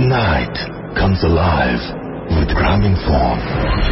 night comes alive with Grameenphone.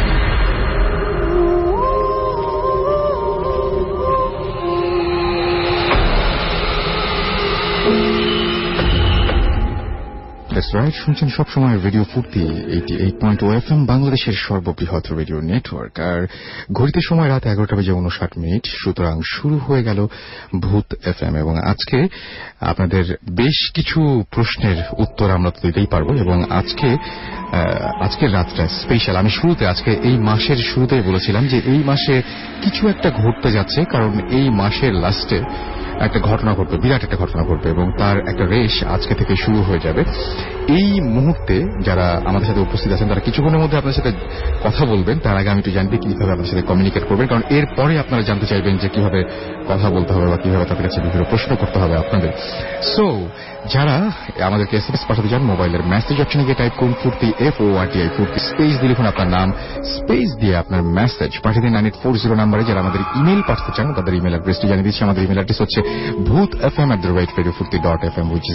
That's right, শুনছেন সবসময় radio ফুর্তি 88.0 FM বাংলাদেশের সর্ববৃহৎ রেডিও নেটওয়ার্ক। আর ঘড়িতে সময় রাত 11:59। সুতরাং শুরু হয়ে গেল ভূত এফএম। এবং আজকে আপনাদের বেশ কিছু প্রশ্নের উত্তর আমরা তো দিতেই পারবো। এবং আজকের রাতটা স্পেশাল। আমি আজকে এই মাসের শুরুতেই বলেছিলাম যে এই মাসে কিছু একটা ঘটতে যাচ্ছে, কারণ এই মাসের লাস্টে একটা ঘটনা ঘটবে, বিরাট একটা ঘটনা ঘটবে, এবং তার একটা রেশ আজকে থেকে শুরু হয়ে যাবে। এই মুহূর্তে যারা আমাদের সাথে উপস্থিত আছেন তারা কিছুক্ষণের মধ্যে আপনার সাথে কথা বলবেন। তার আগে আমি একটু জানবি কিভাবে আপনার সাথে কমিউনিকেট করবেন, কারণ এরপরে আপনারা জানতে চাইবেন যে কিভাবে কথা বলতে হবে বা কিভাবে তাদের কাছে বিভিন্ন প্রশ্ন করতে হবে আপনাদের। সো যারা আমাদেরকে এসএমএস পাঠাতে চান, মোবাইলের মেসেজ অপশনে গিয়ে টাইপ করুন ফুর্তি FORTI ফুর্তি, স্পেস দিয়ে লিখুন আপনার নাম, স্পেস দিয়ে আপনার মেসেজ পাঠিয়ে দিন 9840 নাম্বারে। যারা আমাদের ইমেল পাঠাতে চান তাদের ইমেল অ্যাড্রেসটি জানিয়ে দিচ্ছি। আমাদের ইমেল অ্যাড্রেস হচ্ছে bhutfm@radiofurti.fm, which is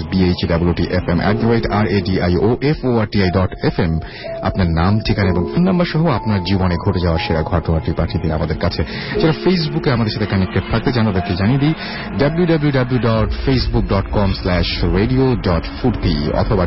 BHWTFM@radioforti.fm। আপনার নাম, ঠিকানা এবং ফোন নাম্বার সহ আপনার জীবনে ঘটে যাওয়া সেরা ঘটনাটি পাঠিয়ে দিন আমাদের কাছে। যারা ফেসবুকে আমাদের সাথে কানেক্টেড থাকতে চান তাদেরকে জানিয়ে দিই www.facebook.com/radio.furti অথবা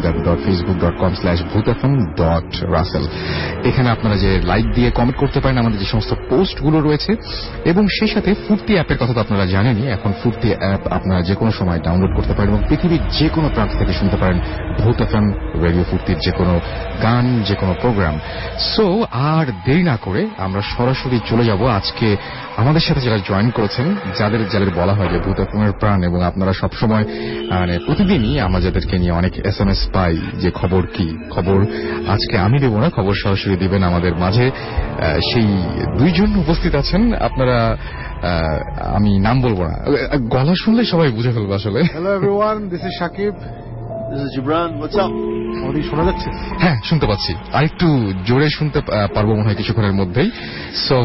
www.facebook.com/bhutfm.russell। এখানে আপনারা যে লাইক দিয়ে কমেন্ট করতে পারেন আমাদের যে সমস্ত পোস্টগুলো রয়েছে, এবং সেই সাথে ফুর্তি অ্যাপের কথা তো আপনারা জানেনই। এখন ফুর্তি অ্যাপ আপনারা যে কোনো সময় ডাউনলোড করতে পারেন এবং পৃথিবীর যে কোনো প্রান্ত থেকে শুনতে পারেন ভূত এফএম, রেডিও ফুর্তির যে কোনো গান, যে কোনো প্রোগ্রাম। সো আর দেরি না করে আমরা সরাসরি চলে যাব আজকে আমাদের সাথে যারা জয়েন করেছেন, যাদের বলা হয় যে ভূত এফএমের প্রাণ, এবং আপনারা সবসময় মানে প্রতিদিনই আমরা যাদেরকে নিয়ে অনেক এসএমএস পাই যে খবর কি খবর। আজকে আমি দেব না, খবর সরাসরি দিবেন আমাদের মাঝে সেই দুইজন উপস্থিত আছেন। আপনারা আমি নাম বলবো না, গলা শুনলে সবাই বুঝে ফেলবো আসলে। Hello everyone, this is Shakib, this is Jibran. What's up? আমাদের শোনা যাচ্ছে? হ্যাঁ, শুনতে পাচ্ছি। আরেকটু জোরে শুনতে পারবো মনে হয় কিছুক্ষণের মধ্যেই। সো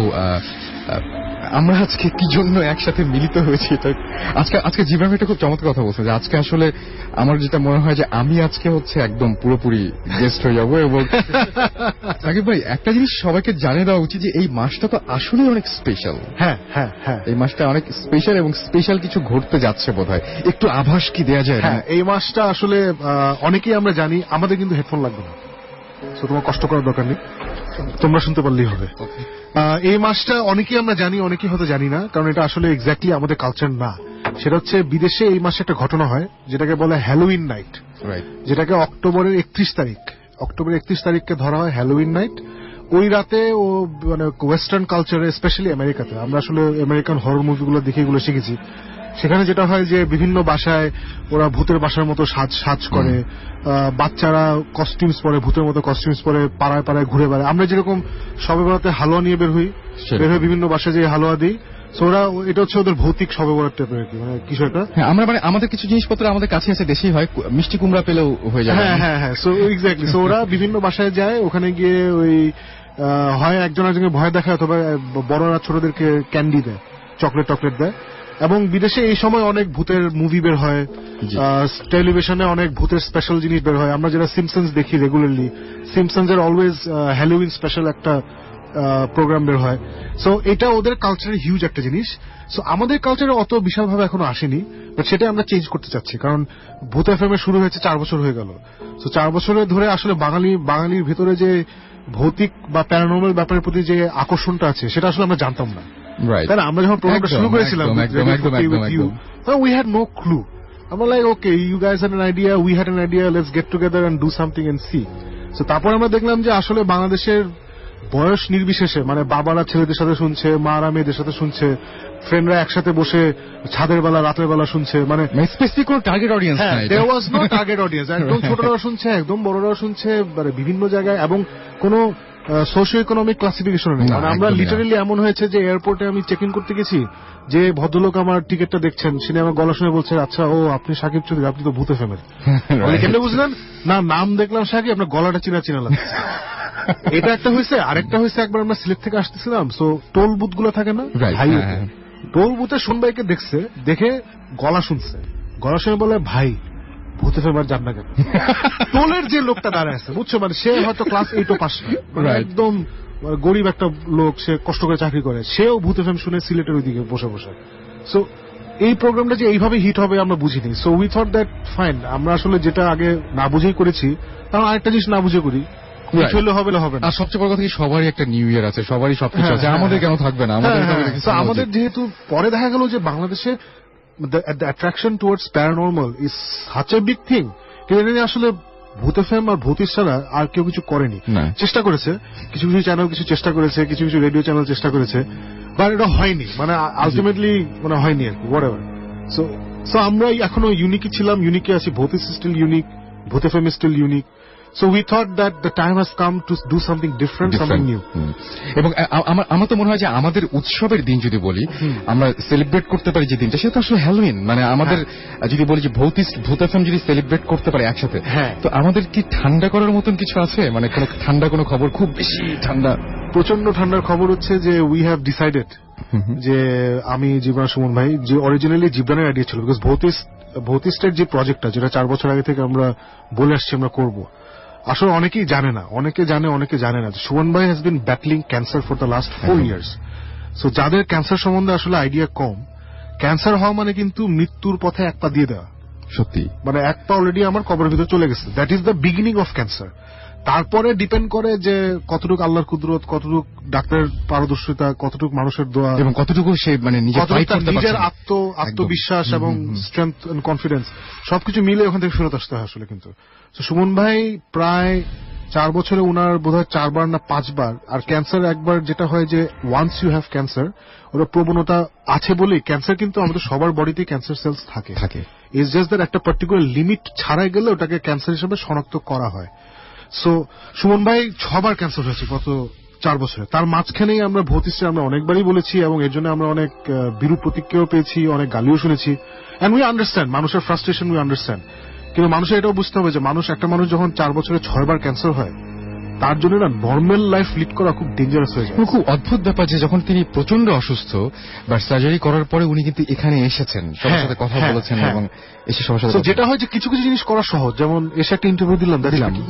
আমরা আজকে কি জন্য একসাথে মিলিত হয়েছি, এটা আজকে জীবনে একটা খুব চমৎকার কথা বলছে যে আজকে আসলে আমার যেটা মনে হয় যে আমি আজকে হচ্ছে একদম পুরোপুরি গেস্ট হয়ে যাবো। এবং সাকিব ভাই, একটা জিনিস সবাইকে জানিয়ে দেওয়া উচিত যে এই মাসটা তো আসলে অনেক স্পেশাল। হ্যাঁ হ্যাঁ হ্যাঁ, এই মাসটা অনেক স্পেশাল এবং স্পেশাল কিছু ঘটতে যাচ্ছে বোধহয়। একটু আভাস কি দেয়া যায়? হ্যাঁ, এই মাসটা আসলে অনেকেই আমরা জানি। আমাদের কিন্তু হেডফোন লাগবে না, তো তোমার কষ্ট করার দরকার নেই, তোমরা শুনতে পারলেই হবে। এই মাসটা অনেকেই আমরা জানি, অনেকেই হয়তো জানি না, কারণ এটা আসলে এক্স্যাক্টলি আমাদের কালচার না। সেটা হচ্ছে বিদেশে এই মাসে একটা ঘটনা হয় যেটাকে বলে হ্যালোউইন নাইট, যেটাকে অক্টোবরের 31 তারিখকে ধরা হয় হ্যালোউইন নাইট। ওই রাতে ও মানে ওয়েস্টার্ন কালচারে, স্পেশালি আমেরিকাতে, আমরা আসলে আমেরিকান হরর মুভিগুলো দেখে এগুলো শিখেছি। সেখানে যেটা হয় যে বিভিন্ন বাসায় ওরা ভূতের বাসার মতো সাজ করে, বাচ্চারা কস্টিউমস পরে, ভূতের মতো কস্টিউমস পরে পাড়ায় পাড়ায় ঘুরে বেড়ায়। আমরা যেরকম শবে বরাতে হালুয়া নিয়ে বের হয়ে বিভিন্ন বাসায় যে হালুয়া দিই, ওরা এটা হচ্ছে ওদের ভৌতিক শবে বরাত টাইপের, মানে কিছু একটা। আমরা মানে আমাদের কিছু জিনিসপত্র আমাদের কাছে আছে, দেশেই হয়, মিষ্টি কুমড়া পেলেও হয়ে যায়। হ্যাঁ হ্যাঁ হ্যাঁ, সো এক্স্যাক্টলি। সো ওরা বিভিন্ন বাসায় যায়, ওখানে গিয়ে ওই হয় একজন একজনকে ভয় দেখায়, অথবা বড়রা ছোটদেরকে ক্যান্ডি দেয়, চকলেট দেয়। এবং বিদেশে এই সময় অনেক ভূতের মুভি বের হয়, টেলিভিশনে অনেক ভূতের স্পেশাল জিনিস বের হয়। আমরা যারা সিম্পসনস দেখি রেগুলারলি, সিম্পসনস এর অলওয়েজ হ্যালোউইন স্পেশাল একটা প্রোগ্রাম বের হয়। সো এটা ওদের কালচারে হিউজ একটা জিনিস। সো আমাদের কালচারে অত বিশালভাবে এখনো আসেনি, বাট সেটা আমরা চেঞ্জ করতে চাচ্ছি, কারণ ভূত এফএম এর শুরু হয়েছে 4 বছর হয়ে গেল। সো 4 বছরের ধরে আসলে বাঙালির ভিতরে যে ভৌতিক বা প্যারানর্মাল ব্যাপারের প্রতি যে আকর্ষণটা আছে সেটা আসলে আমরা জানতাম না। তাই না? আমরা যখন প্রোগ্রামটা শুরু করেছিলাম, we had no clue. আমরা like, okay, you guys had an idea, we had an idea, let's get together and do something and see. So তারপর আমরা দেখলাম যে আসলে বাংলাদেশের বয়স নির্বিশেষে, মানে বাবারা ছেলেদের সাথে শুনছে, মারা মেয়েদের সাথে শুনছে, ফ্রেন্ডরা একসাথে বসে ছাদের বেলা রাতের বেলা শুনছে, মানে স্পেসিফিক কোনো টার্গেট অডিয়েন্স নাই, there was no target audience. একদম ছোটরাও শুনছে, একদম বড়রাও শুনছে, মানে বিভিন্ন জায়গায়, এবং কোনো সোশিও ইকোনমিক ক্লাসিফিকেশন নেই। মানে আমরা লিটারেলি এমন হয়েছে যে এয়ারপোর্টে আমি চেক ইন করতে গেছি, যে ভদ্রলোক আমার টিকিটটা দেখছেন, সে আমার গলা শুনে বলছে, আচ্ছা ও আপনি শাকিব চৌধুরী, আপনি তো ভূত এফএম এর। কেমনে বুঝলেন? না, নাম দেখলাম শাকিব, আপনার গলাটা চিনা লাগছে। এটা একটা হয়েছে। আরেকটা হয়েছে, একবার আমরা সিলেট থেকে আসতেছিলাম, সো টোল বুথ গুলো থাকে না, টোল বুথে শুনবাইকে দেখছে, দেখে গলা শুনছে, গলা শুনে বলে, ভাই ভূতে ফেমার যান না কেন? টোলের যে লোকটা দাঁড়ায় আছে বুঝছো, মানে সে হয়তো ক্লাস 8 পাস না, একদম গরিব একটা লোক, সে কষ্ট করে চাকরি করে, সেও ভূতে ফেম শুনে সিলেটের ওইদিকে বসে বসে। সো এই প্রোগ্রামটা যে এইভাবে হিট হবে আমরা বুঝিনি। So we thought that fine, আমরা আসলে যেটা আগে না বুঝেই করেছি, কারণ আরেকটা জিনিস না বুঝে করি, হবে না। আর সবচেয়ে বড় কথা কি, সবারই একটা নিউ ইয়ার আছে, সবারই সবকিছু আছে, আমাদের কেন থাকবে না? আমাদের যেহেতু পরে দেখা গেল যে বাংলাদেশে the attraction towards paranormal is such a big thing, কিন্তু আসলে ভূতে ফেম আর ভূতিস ছাড়া আর কেউ কিছু করেনি। চেষ্টা করেছে কিছু কিছু চ্যানেল, কিছু চেষ্টা করেছে, কিছু কিছু রেডিও চ্যানেল চেষ্টা করেছে, বাট এটা হয়নি, মানে আলটিমেটলি মানে হয়নি আর কি, হোয়াটএভার। সো আমরা এখনো ইউনিকই ছিলাম, ইউনিকে আছি, ভূতিস স্টিল ইউনিক, ভূতে ফেম still unique. So we thought that the time has come to do something different. Something new. এবং আমার তো মনে হয় যে আমাদের উৎসবের দিন যদি বলি, আমরা সেলিব্রেট করতে পারি যে দিনটা, সেটা আসলে হ্যালোউইন। মানে আমাদের যদি বলি যে ভূত এফএম যদি সেলিব্রেট করতে পারে একসাথে, তো আমাদের কি ঠান্ডা করার মতন কিছু আছে? মানে কোনো ঠান্ডা কোনো খবর, খুব বেশি ঠান্ডা? প্রচন্ড ঠান্ডার খবর হচ্ছে যে উই হ্যাভ ডিসাইডেড যে আমি জীবন সুমন ভাই, যে অরিজিনালি জীবনের আইডিয়া ছিল, বিকজ ভৌতিস্টের যে প্রজেক্টটা, যেটা 4 বছর আগে থেকে আমরা বলে আসছি আমরা করবো, আসলে অনেকেই জানে না, অনেকে জানে অনেকে জানে না। সুমন ভাই has been battling cancer for the last 4 years। So যাদের ক্যান্সার সম্বন্ধে আসলে আইডিয়া কম, ক্যান্সার হওয়া মানে কিন্তু মৃত্যুর পথে এক পা দিয়ে দেওয়া। সত্যি, মানে এক পা অলরেডি আমার কবরের ভিতরে চলে গেছে, that is the beginning of cancer. তারপরে ডিপেন্ড করে যে কতটুকু আল্লাহর কুদরত, কতটুকু ডাক্তারের পারদর্শিতা, কতটুকু মানুষের দোয়া, এবং কতটুকু সে মানে নিজের আত্মবিশ্বাস এবং স্ট্রেংথ এন্ড কনফিডেন্স, সবকিছু মিলে ওখান থেকে ফেরত আসতে হয় আসলে। কিন্তু সুমন ভাই প্রায় 4 বছরে উনার বোধহয় 4 বার না 5 বার, আর ক্যান্সার একবার, যেটা হয় যে ওয়ান্স ইউ হ্যাভ ক্যান্সার, ওরা প্রবণতা আছে বলেই, ক্যান্সার কিন্তু আমাদের সবার বডিতে ক্যান্সার সেলস থাকে, ইটস জাস্ট দ্যাট একটা পার্টিকুলার লিমিট ছাড়াই গেলে ওটাকে ক্যান্সার হিসেবে শনাক্ত করা হয়। সো সুমন ভাই 6 বার ক্যান্সার হয়েছে গত 4 বছরে। তার মাঝখানেই আমরা ভৌতিস্টে আমরা অনেকবারই বলেছি, এবং এর জন্য আমরা অনেক বিরূপ প্রতিক্রিয়াও পেয়েছি, অনেক গালিও শুনেছি। এন্ড উই আন্ডারস্ট্যান্ড মানুষের ফ্রাস্ট্রেশন, উই আন্ডারস্ট্যান্ড। কিন্তু মানুষের এটাও বুঝতে হবে যে একটা মানুষ যখন 4 বছরে 6 বার ক্যান্সার হয়, তার জন্য না নর্মাল লাইফ লিড করা খুব ডেঞ্জারাস হয়ে যায়। খুব অদ্ভুত ব্যাপার যে যখন তিনি প্রচন্ড অসুস্থ বা সার্জারি করার পরে উনি কিন্তু এখানে এসেছেন, সবার সাথে কথা বলেছেন, এবং এসে সবার সাথে যেটা হয় যে কিছু কিছু জিনিস করা সহজ, যেমন এসে একটা ইন্টারভিউ দিলাম,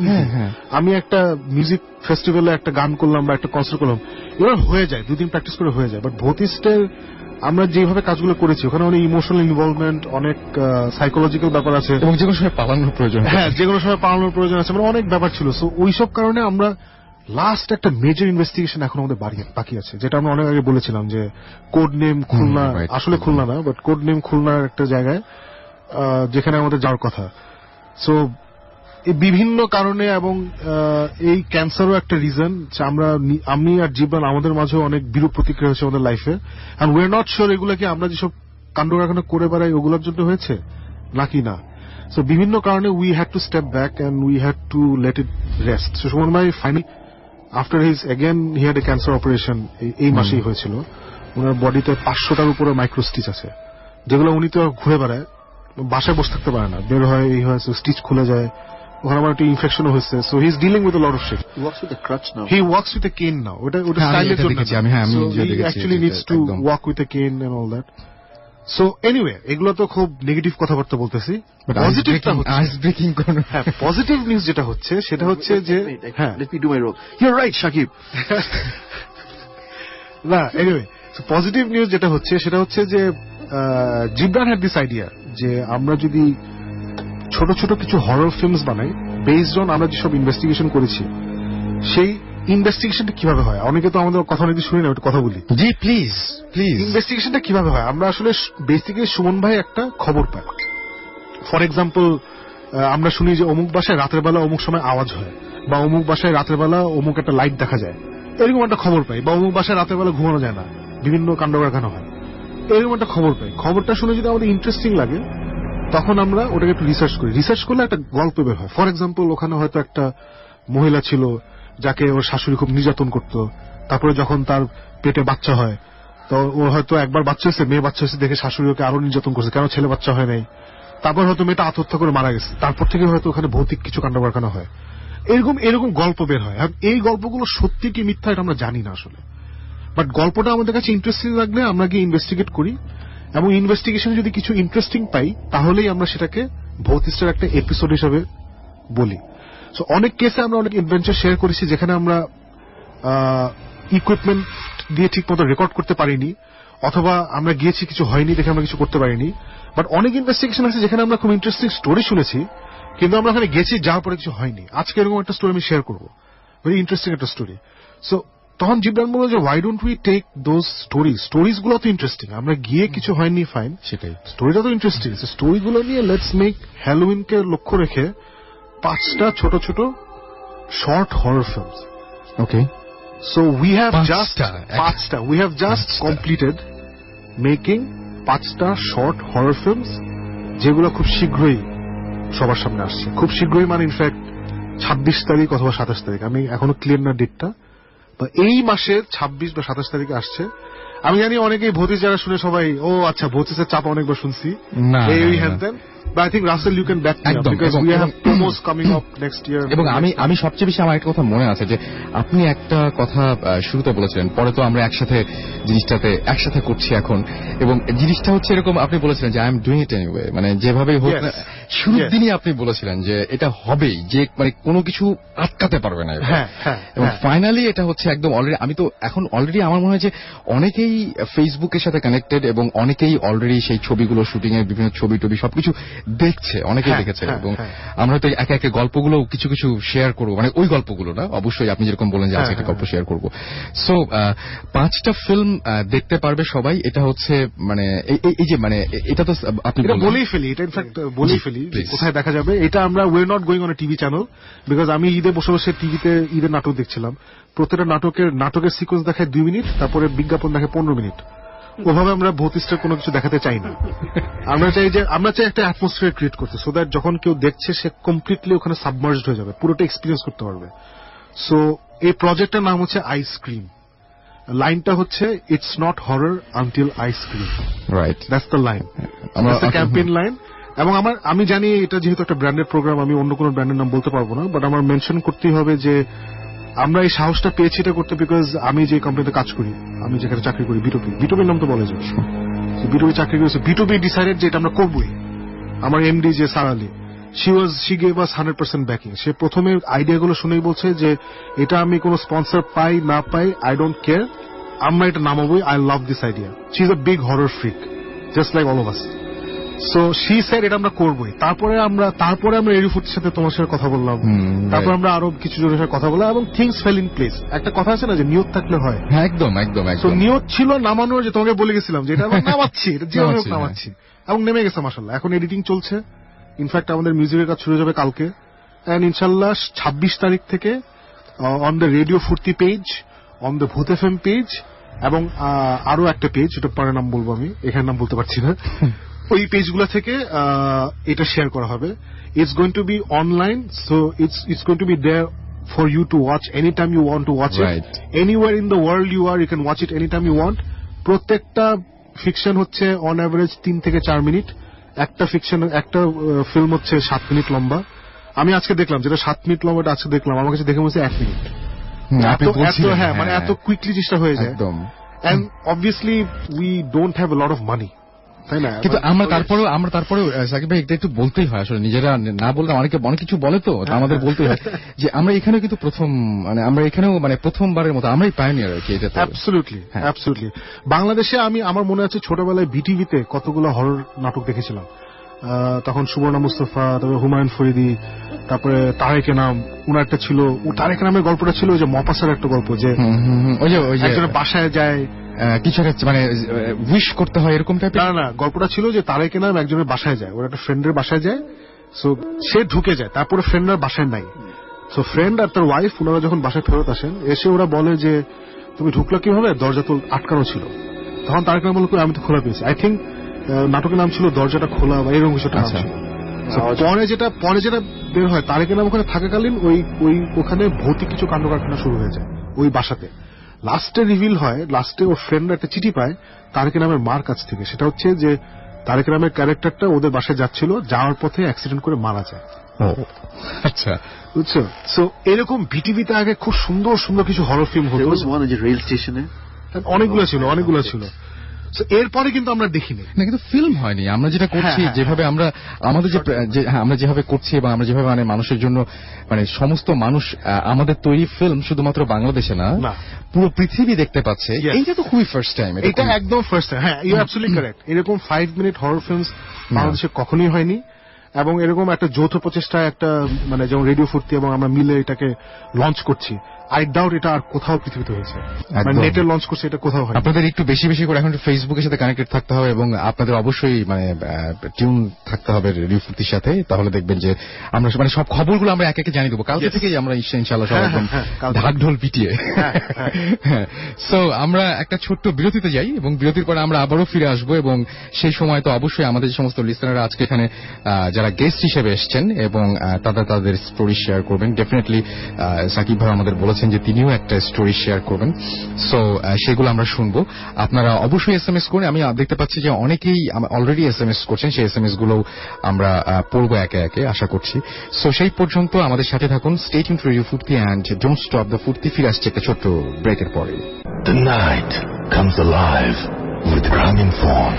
আমি একটা মিউজিক ফেস্টিভ্যালে একটা গান করলাম বা একটা কনসার্ট করলাম, এবার হয়ে যায়, 2 দিন প্র্যাকটিস করে হয়ে যায়। বাট ভৌতিস্টের আমরা যেভাবে কাজগুলো করেছি, ওখানে অনেক ইমোশনাল ইনভলভমেন্ট, অনেক সাইকোলজিক্যাল ব্যাপার আছে, এবং যে কোনো সময় পালানোর প্রয়োজন, যে কোনো সময় পালানোর প্রয়োজন আছে, মানে অনেক ব্যাপার ছিল। সো ওইসব কারণে আমরা লাস্ট একটা মেজর ইনভেস্টিগেশন এখন আমাদের বাকি আছে, যেটা আমরা অনেক আগে বলেছিলাম যে কোড নেম খুলনা, আসলে খুলনা না, বাট কোড নেম খুলনার একটা জায়গায় যেখানে আমাদের যাওয়ার কথা। সো এই বিভিন্ন কারণে, এবং এই ক্যান্সারও একটা রিজন, আমি আর জীবন আমাদের মাঝেও অনেক বিরূপ প্রতিক্রিয়া হয়েছে আমাদের লাইফে, and we are not sure এগুলো কি আমরা যেসব কাণ্ড কারখানা করে বেড়াই ওগুলোর জন্য হয়েছে নাকি না। সো বিভিন্ন কারণে we had to step back and we had to let it rest. So Sumon ভাই finally after his again he had a cancer operation, এই মাসেই হয়েছিল। ওনার বডিতে 500টার উপরে মাইক্রো স্টিচ আছে, যেগুলো উনি তো ঘুরে বেড়ায়, বাসায় বসে থাকতে পারে না, বের হয়, এই হয়, স্টিচ খুলে যায়, ওখানে আমার একটা ইনফেকশনও হয়েছে। So he is dealing with a lot of shit. He walks with a crutch now. He walks with a cane now. ওটা স্টাইলের জন্য, so he actually needs to walk with a cane and all that. So anyway, এগুলো তো খুব negative কথাবার্তা বলতেছি। পজিটিভটা হচ্ছে, আইস ব্রেকিং কোন পজিটিভ নিউজ যেটা হচ্ছে সেটা হচ্ছে যে, let me do my role. You're right, Shakib. না, anyway, so পজিটিভ নিউজ যেটা হচ্ছে সেটা হচ্ছে যে জিবরান হ্যাড দিস আইডিয়া যে আমরা যদি ছোট ছোট কিছু হরর ফিল্মস বানাই বেসড অন আমরা যেসব ইনভেস্টিগেশন করেছি, সেই ইনভেস্টিগেশনটা কিভাবে হয়। অনেকে তো আমাদের কথা অনেক শুনি না, ওটা কথা বলি। জি প্লিজ প্লিজ। ইনভেস্টিগেশনটা কিভাবে হয়, আমরা আসলে বেসিক্যালি সুমন ভাই একটা খবর পাই। ফর এক্সাম্পল, আমরা শুনি যে অমুক বাসায় রাতের বেলা অমুক সময় আওয়াজ হয়, বা অমুক বাসায় রাতের বেলা অমুক একটা লাইট দেখা যায়, এরকম একটা খবর পাই। বা অমুক বাসায় রাতের বেলা ঘুমানো যায় না, বিভিন্ন কাণ্ড কারখানা হয়, এরকম একটা খবর পাই। খবরটা শুনে যদি আমাদের ইন্টারেস্টিং লাগে, তখন আমরা ওটাকে একটু রিসার্চ করি। রিসার্চ করলে একটা গল্প বের হয়। ফর এক্সাম্পল, ওখানে হয়তো একটা মহিলা ছিল যাকে ওর শাশুড়ি খুব নির্যাতন করত, তারপরে যখন তার পেটে বাচ্চা হয়, তো ওর হয়তো একবার বাচ্চা হয়েছে, মেয়ে বাচ্চা হয়েছে দেখে শাশুড়ি ওকে আরো নির্যাতন করছে, কেন ছেলে বাচ্চা হয় নাই। তারপর হয়তো মেয়েটা আত্মহত্যা করে মারা গেছে, তারপর থেকে হয়তো ওখানে ভৌতিক কিছু কাণ্ড কারখানা হয়, এরকম গল্প বের হয়। আর এই গল্পগুলো সত্যি কি মিথ্যা এটা আমরা জানি না আসলে, বাট গল্পটা আমাদের কাছে ইন্টারেস্টিং লাগলে আমরা গিয়ে ইনভেস্টিগেট করি, এবং ইনভেস্টিগেশনে যদি কিছু ইন্টারেস্টিং পাই তাহলেই আমরা সেটাকে ভৌতিস্টার একটা এপিসোড হিসেবে বলি। সো অনেক কেসে আমরা অনেক অ্যাডভেঞ্চার শেয়ার করেছি যেখানে আমরা ইকুইপমেন্ট দিয়ে ঠিক মতো রেকর্ড করতে পারিনি, অথবা আমরা গিয়েছি কিছু হয়নি দেখে আমরা কিছু করতে পারিনি। বাট অনেক ইনভেস্টিগেশন আছে যেখানে আমরা খুব ইন্টারেস্টিং স্টোরি শুনেছি, কিন্তু আমরা ওখানে গেছি যাওয়ার পরে কিছু হয়নি। আজকে এরকম একটা স্টোরি আমি শেয়ার করবো, ভেরি ইন্টারেস্টিং একটা স্টোরি। সো তখন জিবরান বলল যে why don't we take those stories গুলো তো ইন্টারেস্টিং, আমরা গিয়ে কিছু হয়নি ফাইন, সেটাই স্টোরিটা তো ইন্টারেস্টিং, স্টোরি গুলো নিয়ে লেটস মেক হ্যালোউইনকে লক্ষ্য রেখে 5টা ছোট ছোট short horror films. Okay, So we have just completed making 5টা short horror films যেগুলো খুব শীঘ্রই সবার সামনে আসছে। খুব শীঘ্রই মানে ইনফ্যাক্ট 26 তারিখ অথবা 27 তারিখ, আমি এখনো ক্লিয়ার না ডেটটা, তো এই মাসের 26 বা 27 তারিখে আসছে। আমি জানি অনেকেই ভৌতিস যারা শুনে সবাই ও আচ্ছা ভৌতিসের চাপ অনেকবার শুনছি, এই হ্যান দেন, but I think Russell you can back me up because we have promos coming up next year. এবং আমি সবচেয়ে বেশি আমার একটা কথা মনে আছে যে আপনি একটা কথা শুরুতে বলেছিলেন, পরে তো আমরা একসাথে করছি এখন, এবং জিনিসটা হচ্ছে এরকম, আপনি বলেছিলেন যে I am doing it anyway, মানে যেভাবেই হোক না, শুরুর দিনই আপনি বলেছিলেন যে এটা হবেই, যে মানে কোনো কিছু আটকাতে পারবে না। এবং ফাইনালি এটা হচ্ছে একদম অলরেডি, আমি তো এখন অলরেডি আমার মনে হয় যে অনেকেই ফেসবুকের সাথে কানেক্টেড এবং অনেকেই অলরেডি সেই ছবিগুলো, শুটিং এর বিভিন্ন ছবি টবি সবকিছু দেখছে, অনেকেই দেখেছে। এবং আমরা তো একে একে গল্পগুলো কিছু কিছু শেয়ার করবো, মানে ওই গল্পগুলো না, অবশ্যই আপনি যেরকম বলেন যে আজকে একটা গল্প শেয়ার করবো। সো 5টা ফিল্ম দেখতে পারবে সবাই। এটা হচ্ছে মানে এই যে মানে এটা তো আপনি বলেই ফেলি, এটা ইনফ্যাক্ট বলেই ফেলি কোথায় দেখা যাবে। এটা আমরা we're not going on a TV channel, because আমি ঈদে বসে বসে টিভিতে ঈদের নাটক দেখছিলাম, প্রত্যেকটা নাটকের সিকোয়েন্স দেখায় 2 মিনিট, তারপরে বিজ্ঞাপন দেখায় 15 মিনিট। ওভাবে আমরা ভৌতিস্টার কোনো কিছু দেখাতে চাই না। আমরা চাই একটা অ্যাটমসফিয়ার ক্রিয়েট করতে, সো দ্যাট যখন কেউ দেখছে সে কমপ্লিটলি ওখানে সাবমার্জড হয়ে যাবে, পুরোটা এক্সপিরিয়েন্স করতে পারবে। সো এই প্রজেক্টটার নাম হচ্ছে আইসক্রিম। লাইনটা হচ্ছে it's not horror until ice cream, right? That's the line, that's the campaign line. এবং আমি জানি এটা যেহেতু একটা ব্র্যান্ডেড প্রোগ্রাম, আমি অন্য কোনো ব্র্যান্ডের নাম বলতে পারবো না, বাট আমার মেনশন করতেই হবে যে আমরা এই সাহসটা পেয়েছি এটা করতে, বিকজ আমি যে কোম্পানিতে কাজ করি, আমি যেখানে চাকরি করি, বিটুবির নাম তো বলে যায়, বিটুবি চাকরি করেছে, বিটুবি ডিসাইডেড যে এটা আমরা করবোই। আমার এমডি যে Sara Ali, she gave us 100% backing. সে প্রথমে আইডিয়াগুলো শুনেই বলছে যে এটা আমি কোনো স্পন্সর পাই না পাই, আই ডোন্ট কেয়ার, আমরা এটা নামাবোই, I love this idea. She is a big horror freak just like all of us. So she said এটা আমরা করবোই। তারপরে আমরা এরিফুটের সাথে তোমার সাথে কথা বললাম, তারপর আমরা আরো কিছু জনের সাথে কথা বললাম, এবং থিংস ফেল ইন প্লেস। একটা কথা আছে না যে নিয়ত থাকলে হয়, একদম একদম। তো নিয়ত ছিল নামানোর, যে তোমাকে বলে গেছিলাম যে এটা আমরা নামাচ্ছি, এটা যেভাবে হোক নামাচ্ছি, এবং নেমে গেছে মাশাআল্লাহ। এখন এডিটিং চলছে, ইনফ্যাক্ট আমাদের মিউজিকের কাজ শুরু যাবে কালকে, এন্ড ইনশাআল্লাহ 26 তারিখ থেকে on the radio Foorti page, on the Bhoot FM page, এবং আরো একটা পেজ, এটা পরে নাম বলবো, আমি এখানে নাম বলতে পারছি না, ওই পেজগুলো থেকে এটা শেয়ার করা হবে। It's going to be online, so it's going to be there for you to watch anytime you want to watch it. Anywhere in the world you are, you can watch it anytime you want. প্রত্যেকটা fiction হচ্ছে on average 3 থেকে 4 minute, একটা film হচ্ছে 7 minute লম্বা। আমি আজকে দেখলাম যেটা 7 মিনিট লম্বা, আজকে দেখলাম, আমার কাছে দেখে মনে হচ্ছে 1 মিনিট। মানে এত কুইকলি জিনিসটা হয়ে যায়। And obviously we don't have a lot of money, তাই না? কিন্তু আমরা তারপরেও সাকিব ভাই এটা একটু বলতেই হয়, আসলে নিজেরা না বললে অনেক কিছু বলে, তো আমাদের বলতে হয় যে আমরা এখানেও কিন্তু আমরা এখানেও মানে প্রথমবারের মতো আমরাই পায়োনিয়ার আর কি এটাতে। অ্যাবসলিউটলি। বাংলাদেশে আমার মনে আছে ছোটবেলায় বিটিভিতে কতগুলো হরর নাটক দেখেছিলাম, তখন সুবর্ণা মুস্তফা, তারপরে হুমায়ুন ফরিদি, তারপরে তারেক নাম, ওনার একটা ছিল, তারেক নামের গল্পটা ছিল ওই যে মপাসার একটা গল্প, যে একজনের বাসায় যায় কিছু একটা মানে উইশ করতে হয় এরকম টাইপের। না, গল্পটা ছিল যে তারেক নাম একজনের বাসায় যায়, ওর একটা ফ্রেন্ডের বাসায় যায়, সো সে ঢুকে যায়, তারপরে ফ্রেন্ডের বাসায় নাই, সো ফ্রেন্ড আর তার ওয়াইফ ওনারা যখন বাসায় ফেরত আসেন, এসে ওরা বলে যে তুমি ঢুকলা কিভাবে, দরজা তো আটকানো ছিল। তখন তারেক নাম বলল আমি তো খোলা পেয়েছি। আই থিঙ্ক নাটকের নাম ছিল দরজাটা খোলা বা এরকম কিছুটা নাম ছিল। পরে যেটা বের হয়, তারেক নাম ওখানে থাকাকালীন ওখানে ভৌতিক কিছু কাণ্ড কারখানা শুরু হয়ে যায় ওই বাসাতে। লাস্টে রিভিল হয়, লাস্টে ওর ফ্রেন্ড একটা চিঠি পায় তারেক নামের মার কাছ থেকে, সেটা হচ্ছে যে তারেক নামের ক্যারেক্টারটা ওদের বাসায় যাচ্ছিল, যাওয়ার পথে অ্যাক্সিডেন্ট করে মারা যায়। আচ্ছা, বুঝছো? সো এরকম বিটিভিতে আগে খুব সুন্দর সুন্দর কিছু হরর ফিল্ম হতো, রেল স্টেশনে অনেকগুলো ছিল। এরপরে কিন্তু আমরা দেখিনি না, কিন্তু ফিল্ম হয়নি। আমরা যেটা করছি, যেভাবে আমরা আমাদের আমরা যেভাবে করছি এবং আমরা যেভাবে মানে মানুষের জন্য মানে সমস্ত মানুষ আমাদের তৈরি ফিল্ম শুধুমাত্র বাংলাদেশে না, পুরো পৃথিবী দেখতে পাচ্ছে। এইটা তো খুবই ফার্স্ট টাইম। এটা একদম ফার্স্ট টাইম। হ্যাঁ, ইউ অ্যাবসলিউটলি কারেক্ট। এরকম 5 মিনিট হরর ফিল্মস বাংলাদেশে কখনোই হয়নি, এবং এরকম একটা যৌথ প্রচেষ্টায় একটা মানে যেমন রেডিও ফুর্তি এবং আমরা মিলে এটাকে লঞ্চ করছি, আই ডাউট এটা আর কোথাও পৃথিবীতে হয়েছে। মানে নেটে লঞ্চ করছে, এটা কোথাও হয়। আপনাদের একটু বেশি বেশি করে এখন ফেসবুকের সাথে কানেক্টেড থাকতে হবে এবং আপনাদের অবশ্যই মানে টিউন থাকতে হবে রেডিও ফুর্তির সাথে। তাহলে দেখবেন যে আমরা মানে সব খবরগুলো আমরা একে একে জানিয়ে দেবো। কালকে থেকেই আমরা ইনশাআল্লাহ সব একদম ঢাকঢোল পিটিয়ে। সো আমরা একটা ছোট্ট বিরতিতে যাই এবং বিরতির পরে আমরা আবারও ফিরে আসবো, এবং সেই সময় তো অবশ্যই আমাদের যে সমস্ত লিসনাররা আজকে এখানে যারা গেস্ট হিসেবে এসছেন এবং তাদের স্টোরি শেয়ার করবেন। ডেফিনেটলি সাকিব ভাই আমাদের বলেছেন যে তিনিও একটা স্টোরি শেয়ার করবেন। সো সেগুলো আমরা শুনবো। আপনারা অবশ্যই এসএমএস করুন। আমি দেখতে পাচ্ছি যে অনেকেই অলরেডি এসএমএস করছেন, সেই এসএমএস গুলো আমরা পড়বো একে একে আশা করছি। সো সেই পর্যন্ত আমাদের সাথে থাকুন। Stay tuned to radio Foorti and don't stop the Foorti. ফিরে আসছে একটা ছোট্ট ব্রেকের পরে। The night comes alive with Gramophone.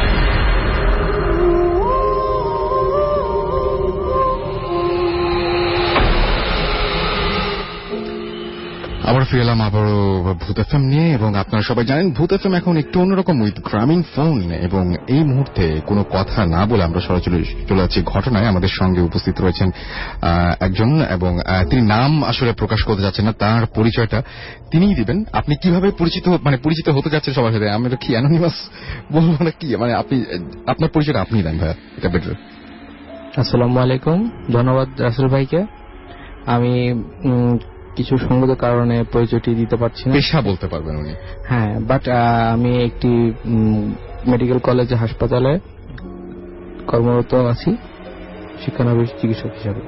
আবার ফিরে এলাম আবারও ভূত এফএম নিয়ে, এবং আপনারা সবাই জানেন ভূত এফএম এখন একটু অন্যরকম উইথ গ্রামীণ ফোন। এবং এই মুহূর্তে কোনো কথা না বলে আমরা সরাসরি চলে যাচ্ছি ঘটনায়। আমাদের সঙ্গে উপস্থিত রয়েছেন একজন, এবং তিনি নাম আসলে প্রকাশ করতে যাচ্ছেন না, তার পরিচয়টা তিনিই দিবেন। আপনি কিভাবে পরিচিত হতে যাচ্ছেন সবার সাথে? আমি কি অ্যানোনিমাস বলবো না কি, মানে আপনি আপনার পরিচয়টা আপনি দেন ভাইয়া, এটা বেটার। আসসালামু আলাইকুম, ধন্যবাদ রাসেল ভাইকে। আমি কিছু সঙ্গত কারণে পরিচয়টি দিতে পারছি না। পেশা বলতে পারবেন উনি? হ্যাঁ, বাট আমি একটি মেডিকেল কলেজে হাসপাতালে কর্মরত আছি শিক্ষানবিশ চিকিৎসক হিসাবে।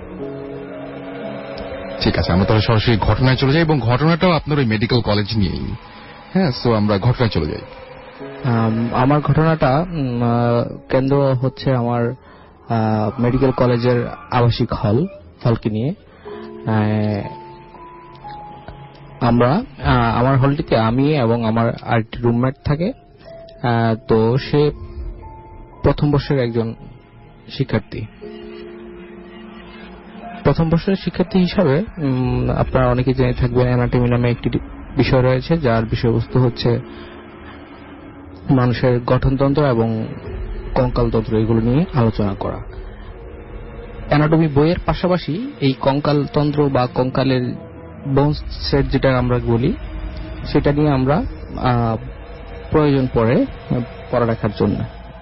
ঠিক আছে, আমরা তাহলে সরাসরি ঘটনায় চলে যাই, এবং ঘটনাটাও আপনার ওই মেডিকেল কলেজ নিয়েই। হ্যাঁ, সো আমরা ঘটনায় চলে যাই। আমার ঘটনাটা কেন্দ্র হচ্ছে আমার মেডিকেল কলেজের আবাসিক হলকে নিয়ে। আমার হলটিতে আমি এবং আমার আরেকটি রুমমেট থাকে। তো সে প্রথম বর্ষের একজন শিক্ষার্থী। প্রথম বর্ষের শিক্ষার্থী হিসাবে আপনারা অনেকে জেনে থাকবেন অ্যানাটমি নামে একটি বিষয় রয়েছে, যার বিষয়বস্তু হচ্ছে মানুষের গঠনতন্ত্র এবং কঙ্কালতন্ত্র, এগুলো নিয়ে আলোচনা করা। অ্যানাটমি বইয়ের পাশাপাশি এই কঙ্কালতন্ত্র বা কঙ্কালের বোনস সেট যেটা আমরা বলি, সেটা নিয়ে আমরা প্রয়োজন পড়ে পড়ালেখার জন্য।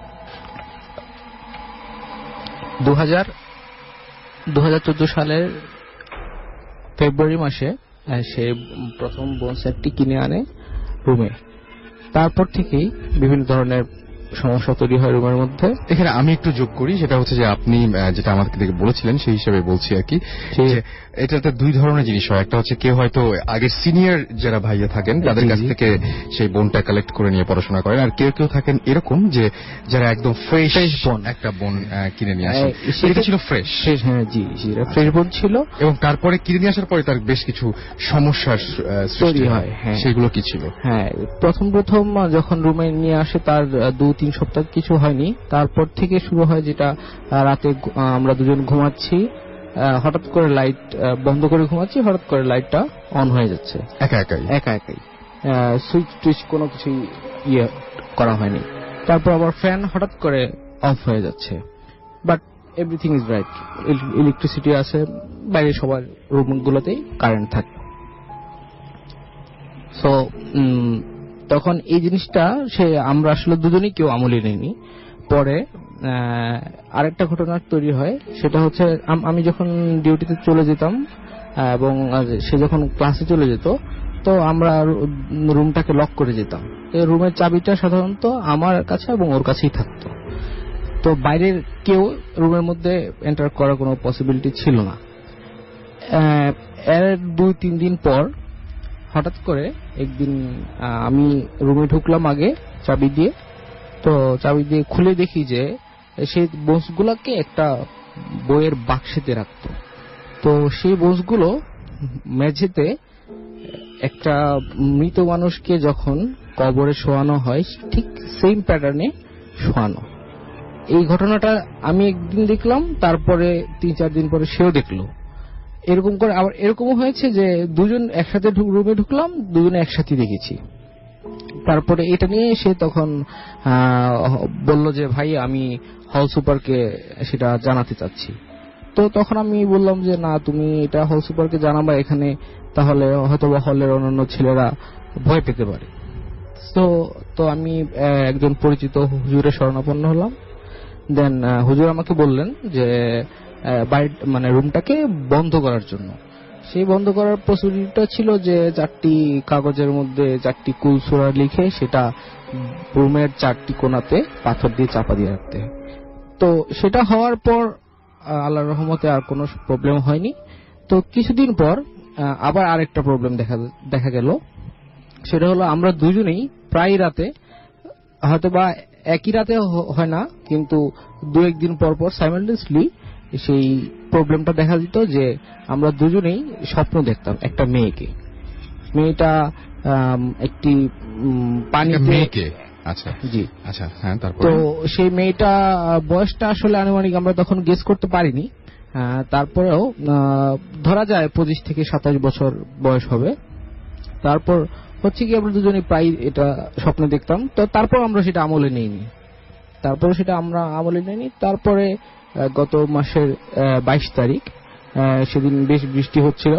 2014 সালের ফেব্রুয়ারি মাসে সে প্রথম বোন সেটটি কিনে আনে রুমে। তারপর থেকেই বিভিন্ন ধরনের সমস্যা তৈরি হয় রুমের মধ্যে। এখানে আমি একটু যোগ করি, সেটা হচ্ছে যে আপনি যেটা আমাদেরকে বলেছিলেন সেই হিসেবে বলছি আর কি, এটাতে দুই ধরনের জিনিস হয়। একটা হচ্ছে কেউ হয়তো আগে সিনিয়র যারা ভাইয়া থাকেন তাদের কাছ থেকে সেই বোনটা কালেক্ট করে নিয়ে পড়াশোনা করেন, আর কেউ কেউ থাকেন এরকম যে যারা একদম ফ্রেশ বোন একটা বোন কিনে নিয়ে আসে। সেটা ছিল ফ্রেশ। হ্যাঁ জি, ফ্রেশ বোন ছিল, এবং তারপরে কিনে নিয়ে আসার পরে তার বেশ কিছু সমস্যার সৃষ্টি হয়। সেগুলো কি ছিল? হ্যাঁ, প্রথম যখন রুমে নিয়ে আসে তার 2-3 সপ্তাহ কিছু হয়নি। তারপর থেকে শুরু হয় যেটা রাতে আমরা দুজন ঘুমাচ্ছি, হঠাৎ করে লাইট বন্ধ করে ঘুমাচ্ছি, হঠাৎ করে লাইটটা অন হয়ে যাচ্ছে একা একাই। সুইচ টুইচ কোনো কিছু করা হয়নি। তারপর আবার ফ্যান হঠাৎ করে অফ হয়ে যাচ্ছে, but everything is right. Electricity আছে, বাইরে সবার রুমগুলোতেই কারেন্ট থাকে। সো তখন এই জিনিসটা আমরা আসলে দুজনেই কেউ আমলে নেইনি। পরে আরেকটা ঘটনা তৈরি হয়, সেটা হচ্ছে আমি যখন ডিউটিতে চলে যেতাম এবং সে যখন ক্লাসে চলে যেত, তো আমরা রুমটাকে লক করে যেতাম। এই রুমের চাবিটা সাধারণত আমার কাছে এবং ওর কাছেই থাকতো। তো বাইরের কেউ রুমের মধ্যে এন্টার করার কোনো পসিবিলিটি ছিল না। এর 2-3 দিন পর হঠাৎ করে একদিন আমি রুমে ঢুকলাম আগে চাবি দিয়ে। তো চাবি দিয়ে খুলে দেখি যে সেই বক্সগুলোকে একটা বইয়ের বাক্সেতে রাখতো। তো সেই বক্সগুলো মেঝেতে একটা মৃত মানুষকে যখন কবরে শোয়ানো হয় ঠিক সেম প্যাটার্নে শোয়ানো। এই ঘটনাটা আমি একদিন দেখলাম, তারপরে 3-4 দিন পরে সেও দেখলো। এরকম করে আবার এরকমও হয়েছে যে দুজন একসাথে রুমে ঢুকলাম, দুজনে একসাথে দেখেছি। তারপরে এটা নিয়ে সে তখন বলল যে ভাই আমি হল সুপারকে সেটা জানাতে চাচ্ছি। তো তখন আমি বললাম যে না, তুমি এটা হল সুপারকে জানাবা, এখানে তাহলে হয়তো হলের অন্যান্য ছেলেরা ভয় পেতে পারে। তো আমি একজন পরিচিত হুজুরের শরণাপন্ন হলাম। দেন হুজুর আমাকে বললেন যে মানে রুমটাকে বন্ধ করার জন্য। সেই বন্ধ করার প্রসিডিউরটা ছিল যে 4টি কাগজের মধ্যে 4টি কুল সূরা লিখে সেটা রুমের 4টি কোণাতে পাথর দিয়ে চাপা দিয়ে রাখতে। তো সেটা হওয়ার পর আল্লাহর রহমতে আর কোনো প্রবলেম হয়নি। তো কিছুদিন পর আবার আরেকটা প্রবলেম দেখা গেল। সেটা হলো আমরা দুজনেই প্রায় রাতে, হয়তো বা একই রাতে হয় না, কিন্তু 2-1 দিন পর পর সাইমালটেনিয়াসলি সেই প্রবলেমটা দেখা দিত যে আমরা দুজনেই স্বপ্ন দেখতাম একটা মেয়েকে। মেয়েটা একটি পানিতে, আচ্ছা জি আচ্ছা, হ্যাঁ। তারপর তো সেই মেয়েটা বয়সটা আসলে আনুমানিক আমরা তখন গেস করতে পারিনি, তারপরেও ধরা যায় 25 থেকে 27 বছর বয়স হবে। তারপর হচ্ছে কি আমরা দুজনে প্রায় এটা স্বপ্ন দেখতাম। তো তারপর আমরা সেটা আমলে নেইনি। তারপরে গত মাসের 22 তারিখ সেদিন বেশ বৃষ্টি হচ্ছিল।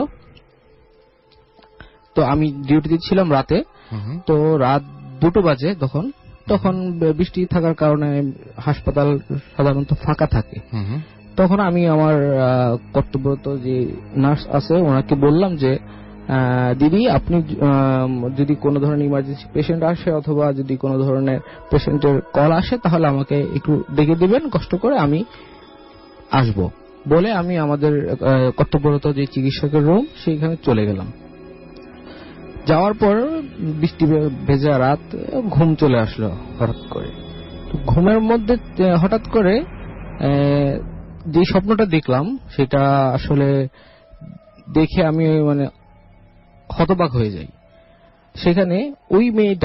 তো আমি ডিউটিতে ছিলাম রাতে। তো রাত 2টো বাজে তখন বৃষ্টি থাকার কারণে হাসপাতাল সাধারণত ফাঁকা থাকে। তখন আমি আমার কর্তব্যরত যে নার্স আছে ওনাকে বললাম যে দিদি, আপনি যদি কোনো ধরনের ইমার্জেন্সি পেশেন্ট আসে অথবা যদি কোনো ধরনের পেশেন্টের কল আসে তাহলে আমাকে একটু ডেকে দিবেন, কষ্ট করে আমি আসব বলে আমি আমাদের কর্তব্যরত যে চিকিৎসকের রুম সেইখানে চলে গেলাম। যাওয়ার পর বৃষ্টি ভেজা রাত, ঘুম চলে আসলো হঠাৎ করে। ঘুমের মধ্যে হঠাৎ করে যে স্বপ্নটা দেখলাম সেটা আসলে দেখে আমি মানে হতবাক হয়ে যাই। সেখানে ওই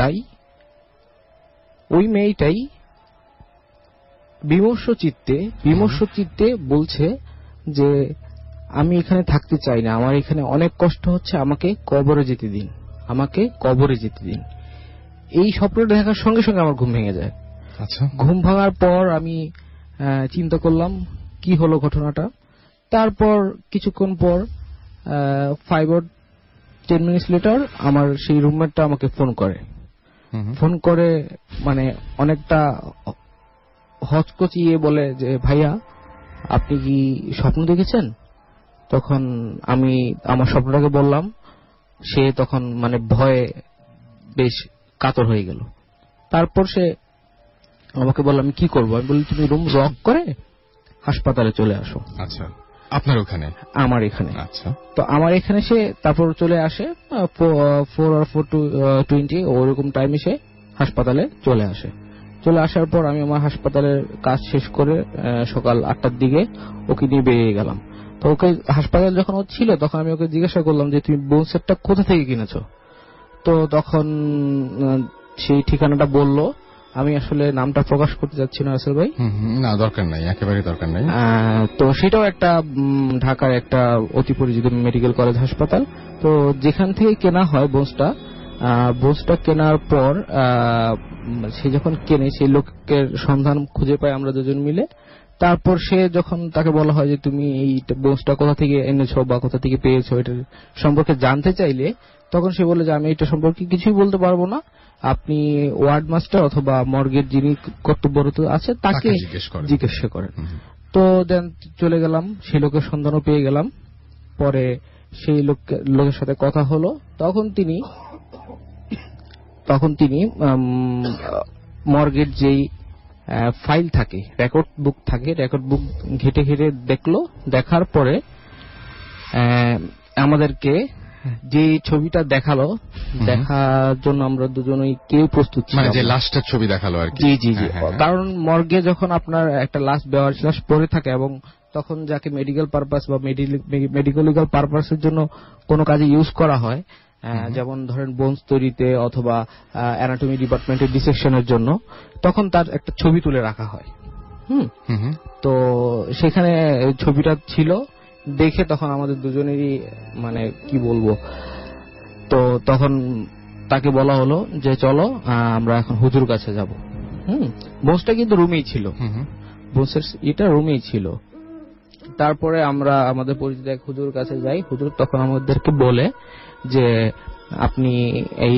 মেয়েটাই বিমর্ষ চিত্তে বলছে যে আমি এখানে থাকতে চাই না, আমার এখানে অনেক কষ্ট হচ্ছে, আমাকে কবরে যেতে দিন। এই স্বপ্নটা দেখার সঙ্গে সঙ্গে আমার ঘুম ভেঙে যায়। আচ্ছা, ঘুম ভাঙার পর আমি চিন্তা করলাম কি হলো ঘটনাটা। তারপর কিছুক্ষণ পর 5 or 10 minutes লেটার আমার সেই রুমমেটটা আমাকে ফোন করে মানে অনেকটা হচকচিয়ে বলে যে ভাইয়া আপনি কি স্বপ্ন দেখেছেন? তখন আমি আমার স্বপ্নটাকে বললাম। সে তখন মানে ভয়ে বেশ কাতর হয়ে গেল। তারপর সে আমাকে বলল আমি কি করবো। আমি বললাম তুমি রুম লক করে হাসপাতালে চলে আসো। আচ্ছা, আপনার ওখানে? আমার এখানে। আচ্ছা, তো আমার এখানে সে তারপর চলে আসে 4 or 4:20 ওরকম টাইমে সে হাসপাতালে চলে আসার পর আমি আমার হাসপাতালের কাজ শেষ করে সকাল 8টার দিকে ওকে নিয়ে বেরিয়ে গেলাম। তো ওকে হাসপাতাল যখন ও ছিল তখন আমি ওকে জিজ্ঞাসা করলাম যে তুমি বোন সেটটা কোথা থেকে কিনেছো। তো তখন সেই ঠিকানাটা বলল। আমি আসলে নামটা প্রকাশ করতে যাচ্ছি না আসল ভাই। না, দরকার নাই, একেবারে দরকার নাই। তো সেটাও একটা ঢাকার একটা অতি পরিচিত মেডিকেল কলেজ হাসপাতাল। তো যেখান থেকে কেনা হয় বোনসটা কেনার পর সে যখন কেনে সেই লোকের সন্ধান খুঁজে পাই আমরা দুজন মিলে। তারপর সে যখন তাকে বলা হয় যে তুমি এই বোনসটা কোথা থেকে এনেছো বা কোথা থেকে পেয়েছো এটার সম্পর্কে জানতে চাইলে তখন সে বলে যে আমি এটা সম্পর্কে কিছুই বলতে পারবো না, আপনি ওয়ার্ড মাস্টার অথবা মর্গের যিনি কর্তব্যরত আছে তাকে জিজ্ঞাসা করেন। তো দেন চলে গেলাম, সেই লোকের সন্ধানও পেয়ে গেলাম। পরে সেই লোকের সাথে কথা হলো। তখন তিনি মর্গের যেই ফাইল থাকে, রেকর্ড বুক ঘেটে দেখলো। দেখার পরে আমাদেরকে যে ছবিটা দেখালো, দেখার জন্য আমরা দুজনেই কেউ প্রস্তুত ছিলাম, মানে যে লাশটার ছবি দেখালো আর কি। জি। কারণ মর্গে যখন আপনার একটা লাশ বেওয়ারিশ লাশ পড়ে থাকে এবং তখন যাকে মেডিকেল পারপাস বা মেডিকেল লিগাল পারপাসের জন্য কোনো কাজে ইউজ করা হয় যেমন ধরেন বোনস তৈরিতে অথবা অ্যানাটমি ডিপার্টমেন্টের ডিসেকশনের জন্য, তখন তার একটা ছবি তুলে রাখা হয়। তো সেখানে ছবিটা ছিল, দেখে তখন আমাদের দুজনেরই মানে কি বলবো, তো তখন তাকে বলা হলো যে চলো আমরা এখন হুজুর কাছে যাব। বোনসটা কিন্তু রুমেই ছিল, বোনসের এটা রুমেই ছিল। তারপরে আমরা আমাদের পরিচিত এক হুজুর কাছে যাই। হুজুর তখন আমাদেরকে বলে যে আপনি এই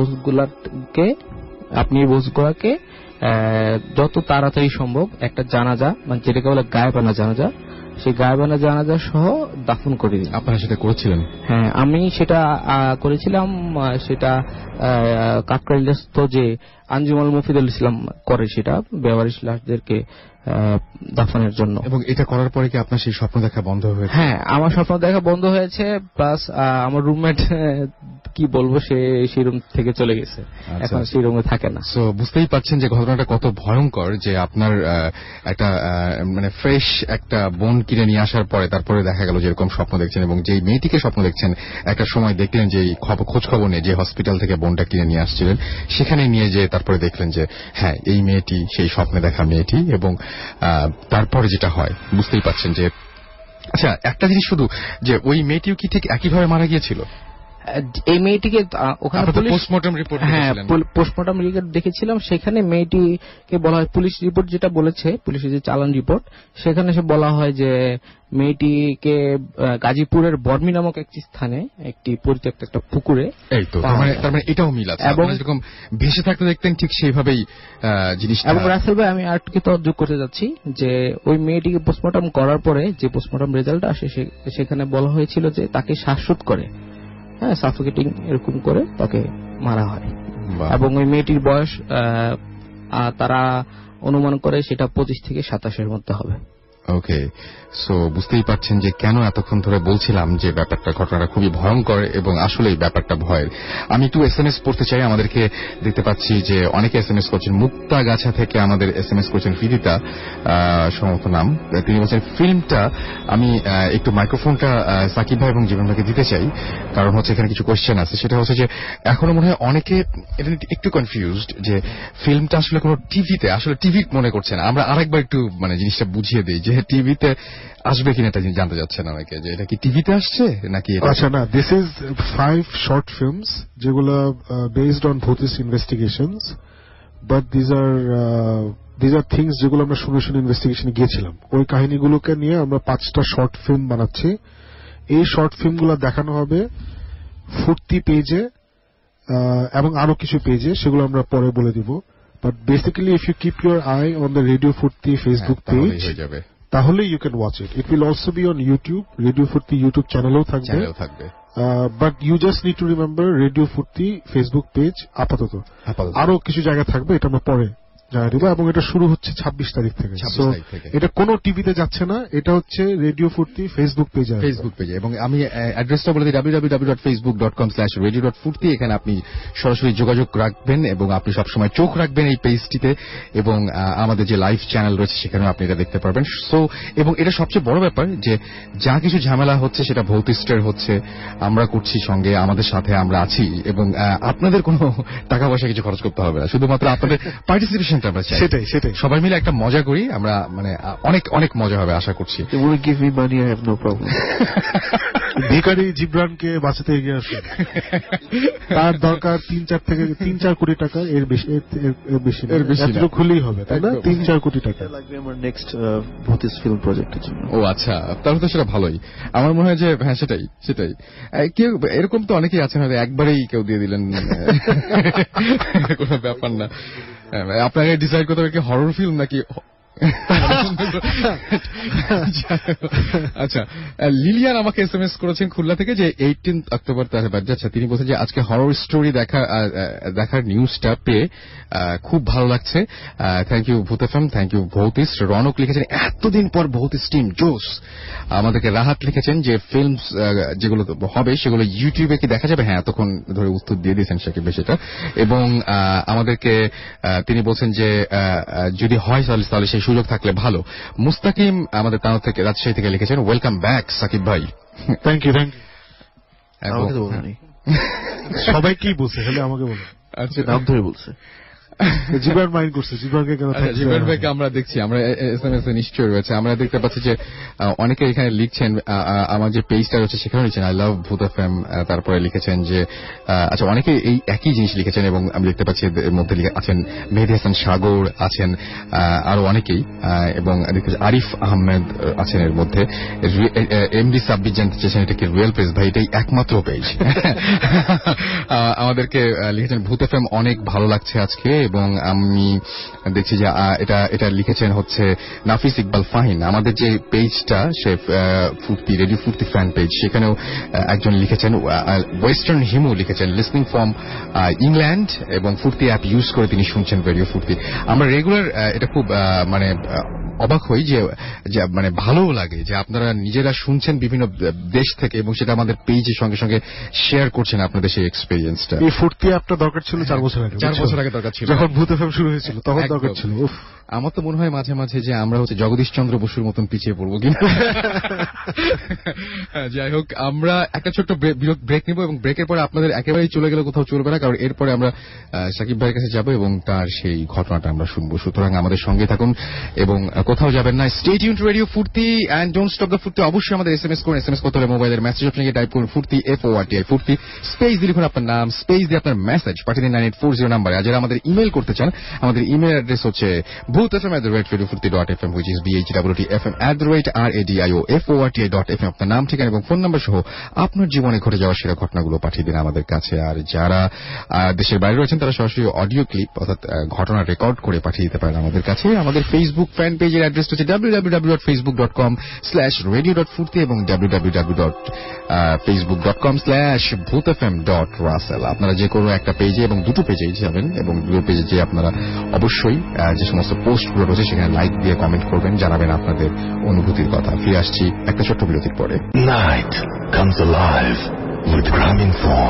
বোনসগুলাকে যত তাড়াতাড়ি সম্ভব একটা জানাজা, মানে যেটাকে বলে গায়েবানা জানাজা, সেই গায়েবানা জানাজা সহ দাফন করে দিন। আপনারা সেটা করেছিলেন? হ্যাঁ, আমি সেটা করেছিলাম। সেটা কাকরাইলস্থ যে আঞ্জুমাল মুফিদুল ইসলাম করে সেটা বেওয়ারিশ লাশদেরকে দাফনের জন্য। এবং এটা করার পরে কি আপনার সেই স্বপ্ন দেখা বন্ধ হয়েছে? হ্যাঁ, আমার স্বপ্ন দেখা বন্ধ হয়েছে, প্লাস আমার রুমমেট কি বলবো সে সেই রুম থেকে চলে গেছে, এখন সেই রুমে থাকে না। সো বুঝতেই পারছেন যে ঘটনাটা কত ভয়ঙ্কর, যে আপনার একটা মানে ফ্রেশ একটা বোন কিনে নিয়ে আসার পরে তারপরে দেখা গেল যে এরকম স্বপ্ন দেখছেন, এবং যেই মেয়েটিকে স্বপ্ন দেখছেন একটা সময় দেখলেন যে খোঁজ খবর নিয়ে যে হসপিটাল থেকে বোনটা কিনে নিয়ে আসছিলেন সেখানে নিয়ে যে তারপরে দেখলেন যে হ্যাঁ এই মেয়েটি সেই স্বপ্নে দেখা মেয়েটি, এবং তারপরে যেটা হয় বুঝতেই পারছেন যে আচ্ছা একটা জিনিস শুধু, যে ওই মেয়েটিও কি ঠিক একইভাবে মারা গিয়েছিল? এই মেয়েটিকে ওখানে পোস্টমর্টম রিপোর্ট, হ্যাঁ পোস্টমর্টম রিপোর্ট দেখেছিলাম, সেখানে মেয়েটিকে বলা হয়, পুলিশ রিপোর্ট যেটা বলেছে, পুলিশের যে চালান রিপোর্ট, সেখানে সে বলা হয় যে মেয়েটিকে গাজীপুরের বর্মি নামক একটি স্থানে একটি পরিত্যক্ত একটা পুকুরে। এই তো তার মানে এটাও মিল আছে, এবং যেরকম ভেসে থাকতে দেখতেন ঠিক সেইভাবেই জিনিসটা। এবং রাসেল ভাই আমি আর একটু যোগ করতে যাচ্ছি যে ওই মেয়েটিকে পোস্টমর্টম করার পরে যে পোস্টমর্টম রেজাল্ট আসে সেখানে বলা হয়েছিল যে তাকে শ্বাসরোধ করে, হ্যাঁ সাফোকেটিং এরকম করে তাকে মারা হয়। এবং ওই মেয়েটির বয়স তারা অনুমান করে সেটা 25 থেকে 27 মধ্যে হবে। ওকে, সো বুঝতেই পারছেন যে কেন এতক্ষণ ধরে বলছিলাম যে ব্যাপারটা ঘটনাটা খুবই ভয়ঙ্কর এবং আসলেই ব্যাপারটা ভয়ের। আমি একটু এসএমএস পড়তে চাই, আমাদেরকে দেখতে পাচ্ছি যে অনেকে এসএমএস করছেন। মুক্তাগাছা থেকে আমাদের এসএমএস করছেন ফিদিতা সমস্ত নাম, তিনি বলছেন ফিল্মটা আমি একটু মাইক্রোফোনটা সাকিব ভাই এবং জীবন ভাইকে দিতে চাই, কারণ হচ্ছে এখানে কিছু কোয়েশ্চেন আছে। সেটা হচ্ছে যে এখনো মনে হয় অনেকে এটা একটু কনফিউজড যে ফিল্মটা আসলে কোনো টিভিতে, আসলে টিভি মনে করছেন। আমরা আরেকবার একটু মানে জিনিসটা বুঝিয়ে দিই যে টিভিতে আসবে কিনা এটা জানতে যাচ্ছেন অনেকে, যে এটা কি টিভিতে আসছে নাকি। আচ্ছা না, দিস ইজ 5 শর্ট ফিল্মস যেগুলো based on Bhoutist investigations, but these are things যেগুলো আমরা শুনে ইনভেস্টিগেশনে গিয়েছিলাম, ওই কাহিনীগুলোকে নিয়ে আমরা 5টা শর্ট ফিল্ম বানাচ্ছি। এই শর্ট ফিল্মগুলো দেখানো হবে ফুর্তি পেজে এবং আরো কিছু পেজে, সেগুলো আমরা পরে বলে দিব। But basically if you keep your eye on the radio Foorti Facebook page, তাহলে you can watch it. It will also be on YouTube, radio Foorti YouTube চ্যানেলেও থাকবে। But you just need to remember radio Foorti Facebook page আপাতত। আরো কিছু জায়গা থাকবে, এটা আমরা পরে জায়গা দিব, এবং এটা শুরু হচ্ছে 26 তারিখ থেকে। এটা কোনো টিভিতে যাচ্ছে না, এটা হচ্ছে রেডিও ফুর্তি ফেসবুক পেজে। এবং আমি অ্যাড্রেসটা বলে দিই, www.facebook.com/radio.furti। এখানে আপনি সরাসরি যোগাযোগ রাখবেন এবং আপনি সবসময় চোখ রাখবেন এই পেজটিতে, এবং আমাদের যে লাইভ চ্যানেল রয়েছে সেখানেও আপনি এটা দেখতে পারবেন। সো এবং এটা সবচেয়ে বড় ব্যাপার যে যা কিছু ঝামেলা হচ্ছে সেটা ভৌতিস্টের হচ্ছে, আমরা করছি সঙ্গে, আমাদের সাথে আমরা আছি, এবং আপনাদের কোনো টাকা পয়সা কিছু খরচ করতে হবে না, শুধুমাত্র আপনাদের পার্টিসিপেশন। সেটাই সবাই মিলে একটা মজা করি আমরা, মানে অনেক অনেক মজা হবে আশা করছি। ভিখারি জিব্রানকে বাঁচাতে এগিয়ে আসবে, তার দরকার 3-4 কোটি টাকা, এর বেশি খুলেই হবে, তাই না? 3-4 কোটি টাকা লাগবে আমার নেক্সট ভূতিস ফিল্ম প্রজেক্টের জন্য। ও আচ্ছা, তাহলে তো সেটা ভালোই। আমার মনে হয় যে হ্যাঁ সেটাই কেউ এরকম তো অনেকেই আছেন, হয়তো একবারেই কেউ দিয়ে দিলেন, কোনো ব্যাপার না। আপনাকে ডিসাইড করতে হবে কি হরর ফিল্ম নাকি। আচ্ছা, লিলিয়ান আমাকে এসএমএস করেছেন খুলনা থেকে যে 18 অক্টোবর তার বার্থডে। আচ্ছা, তিনি বলছেন যে আজকে হরর স্টোরি দেখার নিউজটা পেয়ে খুব ভালো লাগছে। Thank you Bhoot FM, thank you Bhoutist. Ronok লিখেছেন এতদিন পর ভৌতিস টিম জোস। আমাদেরকে রাহাত লিখেছেন যে ফিল্ম যেগুলো হবে সেগুলো ইউটিউবে কি দেখা যাবে। হ্যাঁ, তখন ধরে উত্তর দিয়ে দিয়েছেন সাকিব ভাই সেটা। এবং আমাদেরকে তিনি বলছেন যে যদি হয় তাহলে সেই সুযোগ থাকলে ভালো। মুস্তাকিম আমাদের তাঁর থেকে রাজশাহী থেকে লিখেছেন ওয়েলকাম ব্যাক সাকিব ভাই। Thank you. সবাইকেই বলছে, খালি আমাকে বলে। আচ্ছা, নাম ধরে বলছে। জিবান মাইন্ড করছে, জিবানকে কেন? জিবান ভাইকে আমরা দেখছি, আমরা SMS এ নিশ্চয়ই রয়েছে। আমরা দেখতে পাচ্ছি যে অনেকে এখানে লিখছেন, আমার যে পেজটা রয়েছে সেখানে লিখছেন আই লাভ ভূত এফএম, তারপরে লিখেছেন যে আচ্ছা অনেকে এই একই জিনিস লিখেছেন, এবং আমি দেখতে পাচ্ছি এর মধ্যে আছেন মেহেদী হাসান সাগর, আছেন আরো অনেকেই, এবং দেখতে আরিফ আহমেদ আছেন এর মধ্যে। এমডি সাব্বির জানতে চেয়েছেন এটা কি রিয়েল পেজ? ভাই, এটাই একমাত্র পেজ। আমাদেরকে লিখেছেন ভূত এফএম অনেক ভালো লাগছে আজকে, এবং আমি দেখছি যে এটা লিখেছেন হচ্ছে নাফিস ইকবাল ফাহিন। আমাদের যে পেজটা সে ফুর্তি রেডিও ফুর্তি ফ্যান পেজ, সেখানেও একজন লিখেছেন, ওয়েস্টার্ন হিমু লিখেছেন লিসনিং ফ্রম ইংল্যান্ড, এবং ফুর্তি অ্যাপ ইউজ করে তিনি শুনছেন রেডিও ফুর্তি। আমরা রেগুলার এটা খুব মানে অবাক হই যে মানে ভালোও লাগে যে আপনারা নিজেরা শুনছেন বিভিন্ন দেশ থেকে, এবং সেটা আমাদের পেজের সঙ্গে সঙ্গে শেয়ার করছেন আপনাদের সেই এক্সপেরিয়েন্সটা। এই ফুর্তি অ্যাপটা দরকার ছিল 4 বছর আগে। 4 বছর আগে দরকার ছিল, যখন ভূত এফএম শুরু হয়েছিল তখন দরকার ছিল। উফ, আমার তো মনে হয় মাঝে মাঝে যে আমরা হচ্ছে জগদীশ চন্দ্র বসুর মতন পিছিয়ে পড়বো কিনা। যাই হোক, আমরা একটা ছোট্ট ব্রেক নিব, এবং ব্রেকের পরে আপনাদের একেবারেই চলে গেলে কোথাও চলবে না, কারণ এরপরে আমরা সাকিব ভাইয়ের কাছে যাব এবং তার সেই ঘটনাটা আমরা শুনবো। সুতরাং আমাদের সঙ্গে থাকুন এবং কোথাও যাবেন না। Stay tuned radio Foorti and don't stop the Foorti. অবশ্যই আমাদের SMS করুন। SMS করতে হলে মোবাইলের মেসেজ অপশনে টাইপ করুন ফুর্তি FORTI ফুর্তি, স্পেস দিয়ে লিখুন আপনার নাম, স্পেস দিয়ে আপনার মেসেজ পাঠিয়ে দিন 9840 নাম্বারে। আর যারা আমাদের ইমেল করতে চান, আমাদের ইমেল অ্যাড্রেস হচ্ছে bhutfm@radiofurti.fm, which is bhwtfm@radioforti.fm। আপনার নাম, ঠিকানা এবং ফোন নাম্বার সহ আপনার জীবনে ঘটে যাওয়া সেরা ঘটনাগুলো পাঠিয়ে দিন আমাদের কাছে। আর যারা দেশের বাইরে রয়েছেন তারা সরাসরি অডিও ক্লিপ অর্থাৎ ঘটনা রেকর্ড করে পাঠিয়ে দিতে পারেন আমাদের কাছে। আমাদের ফেসবুক ফ্যান পেজের অ্যাড্রেস হচ্ছে www.facebook.com/radio.furti এবং www.facebook.com/bhutfm.russell। আপনারা যে কোনো একটা পেজে এবং দুটো পেজেই যাবেন, এবং দুটো পেজে যে আপনারা অবশ্যই যে সমস্ত পোস্টগুলো রয়েছে সেখানে লাইক দিয়ে কমেন্ট করবেন, জানাবেন আপনাদের অনুভূতির কথা। ফিরে আসছি একটা ছোট্ট বিরতির পরে। Night comes alive with Graminphone.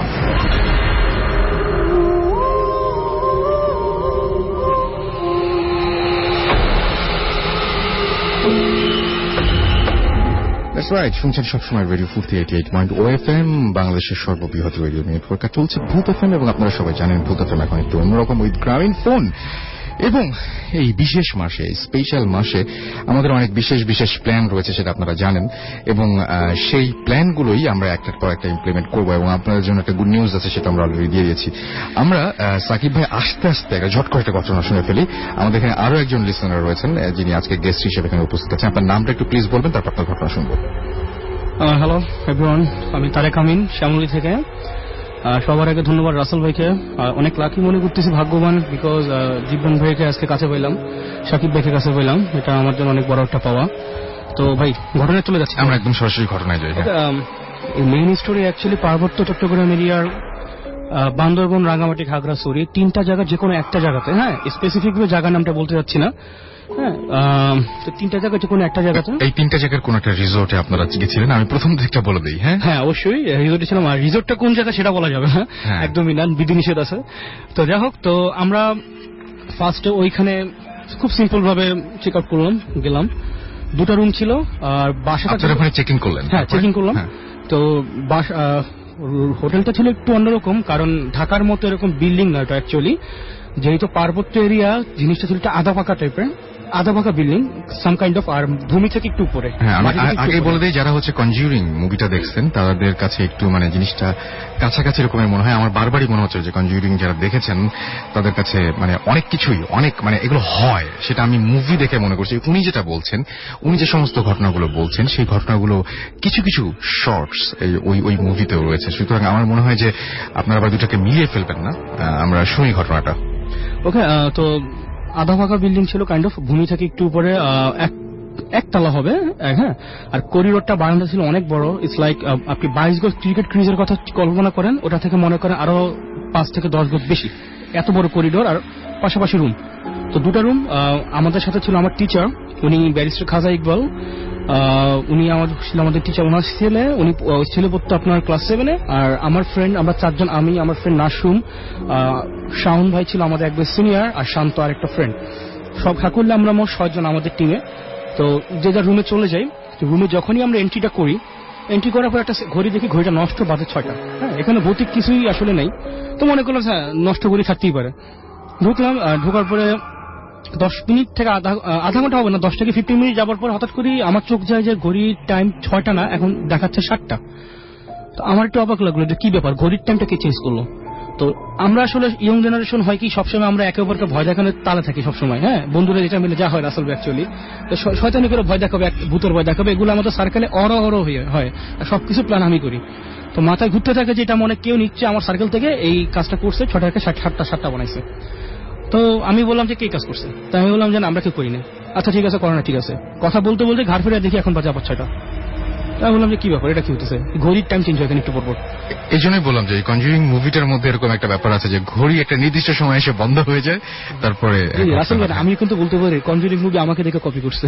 That's right, শুনছেন সবসময় রেডিও ফুর্তি 88.0 FM, বাংলাদেশের সর্ববৃহৎ রেডিও নেটওয়ার্ক। চলছে ভূত এফএম, এবং আপনারা সবাই জানেন ভূত এফএম এখন একটু অন্যরকম উইথ গ্রামীণফোন। এবং এই বিশেষ মাসে, স্পেশাল মাসে আমাদের অনেক বিশেষ বিশেষ প্ল্যান রয়েছে, সেটা আপনারা জানেন, এবং সেই প্ল্যানগুলোই আমরা একটার পর একটা ইমপ্লিমেন্ট করবো। এবং আপনাদের জন্য একটা গুড নিউজ আছে, সেটা আমরা অলরেডি দিয়ে দিয়েছি। আমরা সাকিব ভাই আস্তে আস্তে একটা ঝট করে একটা ঘটনা শুনে ফেলি। আমাদের এখানে আরো একজন লিসনার রয়েছেন যিনি আজকে গেস্ট হিসেবে এখানে উপস্থিত আছেন। আপনার নামটা একটু প্লিজ বলবেন, তারপর আপনার ঘটনা শুনবো। হ্যালো এভরিওয়ান, আমি তারেক আমিন শ্যামলী থেকে। সবার আগে ধন্যবাদ রাসেল ভাইকে, অনেক লাকি মনে করতেছি, ভাগ্যবান, বিকজ জীবন ভাইকে আজকে কাছে পাইলাম, সাকিব ভাইকে কাছে পাইলাম, এটা আমার জন্য অনেক বড় একটা পাওয়া। তো ভাই ঘটনায় চলে যাচ্ছে, আমরা একদম সরাসরি ঘটনায় যাই। মেইন স্টোরি অ্যাকচুয়ালি পার্বত্য চট্টগ্রাম এরিয়ার বান্দরবন, রাঙামাটি, খাগড়াছড়ি, 3টা জায়গা, যে কোনো একটা জায়গাতে, হ্যাঁ স্পেসিফিক জায়গার নামটা বলতে যাচ্ছি না, হ্যাঁ তো 3টা জায়গা, যে কোনো একটা জায়গাতে। এই 3টা জায়গার কোন একটা রিসোর্টে আপনারা গেছিলেন, আমি প্রথম দিকটা বলে দিই। হ্যাঁ হ্যাঁ অবশ্যই রিসোর্টে ছিলাম। আর রিসোর্টটা কোন জায়গা সেটা বলা যাবে না, একদমই না, বিধিনিষেধ আছে। তো যাই হোক, তো আমরা ফার্স্টে ওইখানে খুব সিম্পল ভাবে চেক আউট করলাম, গেলাম। 2টা রুম ছিল, আর বাসাটা ওখানে চেকিং করলেন? হ্যাঁ চেকিং করলাম। তো হোটেলটা ছিল একটু অন্যরকম, কারণ ঢাকার মতো এরকম বিল্ডিং না, এটা অ্যাকচুয়ালি যেহেতু পার্বত্য এরিয়া, জিনিসটা ছিল একটা আধা পাকা টাইপের, আধা পাকা বিল্ডিং সাম কাইন্ড অফ, আর ভূমি থেকে একটু উপরে। আগে বলে দেই, যারা হচ্ছে কনজিউরিং মুভিটা দেখছেন তাদের কাছে একটু মানে জিনিসটা কাছাকাছি রকমের মনে হয়। আমার বারবারই মনে হচ্ছে যে কনজিউরিং যারা দেখেছেন তাদের কাছে মানে অনেক কিছুই, অনেক মানে এগুলো হয়, সেটা আমি মুভি দেখে মনে করছি। উনি যেটা বলছেন, উনি যে সমস্ত ঘটনাগুলো বলছেন, সেই ঘটনাগুলো কিছু কিছু শর্টস ওই মুভিতেও রয়েছে। সুতরাং আমার মনে হয় যে আপনারা আবার দুটাকে মিলিয়ে ফেলবেন না। আমরা শুনি ঘটনাটা। ওকে, তো আধা পাকা বিল্ডিং ছিল, কাইন্ড অফ ভূমি থেকে একটু উপরে, একতলা হবে, হ্যাঁ। আর করিডোরটা, বারান্দা ছিল অনেক বড়। ইটস লাইক আপনি 22 গজ ক্রিকেট ক্রিজের কথা কল্পনা করেন, ওটা থেকে মনে করেন আরো 5 থেকে 10 গজ বেশি, এত বড় করিডোর, আর পাশাপাশি রুম। তো 2টা রুম। আমাদের সাথে ছিল আমার টিচার, উনি ব্যারিস্টার খাজা ইকবাল, উনি আমাদের টিচার। ওনার ছেলে, উনি ছেলে পড়তো আপনার ক্লাস 7-এ। আর আমার ফ্রেন্ড, আমরা 4 জন, আমি, আমার ফ্রেন্ড নাসুম, শাওন ভাই ছিল আমাদের একবার সিনিয়র, আর শান্ত আর একটা ফ্রেন্ড। সব করলে আমরা মোট 6 জন আমাদের টিমে। তো যে যার রুমে চলে যাই। রুমে যখনই আমরা এন্ট্রিটা করি, এন্ট্রি করার পর একটা ঘড়ি দেখি, ঘড়িটা নষ্ট, বাজে 6টা। হ্যাঁ, এখানে ভৌতিক কিছুই আসলে নেই। তো মনে করলাম হ্যাঁ নষ্ট ঘড়ি থাকতেই পারে। ঢুকলাম, ঢোকার পরে 10 মিনিট থেকে আধা ঘন্টা হবে না, 10 থেকে 15 মিনিট যাবার পর হঠাৎ করে আমার চোখ যায় যে ঘড়ির টাইম 6টা না, এখন দেখাচ্ছে 7টা। তো আমার একটু অবাক লাগলো যে কি ব্যাপার, ঘড়ির টাইমটা কে চেঞ্জ করলো। তো আমরা আসলে ইয়ং জেনারেশন হয় কি সবসময় আমরা একে অপরকে ভয় দেখানোর তালে থাকি সবসময়। হ্যাঁ, বন্ধুরা যেটা মিলে যা হয় রাসেল অ্যাকচুয়ালি, তো শয়তানি করে ভয় দেখাবে, ভূতের ভয় দেখাবে, এগুলো আমাদের সার্কেলে অরহ হয়, সবকিছু প্ল্যান আমি করি। তো মাথায় ঘুরতে থাকে যে এটা মনে কেউ নিচ্ছে আমার সার্কেল থেকে এই কাজটা করছে, 6টাকে 7টা বানাইছে। তো আমি বললাম যে কে কাজ করছে, তাই আমি বললাম যে আমরা কেউ করি না। আচ্ছা ঠিক আছে, করো না, ঠিক আছে। কথা বলতে বলতে ঘাড় ফিরে দেখি এখন বাজে আবার 6টা। তাই বললাম যে কি ব্যাপার, এটা কি হতেছে, ঘড়ির টাইম চেঞ্জ হয় একটু পরপর। এই জন্যই বললাম যে কনজুরিং মুভিটার মধ্যে এরকম একটা ব্যাপার আছে যে ঘড়ি একটা নির্দিষ্ট সময় এসে বন্ধ হয়ে যায়, তারপরে আসলে আমি কিন্তু বলতে পারি কনজুরিং মুভি আমাকে দেখে কপি করছে।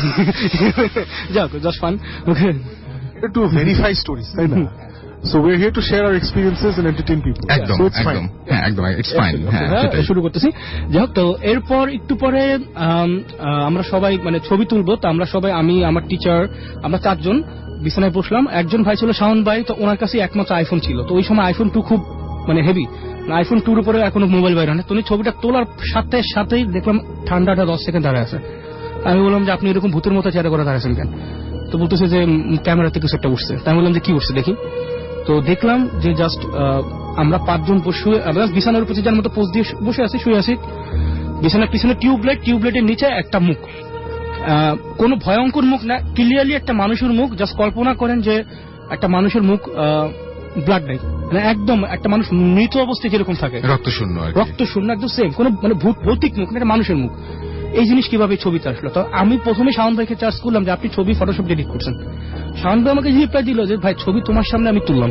যাক, just fun. Okay, to verify stories, তাই না? So we're here to share our experiences and entertain people. একদম So it's fine. হ্যাঁ একদম, ইটস ফাইন। হ্যাঁ, শুরু করতেছি। যাই হোক, তো এরপর একটু পরে আমরা সবাই মানে ছবি তুলবো। তো আমরা সবাই, আমি, আমার টিচার, আমরা 4 জন বিছানায় বসলাম। একজন ভাই ছিল শাওন ভাই, তো ওনার কাছে একমাত্র আইফোন ছিল। তো ওই সময় আইফোন 2 খুব মানে হেভি, আইফোন 2 উপরে এখনো মোবাইল বাইর হয় না। তো উনি ছবিটা তোলার সাথেই দেখলাম ঠান্ডাটা 10 সেকেন্ড দাঁড়ায় আছে। আমি বললাম যে আপনি এরকম ভূতের মতো চেহারা করে দাঁড়াচ্ছেন কেন? তো বলতেছে যে ক্যামেরাতে কিছু একটা উঠছে। তাই বললাম যে কি উঠছে দেখি। তো দেখলাম যে জাস্ট আমরা 5 জন বিছানার উপর যার মতো পোজ দিয়ে বসে আছি, শুয়ে আছি। বিছানার পিছনে টিউবলাইটের নিচে একটা মুখ, কোন ভয়ঙ্কর মুখ না, ক্লিয়ারলি একটা মানুষের মুখ। জাস্ট কল্পনা করেন যে একটা মানুষের মুখ, ব্লাড নাই, মানে একদম একটা মানুষ মৃত অবস্থায় যেরকম থাকে, রক্তশূন্য একদম সেম, কোন মানে ভৌতিক মুখ না, একটা মানুষের মুখ। এই জিনিস কিভাবে ছবিতে আসলো? তো আমি প্রথমে শাওন ভাইকে চার্জ করলাম যে আপনি ছবি ফটোশপ এডিট করছেন। শাওন ভাই আমাকে রিপ্লাই দিল যে ভাই ছবি তোমার সামনে আমি তুললাম,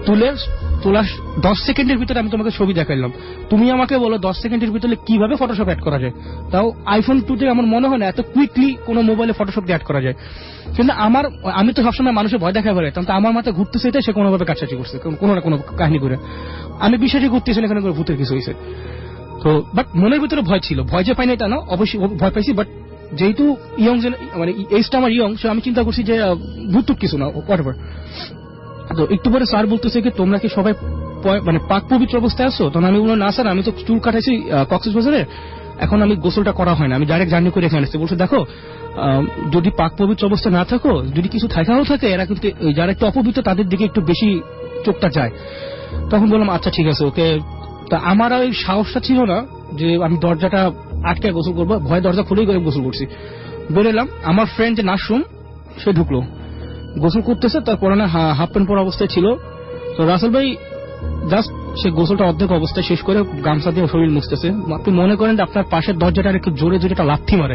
তোলা 10 সেকেন্ডের ভিতরে আমি তোমাকে ছবি দেখাইলাম, তুমি আমাকে বলো 10 সেকেন্ডের ভিতরে কিভাবে ফটোশপ অ্যাড করা যায়। তাও আইফোন 2 আমার মনে হয় না এত কুইকলি কোন মোবাইলে ফটোশপ অ্যাড করা যায়। কিন্তু আমি তো সবসময় মানুষের ভয় দেখাই পারে, তো আমার মাথায় ঘুরতেছে এটা, সে কোনোভাবে কাছাকাছি করছে কোনো না কোনো কাহিনী করে। আমি বিশ্বাসই করতেছিলাম এখানে করে ভূতের কিছু হয়েছে। তো বাট মনের ভিতরে ভয় ছিল, ভয় যে পাই না এটা না, অবশ্যই ভয় পাইছি। বাট যেহেতু ইয়ং মানে এজটা আমার ইয়ং, সে আমি চিন্তা করছি যে ভূত কিছু না, হোয়াটএভার। তো একটু পরে স্যার বলতেছে কি তোমরা কি সবাই মানে পাক পবিত্র অবস্থায় আছো? তখন আমি বললাম না স্যার, আমি তো চুল কাটাইছি কক্সবাজারে, এখন আমি গোসলটা করা হয় না, আমি ডাইরেক্ট জার্নি করে এখানে আসছি। বলছে দেখো যদি পাক পবিত্র অবস্থা না থাকো, যদি কিছু থাকাও থাকে, এরা কিন্তু যারা একটু অপবিত্র তাদের দিকে একটু বেশি চোখটা যায়। তখন বললাম আচ্ছা ঠিক আছে ওকে। তা আমার ওই সাহসটা ছিল না যে আমি দরজাটা আটকে গোসল করবো, ভয় দরজা খুলেই করে গোসল করছি। বেরোলাম, আমার ফ্রেন্ড যে নাশরুম সে ঢুকলো, গোসল করতেছে, তার পরনে হাফ প্যান্ট পরা অবস্থায় ছিল। তো রাসেল ভাই জাস্ট সে গোসলটা অর্ধেক অবস্থায় শেষ করে গামছা দিয়ে শরীর মুছতেছে। আপনি মনে করেন যে আপনার পাশের দরজাটা একটু জোরে জোরে একটা লাথি মারে,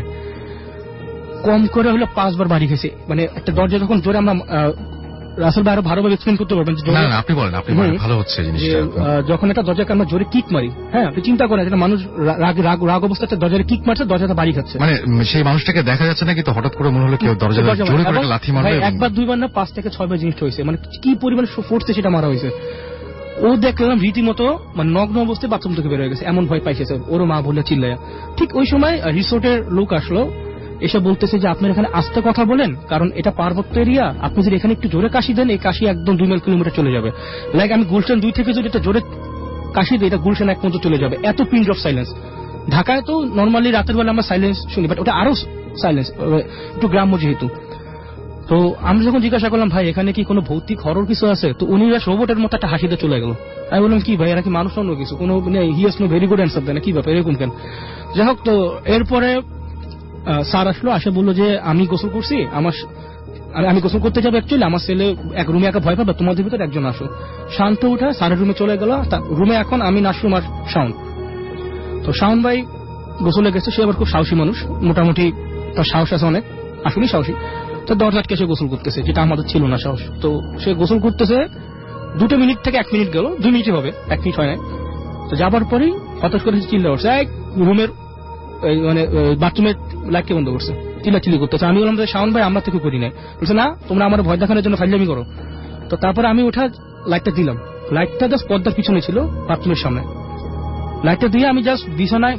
কম করে হলো 5 বার বাড়ি গেছে। মানে একটা দরজা যখন জোরে, আমরা রাসেল ভাই আরো ভালোভাবে এক্সপ্লেন করতে পারবেন। আপনি বলেন, ভালো হচ্ছে জিনিসটা। যখন একটা দরজাকে আমরা জোরে কিক মারি, হ্যাঁ আপনি চিন্তা করেন একটা মানুষ রাগ অবস্থাতে দরজায় কিক মারছে, দরজাটা বাড়ি খাচ্ছে, মানে সেই মানুষটাকে দেখা যাচ্ছে না, কিন্তু হঠাৎ করে মনে হলো কেউ দরজা জোরে করে লাথি মারবে। একবার 2 বার না 5 থেকে 6 বার জিনিসটা হয়েছে, মানে কি পরিমাণে ফোর্সে সেটা মারা হয়েছে। ও দেখলাম রীতিমতো মানে নগ্ন অবস্থায় বাথরুম থেকে বের হয়ে গেছে, এমন ভয় পাইছে ওর মা বললে চিল্লায়া। ঠিক ওই সময় রিসোর্টের লোক আসলো, এসে বলতেছে যে আপনার এখানে আস্তে কথা বলেন, কারণ এটা পার্বত্য এরিয়া, আপনি যদি এখানে একটু জোরে কাশি দেন, এই কাশি একদম 2 কিলোমিটার চলে যাবে। লাইক আমি গুলশান 2 থেকে যদি এটা জোরে কাশি দিই, এটা গুলশান 1 পর্যন্ত চলে যাবে। এত পিন অফ সাইলেন্স। ঢাকায় তো নর্মালি রাতের বেলা আমরা সাইলেন্স শুনি, বাট ওটা আরো সাইলেন্স, একটু গ্রাম্য যেহেতু। তো আমি যখন জিজ্ঞাসা করলাম ভাই এখানে কি কোনো ভৌতিক হরর কিছু আছে, তো উনি রোবটের মতো একটা হাসিতে চলে গেল। আমি বললাম কি ভাই এরা কি মানুষ অন্য কিছু, কোনো he has no very good answer দেয় না, কি ব্যাপার এরকম কেন? যাই হোক, তো এরপরে স্যার আসলো, আসে বললো যে আমি গোসল করছি, আমি গোসল করতে যাবো, অ্যাকচুয়ালি আমার ছেলে এক রুমে একা ভয় পাবে, তোমাদের ভিতরে একজন আসো। শান্ত উঠা স্যারের রুমে চলে গেল। রুমে এখন আমি, নাশরুম আর শাওন। তো শাওন ভাই গোসলে গেছে, সে আবার খুব সাহসী মানুষ, মোটামুটি তার সাহস আছে অনেক, আসলেই সাহসী। তো দরজা আটকে সে গোসল করতেছে, যেটা আমাদের ছিল না সাহস। তো সে গোসল করতেছে, 2 মিনিট থেকে 1 মিনিট গেল, 2 মিনিটই হবে, 1 মিনিট হয় নাই। তো যাবার পরেই হঠাৎ করে চিল্লা উঠছে, রুমের মানে বাথরুমের লাইটকে বন্ধ করছে, চিল্লাচিল্লি করতেছে। আমি বললাম যে শাওন ভাই আমরা থেকে করি নাই। বলছে না তোমরা আমার ভয় দেখানোর জন্য ফাইজলামি করো। তো তারপরে আমি ওঠা লাইটটা দিলাম, লাইটটা জাস্ট পর্দার পিছনে ছিল বাথরুমের সামনে। লাইটটা দিয়ে আমি জাস্ট বিছানায় মানে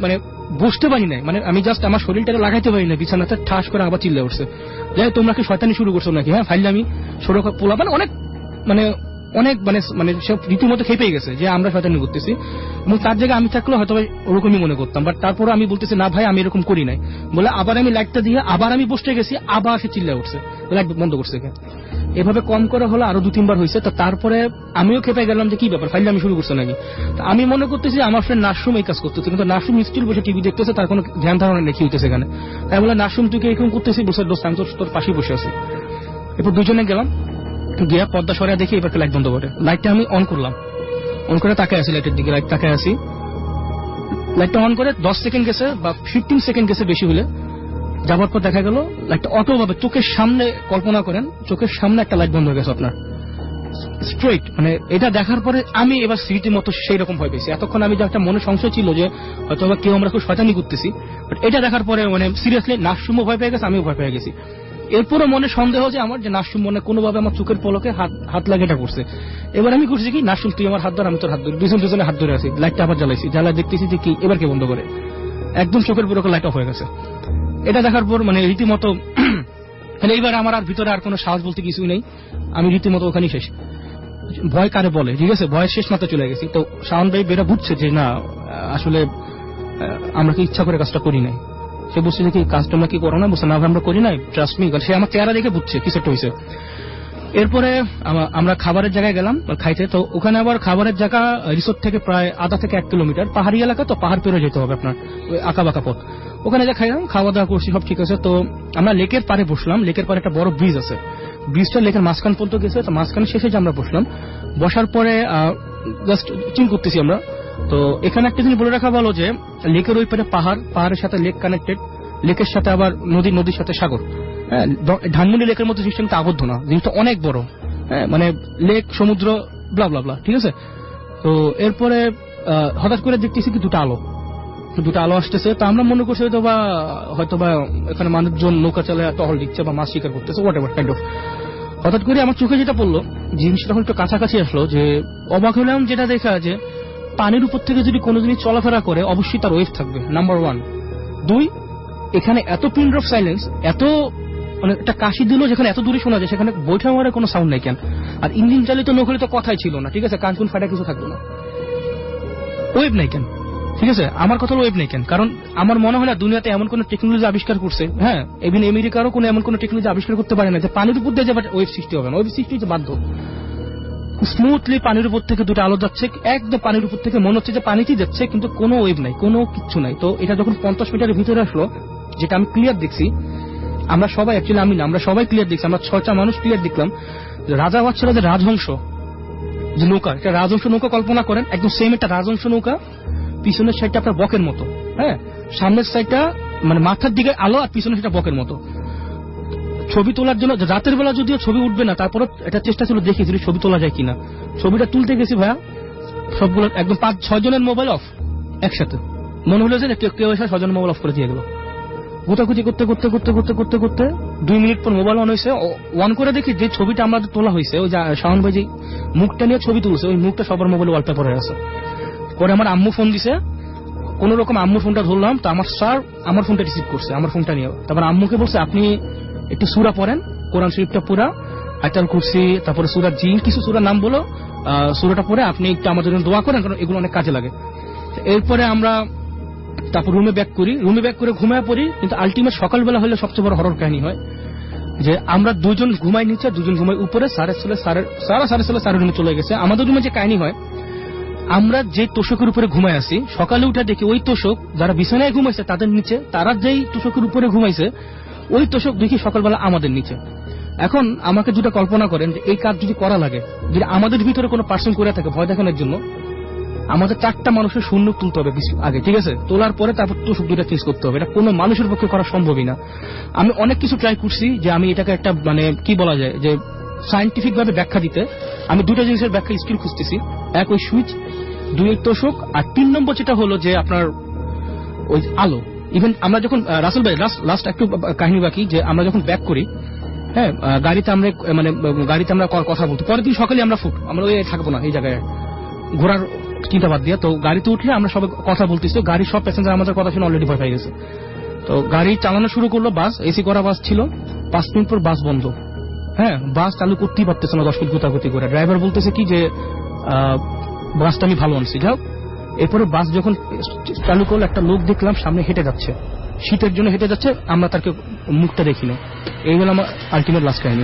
বসতে পারি নাই, মানে আমি জাস্ট আমার শরীরটা লাগাইতে পারি না, বিছানাতে ঠাস করে আবার চিল্লে উঠছে যে তোমরা কি শয়তানি শুরু করছো নাকি? হ্যাঁ, ফাইলে আমি ছোট পোলা মানে অনেক মানে অনেক মানে মানে সব রীতিমতো খেপে গেছে যে আমরা শয়তানি করতেছি, এবং তার জায়গায় আমি থাকলে হয়তো ওরকমই মনে করতাম। বাট তারপরে আমি বলতেছি না ভাই আমি এরকম করি নাই বলে আবার আমি লাইটটা দিয়ে আবার আমি বসতে গেছি, আবার সে চিল্লা উঠছে, লাইট বন্ধ করছে। এভাবে কম করে হলো আরো 2-3 বার হয়েছে। তো তারপরে আমিও খেপে গেলাম যে কি ব্যাপার, ফাইলে আমি শুরু করছে নাকি। আমি মনে করতেছি আমার ফ্রেন্ড নাসুম এই কাজ করতেছে, কিন্তু নাসুম স্টিল বসে টিভি দেখতেছে, তার কোনো ধ্যান ধারণা নেই কি হইতেছে এখানে। তাই বলে নাসুম তুই কি এরকম করতেছি? বসে দোস্ত আমি তোর পাশেই বসে আছি। এরপর দুজনে গেলাম, গিয়া পর্দা সরিয়ে দেখি এবার লাইট বন্ধ করে। লাইটটা আমি অন করলাম, অন করে তাকায় আছি লাইটের দিকে, লাইট তাকায় আছি। লাইটটা অন করে 10 সেকেন্ড গেছে বা 15 সেকেন্ড গেছে বেশি হলে, যাবার পর দেখা গেল লাইটটা অটোভাবে চোখের সামনে, কল্পনা করেন চোখের সামনে একটা লাইট বন্ধ হয়ে গেছে আপনার স্ট্রেট। মানে এটা দেখার পরে আমি এবার স্মৃতির মতো সেই রকম ভয় পেয়েছি। এতক্ষণ আমি যে একটা মনে সংশয় ছিল যে হয়তো কেউ আমরা খুব শয়তানি করতেছি, বাট এটা দেখার পরে মানে সিরিয়াসলি নাসুমও ভয় পেয়ে গেছে, আমিও ভয় পেয়ে গেছি। এরপরও মনে সন্দেহ যে আমার যে নাসুম মনে কোনোভাবে আমার চোখের পলকে হাত লাগে এটা করছে। এবার আমি করছি কি, নাসুম তুই আমার হাত ধর, আমি তোর হাত ধরি, দুজনে হাত ধরে আছি। লাইটটা আবার জ্বালাইছি, জ্বালা দেখতেছি যে কি এবার কে বন্ধ করে, একদম চোখের পুরো লাইট অফ হয়ে গেছে। এটা দেখার পর মানে রীতিমতো এইবার আমার আর ভিতরে আর কোনো সাহস বলতে কিছুই নেই, আমি রীতিমতো ওখানেই শেষ। ভয় কারে বলে, ঠিক আছে, ভয়ের শেষ মাত্রা চলে গেছি। তো শাওন ভাই বেরা বুঝছে যে না আসলে আমরা কি ইচ্ছা করে কাজটা করি নাই। সে বুঝছে যে কি কাজটা আমরা কি করো না, বুঝছে না আমরা করি নাই, ট্রাস্ট মি। সে আমার চেহারা দেখে বুঝছে কিছু একটা হয়েছে। এরপরে আমরা খাবারের জায়গায় গেলাম খাইতে। তো ওখানে আবার খাবারের জায়গা রিসোর্ট থেকে প্রায় 1/2 থেকে 1 কিলোমিটার, পাহাড়ি এলাকা, তো পাহাড় পেরো যেতে হবে আপনার, আঁকা বাঁকা পথ। ওখানে যা খাইলাম, খাওয়া দাওয়া করছি, সব ঠিক আছে। তো আমরা লেকের পারে বসলাম, লেকের পারে একটা বড় ব্রিজ আছে, ব্রিজটা লেকের মাঝখান পর্যন্ত গেছে। তো মাঝখানে শেষে যে আমরা বসলাম, বসার পরে জাস্ট চিল করতেছি আমরা। তো এখানে একটা জিনিস বলে রাখা ভালো যে লেকের ওই পারে পাহাড়, পাহাড়ের সাথে লেক কানেক্টেড, লেকের সাথে আবার নদীর সাথে সাগর। হ্যাঁ, ধানমন্ডি লেকের মধ্যে সিস্টেমটা আবদ্ধ না, জিনিসটা অনেক বড়। হ্যাঁ, মানে লেক সমুদ্র ব্লা ব্লা ব্লা, ঠিক আছে। তো এরপরে হঠাৎ করে দেখতেছি কি দুটো আলো আসতেছে। তো আমরা মনে করছি হয়তো বা এখানে মানুষজন নৌকা চালায় টহল দিচ্ছে বা মাছ শিকার করতেছে, হোয়াট এভার কাইন্ড অফ। হঠাৎ করে আমার চোখে যেটা পড়লো, জিনিসটা যখন একটু কাছাকাছি আসলো, যে অবাক হলাম যেটা দেখা যে পানির উপর থেকে যদি কোনো জিনিস চলাফেরা করে অবশ্যই তার ওয়েভ থাকবে, নাম্বার 1। 2, এখানে এত পিন ড্রপ সাইলেন্স, এত মানে একটা কাশি দিল যেখানে এত দূরে শোনা যায়, সেখানে বৈঠা মারার কোনো সাউন্ড নাই কেন। আর ইঞ্জিন চালিত নৌকলে তো কথাই ছিল না, ঠিক আছে, কানকুন ফাটা কিছু থাকলো না, ওয়েভ নাই কেন, ঠিক আছে। আমার কথা ওয়েভ নাই কেন, কারণ আমার মনে হয় না দুনিয়াতে এমন কোন টেকনোলজি আবিষ্কার করছে, হ্যাঁ, ইভেন আমেরিকারও কোনো এমন কোন টেকনোলজি আবিষ্কার করতে পারে না যে পানির উপর দিয়ে যে ওয়েভ সৃষ্টি হবে না। ওয়েভ সৃষ্টি হচ্ছে বাধ্য স্মুথলি পানির উপর থেকে দুটো আলো যাচ্ছে, একদম পানির উপর থেকে মনে হচ্ছে যে পানিতেই যাচ্ছে, কিন্তু কোনো ওয়েভ নাই, কোনো কিচ্ছু নাই। তো এটা যখন 50 মিটারের ভিতরে আসলো, যেটা আমি ক্লিয়ার দেখছি, আমরা সবাই অ্যাকচুয়ালি আমি না, আমরা সবাই ক্লিয়ার দেখছি, আমরা 6টা মানুষ ক্লিয়ার দেখলাম। রাজা বাচ্চারা যে রাজহংস যে নৌকা, একটা রাজহংস নৌকা কল্পনা করেন, একদম সেম একটা রাজহংস নৌকা, পিছনের সাইডটা আপনার বকের মতো, হ্যাঁ, সামনের সাইডটা মানে মাথার দিকে আলো, আর পিছনের সাইডটা বকের মতো। ছবি তোলার জন্য রাতের বেলা যদিও ছবি উঠবে না, তারপরে এটা চেষ্টা ছিল দেখি যদি ছবি তোলা যায় কিনা। ছবিটা তুলতে গেছি ভাইয়া, সবগুলো একদম 5-6 জনের মোবাইল অফ একসাথে। মনে হলো যে কেউ এসে 6 জনের মোবাইল অফ করে দিয়ে গেল। গোতাগুতি করতে করতে করতে করতে করতে করতে 2 মিনিট পর মোবাইল অন হয়েছে, অন করে দেখি যে ছবিটা আমাদের তোলা হয়েছে, ওই শাওন ভাই যে মুখটা নিয়ে ছবি তুলছে, ওই মুখটা সবার মোবাইল ওয়ালপেপারে আছে। পরে আমার আম্মু ফোন দিছে, কোন রকম আম্মুর ফোনটা ধরলাম, তো আমার স্যার আমার ফোনটা রিসিভ করছে, আমার ফোনটা নিয়ে। তারপর আম্মুকে বলছে আপনি একটু সূরা পড়েন, কোরআন শরীফটা পুরা, আয়াতুল কুরসি, তারপরে সূরা জিন, কিছু সূরার নাম বলো, সূরাটা পড়ে আপনি একটু আমাদের জন্য দোয়া করেন, কারণ এগুলো অনেক কাজে লাগে। এরপরে আমরা তারপর রুমে ব্যাক করে ঘুমায় পড়ি। কিন্তু আলটিমেট সকালবেলা হলে সবচেয়ে বড় হরর কাহিনী হয় যে আমরা 2 জন ঘুমাই নিচে, 2 জন ঘুমাই উপরে, স্যারের রুমে চলে গেছে। আমাদের রুমে যে কাহিনী হয়, আমরা যে তোষকের উপরে ঘুমাই আছি, সকালে উঠে দেখি ওই তোষক যারা বিছানায় ঘুমাইছে তাদের নিচে, তারা যেই তোষকের উপরে ঘুমাইছে ওই তোষক দেখি সকালবেলা আমাদের নিচে। এখন আমাকে দুটো কল্পনা করেন যে এই কাজ যদি করা লাগে, যদি আমাদের ভিতরে কোনো পার্সন করে থাকে ভয় দেখানোর জন্য, আমাদের 4টা মানুষের শূন্য তুলতে হবে আগে, ঠিক আছে, তোলার পরে তারপর তোষক 2টা চেঞ্জ করতে হবে। এটা কোনো মানুষের পক্ষে করা সম্ভবই না। আমি অনেক কিছু ট্রাই করছি যে আমি এটাকে একটা মানে কি বলা যায় যে সায়েন্টিফিক ভাবে ব্যাখ্যা দিতে। আমি 2টা জিনিসের ব্যাখ্যা স্টিল খুঁজতেছি, এক ওই সুইচ, 2 তোষক, আর 3 নম্বর যেটা হলো যে আপনার ওই আলো। ইভেন আমরা যখন রাসেল ভাই লাস্ট একটু কাহিনী বাকি, যে আমরা যখন ব্যাক করি, হ্যাঁ, গাড়িতে আমরা কথা বলতে, পরের দিন সকালে আমরা ওই থাকবো না, এই জায়গায় ঘোরার চিন্তা বাদ দিয়ে। তো গাড়িতে উঠলে আমরা সবাই কথা বলতেছি, গাড়ির সব প্যাসেঞ্জার আমাদের কথা শুনে অলরেডি ভয় পেয়ে গেছে। তো গাড়ি চালানো শুরু করলো, বাস এসি করা বাস ছিল, 5 মিনিট পর বাস বন্ধ। হ্যাঁ, বাস চালু করতেই পারতেছে না, 10 মিনিট গোতাগুতি করে। ড্রাইভার বলতেছে কি যে বাসটা আমি ভালো আনছি। যাই হোক, এরপরে বাস যখন চালু করলো, একটা লোক দেখলাম সামনে হেঁটে যাচ্ছে, শীতের জন্য হেঁটে যাচ্ছে, আমরা তাকে মুখটা দেখি না। এই হলো আমার আলটিমেট লাস্ট কাহিনী।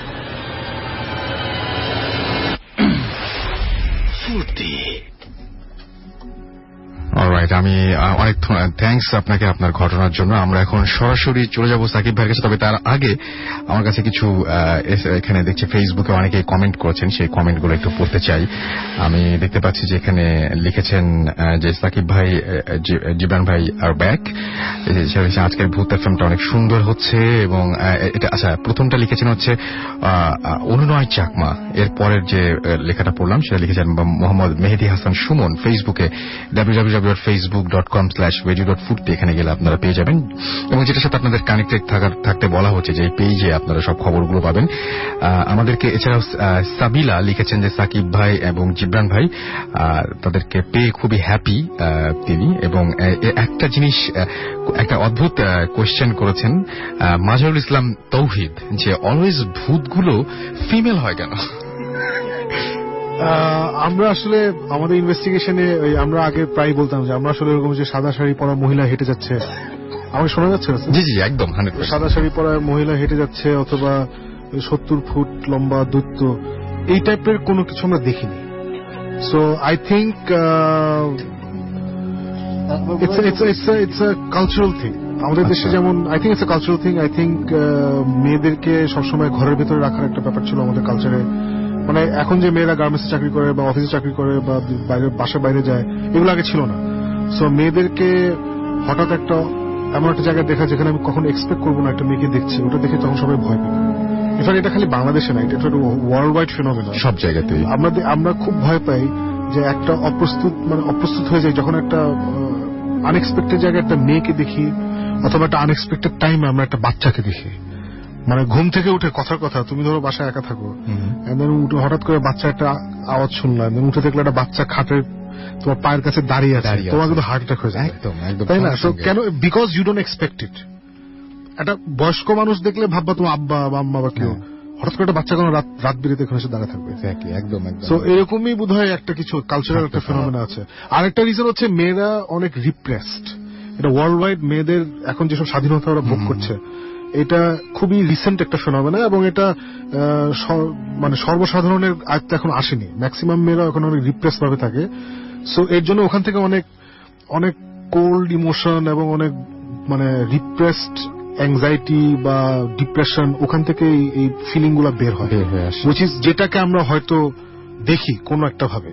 অলরাইট, আমি অনেক থ্যাঙ্কস আপনাকে আপনার ঘটনার জন্য। আমরা এখন সরাসরি চলে যাব সাকিব ভাইয়ের কাছে। তবে তার আগে আমার কাছে কিছু এখানে দেখছি ফেসবুকে অনেকে কমেন্ট করেছেন, সেই কমেন্টগুলো একটু পড়তে চাই। আমি দেখতে পাচ্ছি যে এখানে লিখেছেন যে সাকিব ভাই, জিবরান ভাই আর ব্যাক, আজকের ভূত এফএমটা অনেক সুন্দর হচ্ছে। এবং এটা আচ্ছা, প্রথমটা লিখেছেন হচ্ছে অনুনয় চাকমা। এর পরের যে লেখাটা পড়লাম সেটা লিখেছেন মোহাম্মদ মেহেদি হাসান সুমন ফেসবুকে, www.facebook.com/radio.foodte। এখানে গেলে আপনারা পেয়ে যাবেন, এবং যেটার সাথে আপনাদের কানেক্টেড থাকতে বলা হচ্ছে যে এই পেজে আপনারা সব খবরগুলো পাবেন আমাদেরকে। এছাড়াও সাবিলা লিখেছেন যে সাকিব ভাই এবং জিবরান ভাই, তাদেরকে পেয়ে খুবই হ্যাপি তিনি। এবং একটা জিনিস, একটা অদ্ভুত কোয়েশ্চেন করেছেন মাজহারুল ইসলাম তৌহিদ, যে অলওয়েজ ভূতগুলো ফিমেল হয় কেন? আমরা আসলে আমাদের ইনভেস্টিগেশনে আমরা আগে প্রায় বলতাম যে আমরা আসলে এরকম যে সাদা শাড়ি পরা মহিলা হেঁটে যাচ্ছে, আমাকে শোনা যাচ্ছে? জি জি, একদম 100%। সাদা শাড়ি পরা মহিলা হেঁটে যাচ্ছে অথবা 70 ফুট লম্বা দৈত্য, এই টাইপের কোনো কিছু আমরা দেখিনি। So I think it's a cultural thing আমাদের দেশে। যেমন I think it's a cultural thing. I think মেয়েদেরকে সবসময় ঘরের ভেতরে রাখার একটা ব্যাপার ছিল আমাদের কালচারে। মানে এখন যে মেয়েরা গার্মেন্টসে চাকরি করে বা অফিসে চাকরি করে বা বাসার বাইরে যায়, এগুলো আগে ছিল না। সো মেয়েদেরকে হঠাৎ একটা এমন একটা জায়গায় দেখা যেখানে আমি কখনো এক্সপেক্ট করবো না একটা মেয়েকে দেখছি, ওটা দেখে তখন সবাই ভয় পেত। ইনফ্যাক্ট এটা খালি বাংলাদেশে না, এটা একটা ওয়ার্ল্ড ওয়াইড ফেনোমেনন, সব জায়গাতেই। আমরা খুব ভয় পাই যে একটা অপ্রস্তুত হয়ে যায় যখন একটা আনএক্সপেক্টেড জায়গায় একটা মেয়েকে দেখি, অথবা একটা আনএক্সপেক্টেড টাইমে আমরা একটা বাচ্চাকে দেখি। মানে ঘুম থেকে উঠে কথার কথা, তুমি ধরো বাসায় একা থাকো, হঠাৎ করে বাচ্চা একটা আওয়াজ শুনলাম, উঠে দেখলে একটা বাচ্চা খাটে তোমার পায়ের কাছে দাঁড়িয়ে আছে, তোমার কিন্তু হার্ট অ্যাটাক হয়ে যায়, তাই না? তো কেন? Because you don't expect it. একটা বয়স্ক মানুষ দেখলে ভাববা তোমার আব্বা বা আম্মা বা কেউ, হঠাৎ করে একটা বাচ্চা কোনো রাত বেরিয়ে এখানে এসে দাঁড়িয়ে থাকবে। একদম। সো এরকমই বোধহয় একটা কিছু কালচারাল একটা ফেনোমেনা আছে। আরেকটা রিজন হচ্ছে মেয়েরা অনেক রিপ্রেসড। এটা ওয়ার্ল্ড ওয়াইড মেয়েদের এখন যেসব স্বাধীনতা ওরা ভোগ করছে, এটা খুবই রিসেন্ট একটা ফেনোমেনা, এবং এটা মানে সর্বসাধারণের আয়ত্তে এখন আসেনি। ম্যাক্সিমাম মেয়েরা এখন অনেক রিপ্রেস ভাবে থাকে। সো এর জন্য ওখান থেকে অনেক কোল্ড ইমোশন এবং অনেক মানে রিপ্রেসড অ্যাংজাইটি বা ডিপ্রেশন, ওখান থেকে এই ফিলিং গুলা বের হয়, যেটাকে আমরা হয়তো দেখি কোন একটা ভাবে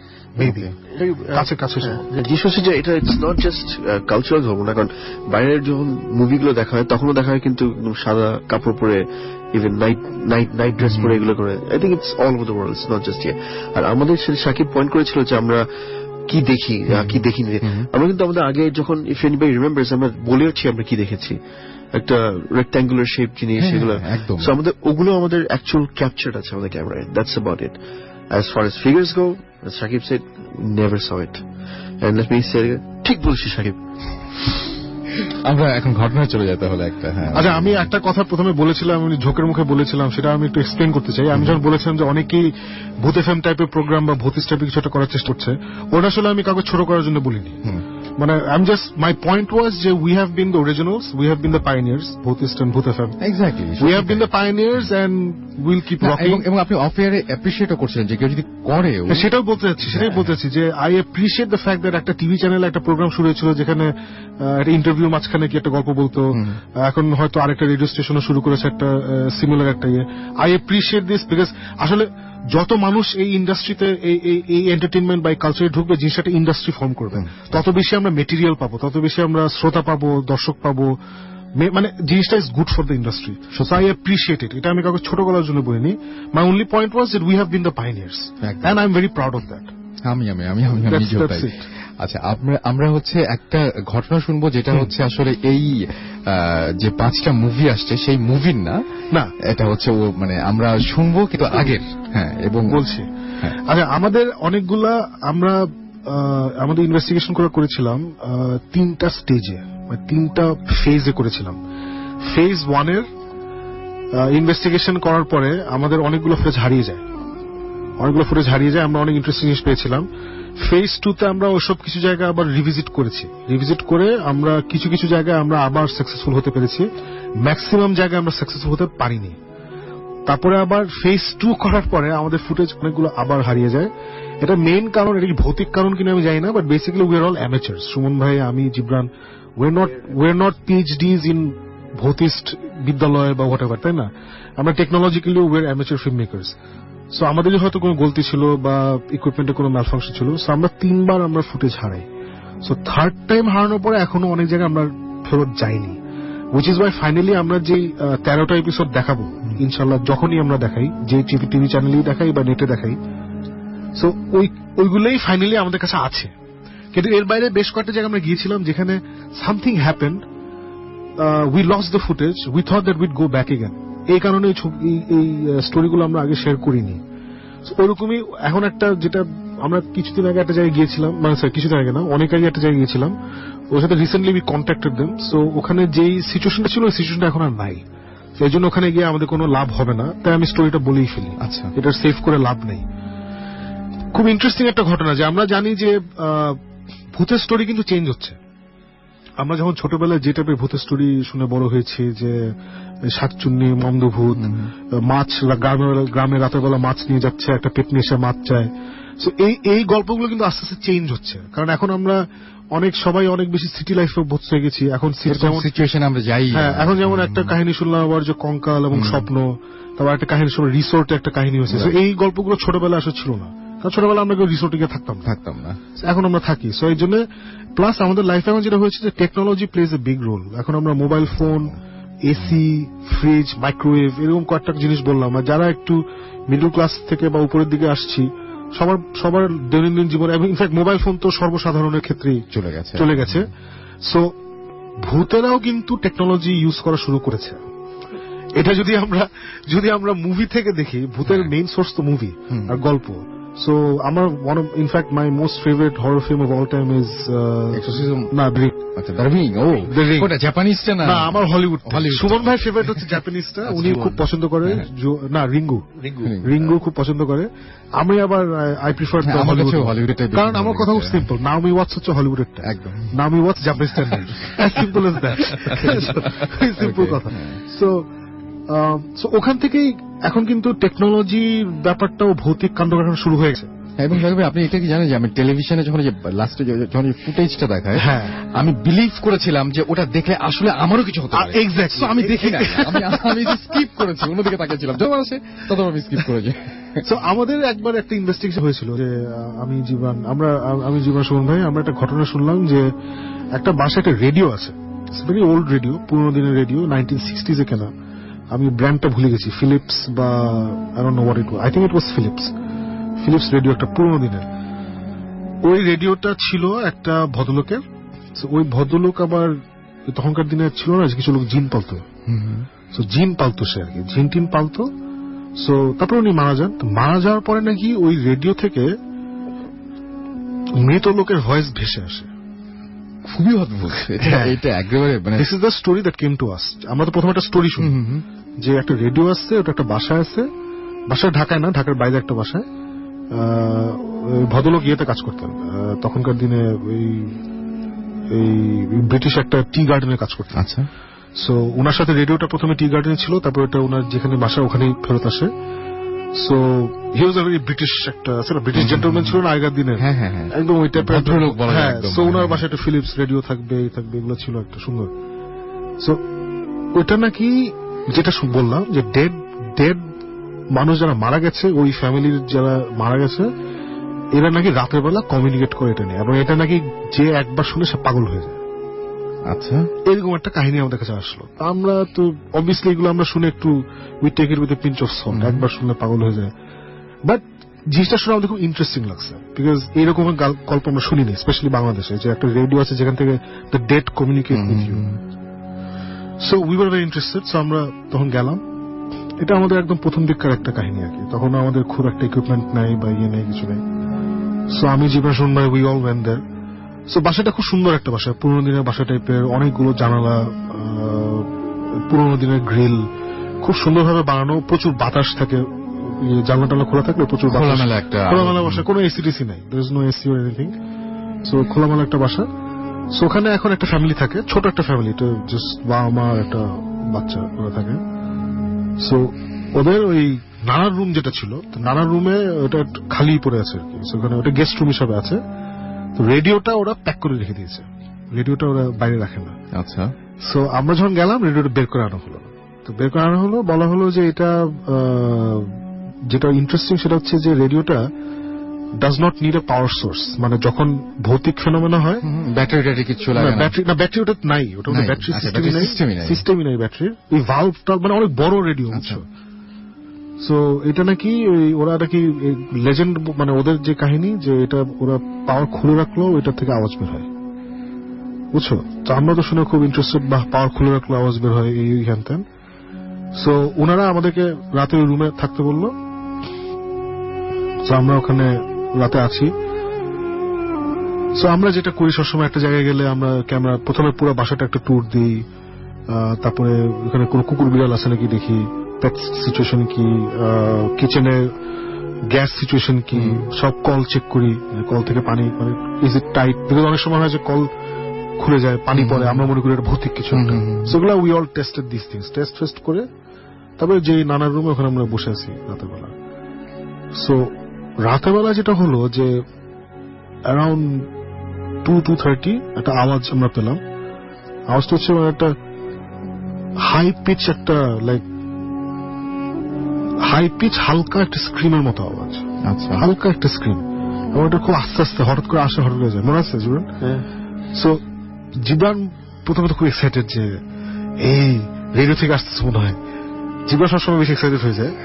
এটা ইটস নট জাস্ট কালচারাল ধর্ম না, কারণ বাইরের যখন মুভিগুলো দেখা হয় তখনও দেখা হয় কিন্তু সাদা কাপড় পরে, ইভেন নাইট ড্রেস পরে এগুলো করে। I think it's all over the world, it's not just here. আর আমাদের সাকিব পয়েন্ট করেছিল যে আমরা কি দেখি কি দেখিনি। আমরা কিন্তু আমাদের আগে যখন ইফ এনিবডি রিমেম্বারস, আমরা বলেওছি আমরা কি দেখেছি, একটা রেক্ট্যাঙ্গুলার শেপ জিনিস, এগুলো আমাদের, ওগুলো আমাদের অ্যাকচুয়াল ক্যাপচার আছে আমাদের ক্যামেরায়। That's about it. As far as figures go, as Shakib said, never saw it. And let me say, ঠিক বলছি Shakib। আমরা এখন ঘটনায় চলে যেতে হলো একটা। আচ্ছা, আমি একটা কথা প্রথমে বলেছিলাম, আমি ঝোঁকের মুখে বলেছিলাম, সেটা আমি একটু এক্সপ্লেন করতে চাই। আমি যখন বলেছিলাম যে অনেকেই ভূত এফএম টাইপের প্রোগ্রাম বা ভূতিস টাইপের কিছু একটা করার চেষ্টা করছে, ওটা আসলে আমি কাউকে ছোট করার জন্য বলিনি। মানে my point was যে we have been the originals, we have been the pioneers, Bhutist and Bhoot FM. Exactly. We have been the pioneers and we'll keep rocking. এবং আপনি অফ এয়ারে অ্যাপ্রিশিয়েটও করছিলেন যে কেউ যদি করে, সেটাও বলতে চাচ্ছি যে I appreciate the fact that একটা টিভি চ্যানেলে একটা প্রোগ্রাম শুরু হয়েছিল যেখানে একটা ইন্টারভিউ মাঝখানে কি একটা গল্প বলতো, এখন হয়তো আরেকটা রেডিও স্টেশনও শুরু করেছে একটা সিমিলার একটা ইয়ে। I appreciate this because আসলে যত মানুষ এই ইন্ডাস্ট্রিতে এই এন্টারটেইনমেন্ট বা কালচারে ঢুকবে, জিনিসটা ইন্ডাস্ট্রি ফর্ম করবে, তত বেশি আমরা মেটেরিয়াল পাবো, তত বেশি আমরা শ্রোতা পাবো, দর্শক পাবো, মানে জিনিসটা is good for the industry. So I appreciate it. এটা আমি কাউকে ছোট করার জন্য বলিনি। My only point was that we have been the pioneers and I am very proud of that. আমি আচ্ছা, আমরা হচ্ছে একটা ঘটনা শুনবো যেটা হচ্ছে আসলে এই যে 5টা মুভি আসছে সেই মুভির না, এটা হচ্ছে ও মানে আমরা শুনবো কিন্তু আগের। এবং বলছি, আচ্ছা, আমাদের অনেকগুলা আমরা আমাদের ইনভেস্টিগেশন করেছিলাম 3টা স্টেজে, 3টা ফেজে করেছিলাম। ফেজ 1 এর ইনভেস্টিগেশন করার পরে আমাদের অনেকগুলো ফুটেজ হারিয়ে যায়, আমরা অনেক ইন্টারেস্টিং জিনিস পেয়েছিলাম। ফেজ 2তে আমরা ওসব কিছু জায়গা আবার রিভিজিট করে আমরা কিছু কিছু জায়গায় আমরা আবার সাকসেসফুল হতে পেরেছি, ম্যাক্সিমাম জায়গায় আমরা সাকসেসফুল হতে পারিনি। তারপরে আবার ফেজ 2 করার পরে আমাদের ফুটেজ অনেকগুলো আবার হারিয়ে যায়। এটা মেইন কারণ, এটা কি ভৌতিক কারণ কিনা আমি জানি না, but basically we are all amateurs. Sumon ভাই, আমি, Jibran, we are not PhDs in Bhoutist বিদ্যালয় বা হোয়াট এভার, তাই না? আমরা technologically we are amateur film makers. So আমাদের হয়তো কোনো গলতি ছিল বা ইকুইপমেন্টে কোনো ম্যালফাংশন ছিল, সো আমরা 3বার আমরা ফুটেজ হারাই। সো থার্ড টাইম হারানোর পরে এখনো অনেক জায়গায় আমরা ফেরত যাইনি, উইচ ইজ ওয়াই ফাইনালি আমরা যে 13টা এপিসোড দেখাবো ইনশাল্লাহ, যখনই আমরা দেখাই, যে টিভি চ্যানেলেই দেখাই বা নেটে দেখাই, সো ওইগুলোই ফাইনালি আমাদের কাছে আছে। কিন্তু এর বাইরে বেশ কয়েকটা জায়গায় আমরা গিয়েছিলাম যেখানে something happened, we lost the footage, we thought that we'd go back again. এই কারণে এই স্টোরিগুলো আমরা আগে শেয়ার করিনি। ওইরকমই এখন একটা, যেটা আমরা কিছুদিন আগে একটা জায়গায় গিয়েছিলাম, মানে স্যার কিছুদিন আগে না, অনেক আগে একটা জায়গায় গিয়েছিলাম, ওর সাথে recently we contacted them. So ওখানে যেই সিচুয়েশনটা ছিল ওই সিচুয়েশনটা এখন আর নাই, এই জন্য ওখানে গিয়ে আমাদের কোনো লাভ হবে না, তাই আমি স্টোরিটা বলেই ফেলি। আচ্ছা, এটা সেভ করে লাভ নেই। খুব ইন্টারেস্টিং একটা ঘটনা যে আমরা জানি যে ভূতের স্টোরি কিন্তু চেঞ্জ হচ্ছে। আমরা যখন ছোটবেলায় যে টাইপের ভূতের স্টোরি শুনে বড় হয়েছি, যে শাকচুন্নি, মন্দভূত, মাছ, গ্রামে রাতের বেলা মাছ নিয়ে যাচ্ছে, একটা পেট নিয়ে এসে মাছ চায়, সো এই গল্পগুলো কিন্তু আস্তে আস্তে চেঞ্জ হচ্ছে। কারণ এখন আমরা সবাই অনেক বেশি সিটি লাইফে অভ্যস্ত হয়ে গেছি। এখন সিচুয়েশন আমরা যাই, হ্যাঁ, এখন যেমন একটা কাহিনী শুনলাম আবার যে কঙ্কাল এবং স্বপ্ন, তারপর একটা কাহিনী শুনলাম রিসোর্টে একটা কাহিনী হয়েছে। এই গল্পগুলো ছোটবেলায় আসলে ছিল না, কারণ ছোটবেলা আমরা কেউ রিসোর্টে গিয়ে থাকতাম না, এখন আমরা থাকি। সো এই জন্য প্লাস আমাদের লাইফে এখন যেটা হয়েছে যে technology plays a big role. এখন আমরা mobile phone, AC, fridge, microwave, এরকম কয়েকটা জিনিস বললাম। আর যারা একটু মিডল ক্লাস থেকে বা উপরের দিকে আসছি, সবার দৈনন্দিন জীবনে, এবং ইনফ্যাক্ট মোবাইল ফোন তো সর্বসাধারণের ক্ষেত্রেই চলে গেছে। সো ভূতেরাও কিন্তু টেকনোলজি ইউজ করা শুরু করেছে। এটা যদি আমরা মুভি থেকে দেখি, ভূতের মেইন সোর্স তো মুভি আর গল্প। So, in fact, my most favorite horror film of all time is Exorcism. না, The Ring. Oh, The Ring. ওটা জাপানিজটা না? না, আমার হলিউড। সুমন ভাই ফেভারিট হচ্ছে জাপানিজটা, উনি খুব পছন্দ করে। না, রিঙ্গু খুব পছন্দ করে। আমি আবার আই প্রিফার দ্য হলিউড, কারণ আমার কথা খুব সিম্পল। নাওমি ওয়াটস হচ্ছে হলিউডেরটা, একদম। নাওমি ওয়াটস জাপানিজটা নেই, as simple as that, simple কথা। সো ওখান থেকেই এখন কিন্তু টেকনোলজির ব্যাপারটাও ভৌতিক কাণ্ডকারখানা শুরু হয়ে গেছে। এবং আপনি এটা কি জানেন যে আমি টেলিভিশনে যখন লাস্টে যখন ফুটেজটা দেখায়, হ্যাঁ, আমি বিলিভ করেছিলাম যে ওটা দেখলে আসলে আমারও কিছু হতে পারে। এক্স্যাক্টলি, আমি দেখি না, আমি স্কিপ করেছি, অন্যদিকে তাকিয়েছিলাম, যখন আসে তখন আমি স্কিপ করেছি। সো আমাদের একবার একটা ইনভেস্টিগেশন হয়েছিল যে আমি জীবন সুমন ভাই, আমরা একটা ঘটনা শুনলাম যে একটা বাসায় একটা রেডিও আছে, ভেরি ওল্ড রেডিও, পুরোনো দিনের রেডিও, 1960s কেনা। আমি ব্র্যান্ডটা ভুলে গেছি, ফিলিপস বা I don't know what it was, I think it was Philips radio, একটা পুরোনো দিনের। ওই রেডিওটা ছিল একটা ভদ্রলোকের। ওই ভদ্রলোক আবার তখনকার দিনে ছিল না, কিছু লোক জিন পালতো, সো জিন পালতো, সে আর কি জিন টিন পালতো। সো তারপরে উনি মারা যান। মারা যাওয়ার পরে নাকি ওই রেডিও থেকে মৃত লোকের ভয়েস ভেসে আসে। খুবই অদ্ভুত এটা, একেবারে this is the story that came to us. আমরা তো প্রথমে একটা স্টোরি শুনি যে একটা রেডিও আসছে, ওটা একটা বাসায় আছে, বাসায় ঢাকায় না, ঢাকার বাইরে একটা বাসায়। ভদ্রলোক ইয়েতে কাজ করতেন তখনকার দিনে, এই ব্রিটিশ একটা টি গার্ডেনে কাজ করতেন। আচ্ছা, সো ওনার সাথে রেডিওটা প্রথমে টি গার্ডেনে ছিল, তারপর এটা ওনার যেখানে বাসা ওখানেই ফেরত আসে। So he was a very British, একটা ব্রিটিশ জেন্টলম্যান ছিল না আগের দিনে, একদম ওই টাইপের। সো ওনার বাসায় একটা ফিলিপস রেডিও থাকবে, এগুলো ছিল একটা সুন্দর। সো ওইটা নাকি, যেটা বললাম যে ডেড মানুষ যারা মারা গেছে, ওই ফ্যামিলির যারা মারা গেছে, এরা নাকি রাতের বেলা কমিউনিকেট করে এটা নিয়ে, এবং এটা নাকি যে একবার শুনে সে পাগল হয়ে যায়। আচ্ছা, এরকম একটা কাহিনী আমাদের কাছে আসলো। আমরা তো অবভিয়াসলি এগুলো আমরা শুনে একটু we take it with a pinch of salt, একবার শুনলে পাগল হয়ে যায়। বাট জিনিসটা শুনে আমাদের খুব ইন্টারেস্টিং লাগছে, বিকজ এইরকম গল্প আমরা শুনিনি, স্পেশালি বাংলাদেশে, যে একটা রেডিও আছে যেখান থেকে the dead communicate with you. So we were very interested. So আমরা তখন গেলাম। এটা আমাদের একদম প্রথম দিককার একটা কাহিনী আর কি, তখন আমাদের খুব একটা ইকুইপমেন্ট নাই বা ইয়ে নেই, কিছু নেই। সো আমি জীবন শুনবাই we all went there. So বাসাটা খুব সুন্দর একটা বাসা, পুরোনো দিনের বাসা টাইপের, অনেকগুলো জানালা, পুরোনো দিনের গ্রিল, খুব সুন্দরভাবে বানানো, প্রচুর বাতাস থাকে, জানলা টালা খোলা থাকলে প্রচুর খোলামেলা বাসা, কোনো এসিটিসি নাই, there is no AC or anything. So খোলামেলা একটা বাসা। সো ওখানে এখন একটা ফ্যামিলি থাকে, ছোট একটা ফ্যামিলি, তো জাস্ট বাবা মা একটা বাচ্চা ওরা থাকে। সো ওদের ওই নানার রুম যেটা ছিল, নানার রুমে ওটা খালি পড়ে আছে আর কি, ওখানে ওটা গেস্ট রুম হিসাবে আছে। তো রেডিওটা ওরা প্যাক করে রেখে দিয়েছে, রেডিওটা ওরা বাইরে রাখে না। আচ্ছা। সো আমরা যখন গেলাম রেডিওটা বের করে আনা হলো, তো বের করে আনা হলো, বলা হলো যে এটা যেটা ইন্টারেস্টিং সেটা হচ্ছে যে রেডিওটা does not need a power source, মানে যখন ভৌতিক ফেনোমেনা হয় ব্যাটারি কিছু লাগে না, ব্যাটারি ওটা নাই, ওটা ব্যাটারি সিস্টেমই নাই ব্যাটারির, এই ভালভটা মানে অনেক বড় রেডিও। সো এটা নাকি ওরা নাকি লেজেন্ড, মানে ওদের যে কাহিনী যে এটা ওরা পাওয়ার খুলে রাখলো এটা থেকে আওয়াজ বের হয়, বুঝছো? তো আমরা তো শুনে খুব ইন্টারেস্টেড, বা পাওয়ার খুলে রাখলো আওয়াজ বের হয় এই হ্যান ত্যান। সো ওনারা আমাদেরকে রাতে ওই রুমে থাকতে বললো। সো আমরা ওখানে রাতে আছি। সো আমরা যেটা করি সবসময় একটা জায়গায় গেলে আমরা ক্যামেরা প্রথমে পুরো বাসাটা একটা ট্যুর দিই, তারপরে ওখানে কোনো কুকুর বিড়াল আছে নাকি দেখি, পেট সিচুয়েশন কি, কিচেনে গ্যাস সিচুয়েশন কি, সব কল চেক করি, কল থেকে পানি মানে ইজ ইট টাইট, বিকজ অনেক সময় হয় যে কল খুলে যায়, পানি পড়ে, আমরা মনে করি এটা ভৌতিক কিছু। সেগুলো we all tested this things, test করে তারপরে যে নানার রুমে ওখানে আমরা বসে আছি রাতের বেলা। সো রাতের বেলা যেটা হলো যে অ্যারাউন্ড 2:30 একটা আওয়াজ আমরা পেলাম। আওয়াজটা হচ্ছে একটা হাই পিচ, একটা লাইক হাই পিচ হালকা একটা স্ক্রিমের মতো আওয়াজ। আচ্ছা, হালকা একটা স্ক্রিম, এবং এটা খুব আস্তে আস্তে হঠাৎ করে আসে, হঠাৎ করে যায়, মনে আছে জীবন? সো জীবন প্রথমে তো খুব এক্সাইটেড যে এই রেডিও থেকে আসতেছে মনে হয়। জীবন সবসময় বেশি এক্সাইটেড হয়ে যায়।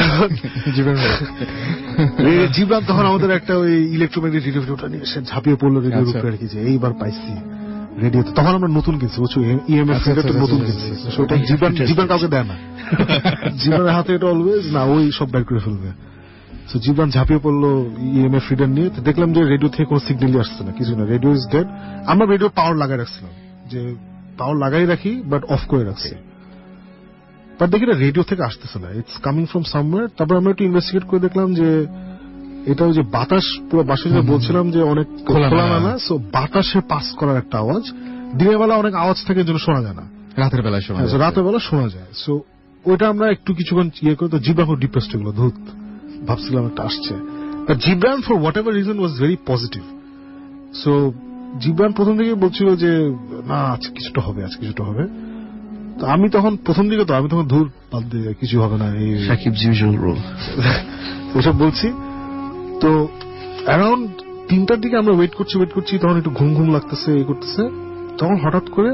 জীবন তখন আমাদের একটা ওই ইলেকট্রোম্যাগনেটিক রেডিওটা নিয়ে সে ঝাঁপিয়ে পড়লো রেডিওর উপরে আর কি, যে এইবার পাইছি রেডিও। তখন আমরা নতুন কিনছি, বুঝছো, ইএমএফ রেডিওটা নতুন কিনছি, সেটা জীবন কাউকে দেয় না, জীবনের হাতে এটা অলওয়েজ না, ওই সব বের করে ফেলবে। তো জীবন ঝাঁপিয়ে পড়লো ইএমএফ রিডার নিয়ে। দেখলাম যে রেডিও থেকে কোনো সিগন্যালই আসছে না, কিছু না, রেডিও ইজ ডেড। আমরা রেডিও পাওয়ার লাগাই রাখছিলাম, যে পাওয়ার লাগাই রাখি বাট অফ করে রাখছি, বাট দেখি এটা রেডিও থেকে আসতেছে না, ইটস কামিং ফ্রম সামওয়্যার। তারপর আমরা একটু ইনভেস্টিগেট করে দেখলাম যে এটা ওই যে বাতাস, পুরো বাসে যে বলছিলাম যে অনেক খোলামেলা, সো বাতাসে পাস করার একটা আওয়াজ। দিনের বেলা অনেক আওয়াজ থাকে যেন শোনা যায় না, রাতের বেলা শোনা যায়। সো ওইটা আমরা একটু কিছুক্ষণ ইয়ে করে, তো জিব্রান খুব ডিপ্রেসড হলো, ধূত ভাবছিলাম একটা আসছে। Jibran for whatever reason was very positive. So Jibran প্রথম থেকে বলছিল যে না আজকে কিছুটা হবে, আজকে কিছুটা হবে। তো আমি তখন প্রথম দিকে আমি তখন ধূর বাদ দিয়ে কিছু হবে না, এই সাকিব ইউজুয়াল রোল ওইসব বলছি। তো অ্যারাউন্ড 3টার দিকে আমরা ওয়েট করছি, তখন একটু ঘুম ঘুম লাগতেছে, এই করতেছে। তখন হঠাৎ করে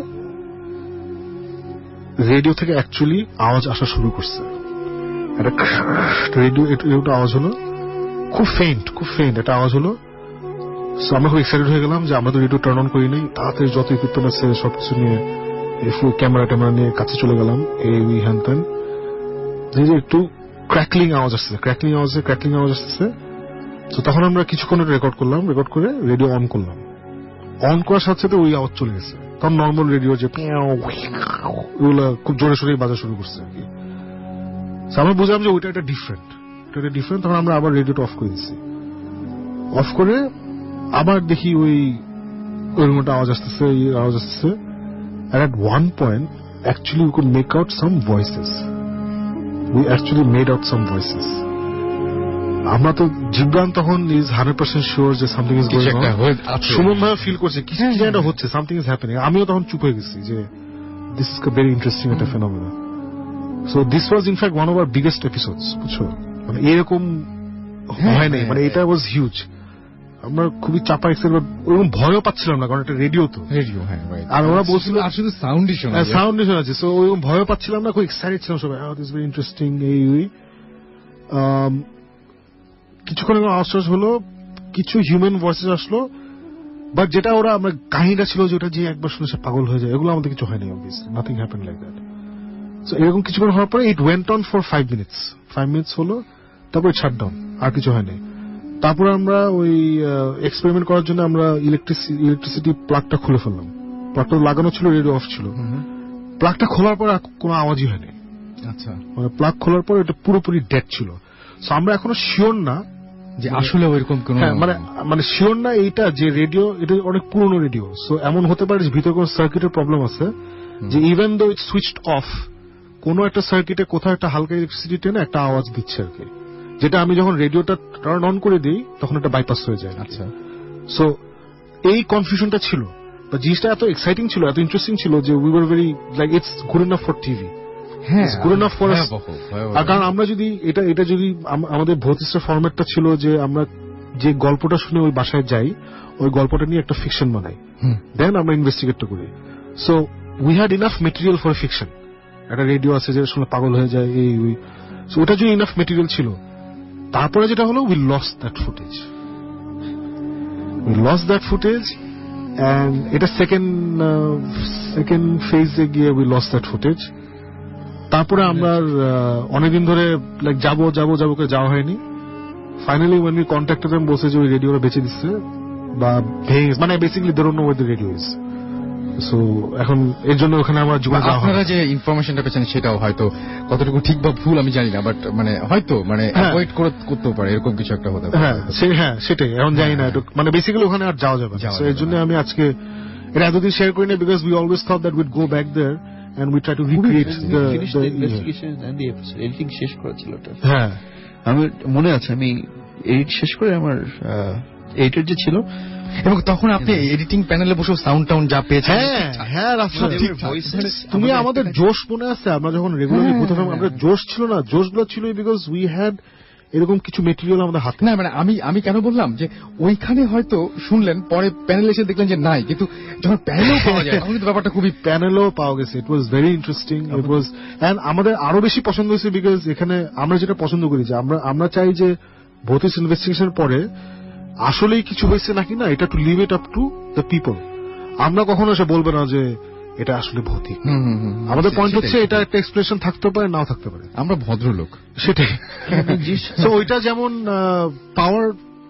রেডিও থেকে অ্যাকচুয়ালি আওয়াজ আসা শুরু করছে, একটা রেডিওটা আওয়াজ হলো, খুব ফেইন্ট একটা আওয়াজ হলো। সো আমরা খুব এক্সাইটেড হয়ে গেলাম যে আমরা তো রেডিও টার্ন অন করি নাই, তাড়াতাড়ি যত ইকুইপমেন্ট আছে সবকিছু নিয়ে ক্যামেরা নিয়ে কাছে চলে গেলাম, এই হ্যান ত্যান। যে একটু ক্র্যাকলিং আওয়াজ আসতেছে। তো তখন আমরা কিছুক্ষণ রেকর্ড করে রেডিও অন করলাম। অন করার সাথে সাথে ওই আওয়াজ চলে গেছে। তখন নর্মাল রেডিও যে ওগুলো খুব জোরে সোরে বাজা শুরু করছে আর কি। আমরা বুঝলাম যে ওইটা একটা ডিফারেন্ট। তখন আমরা আবার রেডিওটা অফ করে দিচ্ছি। অফ করে আবার দেখি ওই রুমটা আওয়াজ আসতেছে। And at one point, actually we could make out some voices. আমরা তো জিব্রান তখন is 100% sure যে something is going on. Suman ভাই ফিল করছে কিছু একটা হচ্ছে, something is happening. আমিও তখন চুপ হয়ে গেছি যে this is a very interesting একটা phenomenon. So this was in fact one of our biggest episodes. বুঝছো, মানে এরকম হয় নাই, মানে এটা was huge. আমরা খুবই চাপা এক্সাইটেড, ওরকম ভয়ও পাচ্ছিলাম না, কারণ একটা রেডিও তো, আর ওরা বলছিল আসলে সাউন্ডই শোনাচ্ছে। সো ওরকম ভয়ও পাচ্ছিলাম না, খুব এক্সাইটেড ছিলাম সবাই, দিস ভেরি ইন্টারেস্টিং। কিছুক্ষণ আওয়াজ হলো, কিছু হিউম্যান ভয়েসেস আসলো, বাট যেটা আমরা কাহিনীটা ছিল যে ওটা যে একবার শুনে সে পাগল হয়ে যায়, এগুলো আমাদের কিছু হয়নি, obviously nothing happened like that. So এরকম কিছুক্ষণ হওয়ার পরে it went on for 5 minutes হলো, তারপর শাট ডাউন, আর কিছু হয়নি। তারপরে আমরা ওই এক্সপেরিমেন্ট করার জন্য আমরা ইলেকট্রিসিটি প্লাগটা খুলে ফেললাম। প্লাগটা লাগানো ছিল, রেডিও অফ ছিল। প্লাগটা খোলার পর কোনো আওয়াজই হয়নি। আচ্ছা, মানে প্লাগ খোলার পর এটা পুরোপুরি ডেড ছিল। সো আমরা এখনো শিওর না যে আসলে ওইরকম কোন, মানে শিওর না এইটা যে রেডিও, এটা অনেক পুরনো রেডিও। সো এমন হতে পারে যে ভিতরে কোনো সার্কিটের প্রবলেম আছে, যে ইভেন দো ইট সুইচড অফ, কোনো একটা সার্কিটে কোথাও একটা হালকা ইলেকট্রিসিটি টেনে একটা আওয়াজ দিচ্ছে আর কি, যেটা আমি যখন রেডিওটা টার্ন অন করে দিই তখন এটা বাইপাস হয়ে যায়। আচ্ছা, সো এই কনফিউশনটা ছিল। জিনিসটা এত এক্সাইটিং ছিল, এত ইন্টারেস্টিং ছিল যে we were very like it's good enough for TV. হ্যাঁ, গুড এনাফ ফর আস। আর কারণ আমরা যদি এটা যদি আমাদের ভৌতিষ্টের ফরম্যাটটা ছিল যে আমরা যে গল্পটা শুনে ওই বাসায় যাই, ওই গল্পটা নিয়ে একটা ফিকশন বানাই, দেন আমরা ইনভেস্টিগেটটা করি। So we had enough material for fiction. একটা রেডিও আছে যেটা শুনে পাগল হয়ে যায়, এই ওই। সো ওটার জন্য ইনাফ মেটেরিয়াল ছিল। তারপরে যেটা হলো, we lost that footage. and এটা সেকেন্ড ফেজে গিয়ে উই লস্ট দ্যাট ফুটেজ। তারপরে আমরা অনেকদিন ধরে লাইক যাবো করে যাওয়া হয়নি। Finally when we contacted them, বলছে যে ওই রেডিওটা বেঁচে দিচ্ছে বা মানে basically they don't know where the radio is. So এখন এর জন্য ওখানে আমার জীবন যাওয়া হয়। আপনারা যে ইনফরমেশনটা পেয়েছেন সেটাও হয়তো কতটুকু ঠিক বা ভুল আমি জানি না, বাট মানে হয়তো মানে অ্যাভয়েড করতে পারে, এরকম কিছু একটা হতে পারে। হ্যাঁ সেটাই, এখন জানি না, মানে বেসিক্যালি ওখানে আর যাওয়া যাবে না। এর জন্য আমি আজকে এটা এতদিন শেয়ার করি না, because we always thought that we'd go back there and we try to recreate the investigation and the episode editing শেষ করেছিল ওটা। হ্যাঁ, আমার মনে আছে আমি এডিট শেষ করে আমার এডিটর যে ছিল, এবং তখন আপনি এডিটিং প্যানেলে বসে সাউন্ড টাউন যা পেয়েছেন। হ্যাঁ তুমি আমাদের জোশ মনে আছে, আমরা যখন রেগুলারলি প্রথমে আমরা জোশ ছিল না, জোশগুলো ছিল বিকজ উই হ্যাড এরকম কিছু মেটেরিয়াল আমাদের হাতে। না মানে আমি কেন বললাম যে ওইখানে হয়তো শুনলেন, পরে প্যানেলে এসে দেখলেন যে নাই, কিন্তু যখন প্যানেলেও পাওয়া যায় তখন কিন্তু ব্যাপারটা খুবই, প্যানেলও পাওয়া গেছে। It was very interesting. It was, and আমাদের আরো বেশি পছন্দ হয়েছে বিকজ এখানে আমরা যেটা পছন্দ করি যে আমরা চাই যে ভৌতিক ইনভেস্টিগেশন পরে আসলেই কিছু হয়েছে নাকি না, এটা to leave it up to the people. আমরা কখনো এসে বলবে না যে এটা আসলে ভৌতিক। আমাদের পয়েন্ট হচ্ছে এটা একটা এক্সপ্লেনেশন থাকতে পারে, নাও থাকতে পারে। আমরা ভদ্রলোক, সেটাই। তো ওইটা যেমন পাওয়ার,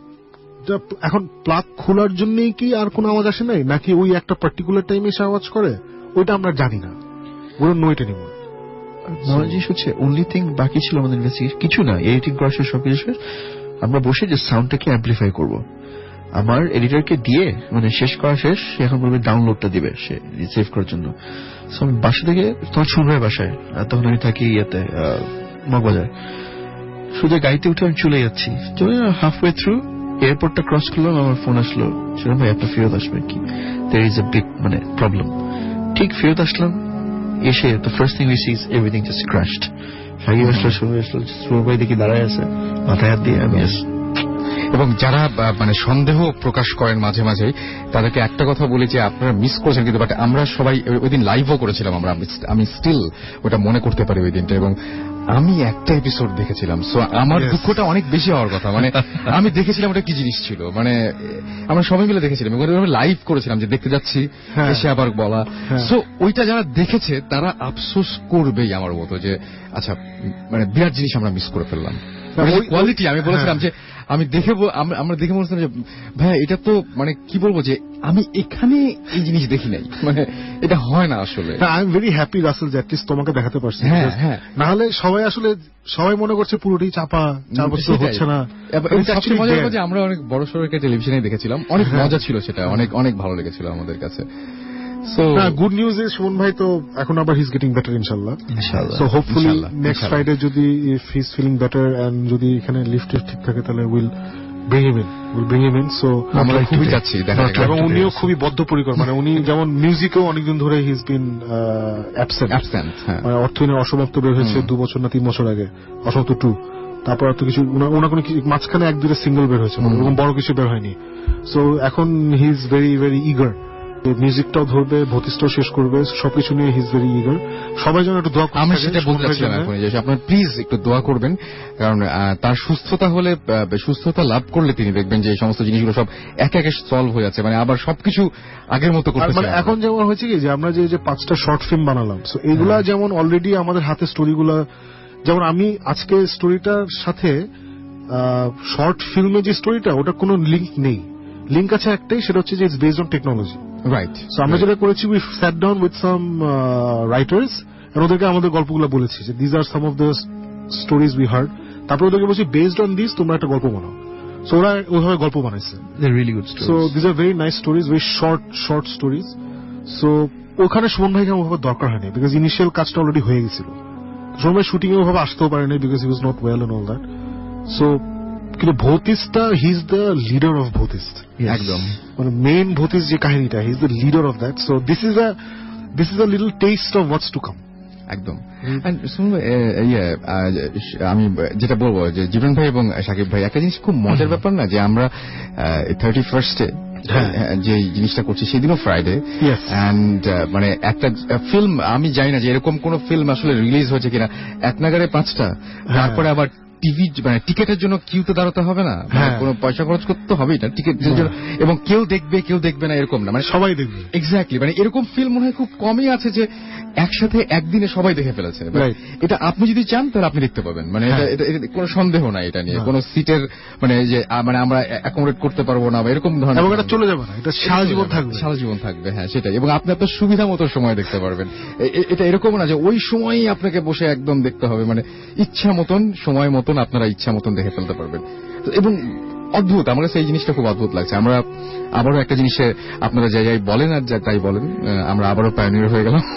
এখন প্লাগ খোলার জন্যই কি আর কোনো আওয়াজ আসে নাই, নাকি ওই একটা পার্টিকুলার টাইমে এসে আওয়াজ করে, ওইটা আমরা জানি না। ওরা নো ইট এনিমোর। নলেজ হচ্ছে অনলি থিং বাকি ছিল আমাদের ইনভেস্টিগেশন, কিছু না। এডিটিং করা শেষ, সবকিছু শেষ। আমরা বসে যে সাউন্ডটাকে অ্যাম্পলিফাই করব, আমার এডিটরকে দিয়ে মানে শেষ করা শেষ, এখন বলবে ডাউনলোডটা দিবে সে সেভ করার জন্য। সো আমি বাসা থেকে তখন শুরু হয় বাসায়, তখন আমি থাকি ইয়েতে মগবাজার। শুধু গাড়িতে উঠে আমি চলে যাচ্ছি, চলে হাফওয়ে থ্রু এয়ারপোর্টটা ক্রস করলাম, আমার ফোন আসলো, সেরকম ভাই আপনার ফেরত আসবে কি, দেয়ার ইজ এ বিগ মানে প্রবলেম। ঠিক ফেরত আসলাম, এসে the first thing we see is everything just crashed. হারিয়ে আসলো, শুরু ভাই দেখি দাঁড়ায় আছে, মাথায় হাত দিয়ে আমি এবং যারা মানে সন্দেহ প্রকাশ করেন মাঝে মাঝে, তাদেরকে একটা কথা বলি যে আপনারা মিস করেছেন, কিন্তু বাট আমরা সবাই ওই দিন লাইভও করেছিলাম, আমি স্টিল ওটা মনে করতে পারি ওই দিনটা, এবং আমি একটা এপিসোড দেখেছিলাম। সো আমার দুঃখটা অনেক বেশি হওয়ার কথা, মানে আমি দেখেছিলাম ওটা কি জিনিস ছিল, মানে আমরা সবাই মিলে দেখেছিলাম, লাইভ করেছিলাম যে দেখতে যাচ্ছি, এসে আবার বলা। সো ওইটা যারা দেখেছে তারা আফসোস করবেই আমার মতো, যে আচ্ছা মানে বিরাট জিনিস আমরা মিস করে ফেললাম। কোয়ালিটি আমি বলেছিলাম যে আমি আমরা দেখে বলছিলাম যে ভাই এটা তো মানে কি বলবো, যে আমি এখানে এই জিনিস দেখি নাই, মানে এটা হয় না আসলে। I am very happy Russell যে অ্যাটলিস্ট তোমাকে দেখাতে পারছি। না হলে সবাই মনে করছে পুরোটাই চাপা, 4 বছর হচ্ছে না। সবচেয়ে মজার কথা যে আমরা অনেক বড় সড়ো একটা টেলিভিশনে দেখেছিলাম, অনেক মজা ছিল সেটা, অনেক ভালো লেগেছিল আমাদের কাছে। So good news is Suman ভাই তো এখন আবার he's getting better ইনশাআল্লাহ। So hopefully next Friday যদি if he's feeling better and যদি এখানে লিফট ঠিক থাকে তাহলে we'll bring him in. So আমরা খুবই যাচ্ছি দেখা, এবং উনিও খুবই বদ্ধপরিকর, মানে উনি যেমন মিউজিকেও অনেকদিন ধরে he's been absent, মানে অর্থহীনের অসমাপ্ত বের হয়েছে 2 বছর না 3 বছর আগে, অসমাপ্ত 2, তারপর আর তো কিছু ওনার কোনো মাঝখানে 1-2 সিঙ্গেল বের হয়েছে, এরকম বড় কিছু বের হয়নি। সো এখন he is very very eager, মিউজিকটাও ধরবে, ভৌতিকটাও শেষ করবে, সবকিছু নিয়ে হি ইজ ভেরি ইগার। সবাই যেন একটু দোয়া করবেন। আমি সেটা বলতে চাচ্ছিলাম এখন, যে আপনারা প্লিজ একটু দোয়া করবেন, কারণ তার সুস্থতা লাভ করলে তিনি দেখবেন যে এই সমস্ত জিনিসগুলো সব একে একে সলভ হয়ে যাচ্ছে, মানে আবার সবকিছু আগের মতো করতে। মানে এখন যেমন হয়েছে কি যে আমরা যে 5টা শর্ট ফিল্ম বানালাম, সো এগুলা যেমন অলরেডি আমাদের হাতে স্টোরিগুলা, যেমন আমি আজকে স্টোরিটার সাথে শর্ট ফিল্মে যে স্টোরিটা ওটা কোনো লিঙ্ক নেই, লিঙ্ক আছে একটাই, সেটা হচ্ছে যে it's based on technology. Right. So আমরা যেটা করেছি, we sat down with some writers, ওদেরকে আমাদের গল্পগুলো বলেছি যে this are some of the stories we heard, তারপরে ওদেরকে বলছি বেসড অন দিস তোমরা একটা গল্প বানাও। সো ওরা ওইভাবে গল্প বানাইছে। So this are very nice stories, very short stories. So ওখানে সুমন ভাইকে ওভাবে দরকার হয়নি, বিকজ ইনিশিয়াল কাজটা অলরেডি হয়ে গেছিল। সুমন ভাই শুটিং এ ওভাবে আসতেও পারেনি, because he was not well and all that. So কিন্তু ভৌতিস্টটা, he is the leader of Bhoutist, একদম মানে মেইন ভৌতিস্ট যে কাহিনীটা, he is the leader of that. So this is a little test of what's to come. একদম। আমি যেটা বলবো যে জীবন ভাই এবং শাকিব ভাই, একটা জিনিস খুব মজার ব্যাপার না, যে আমরা 31st যে জিনিসটা করছি সেদিনও ফ্রাইডে, এন্ড মানে একটা ফিল্ম, আমি জানি না যে এরকম কোন ফিল্ম আসলে রিলিজ হয়েছে কিনা, এক নাগারে 5টা, তারপরে আবার টিভি মানে টিকেটের জন্য কিউতে দাঁড়াতে হবে না, কোনো পয়সা খরচ করতে হবেই না টিকেটের জন্য, এবং কেউ দেখবে না এরকম না, মানে সবাই দেখবে। এক্স্যাক্টলি, মানে এরকম ফিল্ম মনে হয় খুব কমই আছে যে একসাথে একদিনে সবাই দেখে ফেলেছে। এটা আপনি যদি চান তাহলে আপনি দেখতে পাবেন, মানে এটা কোনো সন্দেহ নাই এটা নিয়ে, কোনো সিটের মানে যে মানে আমরা অ্যাকোমোডেট করতে পারবো না বা এরকম ধরনের, এবং এটা চলে যাবে না, এটা সারা জীবন থাকবে। হ্যাঁ সেটাই, এবং আপনি আপনার সুবিধা মতো সময় দেখতে পারবেন। এটা এরকম না যে ওই সময়ই আপনাকে বসে একদম দেখতে হবে, মানে ইচ্ছা মতন সময় মতন আপনারা ইচ্ছা মতন দেখে ফেলতে পারবেন। এবং অদ্ভুত, আমার কাছে এই জিনিসটা খুব অদ্ভুত লাগছে। আমরা আবারও একটা জিনিসে, আপনারা যাই বলেন আর তাই বলেন, আমরা আবারও পায়োনিয়ার হয়ে গেলাম।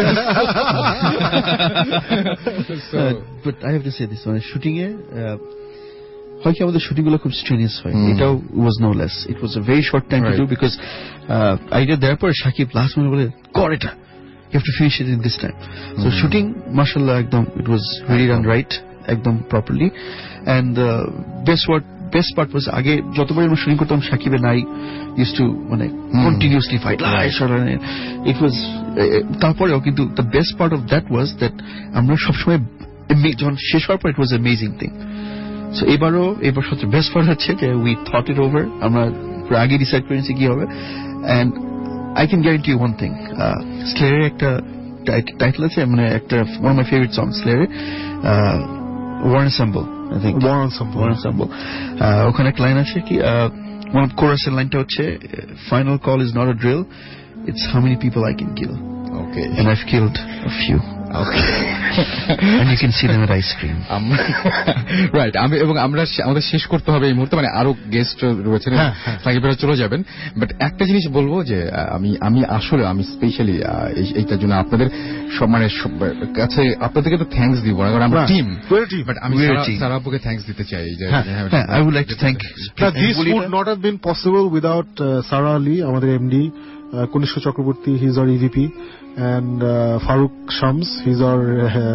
But I have to say this, মানে শুটিং এ হয় কি আমাদের শুটিং গুলো খুব স্ট্রেনিয়াস হয়, এটাও was no less. It was a very short time to do, because idea দেওয়ার পরে শাকিব লাস্ট মিনিট বলে কর এটা, you have to finish it in this time. So shooting মাশাআল্লাহ একদম it was very done right, একদম properly. And best part was, আগে যতবার আমরা শুটিং করতাম শাকিবের নাই ইউজ টু মানে কন্টিনিউসলি ফাইট, ইট ওয়াজ, তারপরেও কিন্তু the best part of that was that আমরা সবসময় যখন শেষ হওয়ার পর it was amazing thing. So এবার সবচেয়ে বেস্ট পার্ট হচ্ছে যে উই থট ইট ওভার, আমরা আগে ডিসাইড করেছি কি হবে। And I can guarantee you one thing, স্লেয়ারের একটা টাইটেল আছে, মানে একটা one of my favourite song স্লেয়ারের, War Ensemble, I think. War Ensemble. ওখানে একটা লাইন আছে কি, one of chorusের লাইনটা হচ্ছে, final call is not a drill, it's how many people I can kill. Okay. And I've killed a few. Okay. And you can see them at ice cream. Right. এবং আমাদের শেষ করতে হবে এই মুহূর্তে, মানে আরো গেস্ট রয়েছেন, সাকিবেরা চলে যাবেন। বাট একটা জিনিস বলবো যে আমি স্পেশালি এইটার জন্য আপনাদের মানে কাছে আপনাদেরকে তো থ্যাঙ্কস দিব, কারণ আমরা টিম, বাট আমি সারাপুকে থ্যাঙ্কস দিতে চাই। I would like to thank. This would not have been possible without Sara Ali, আমাদের MD, Konishtha Chakraborty, he is our EVP, and Farooq Shams, he is our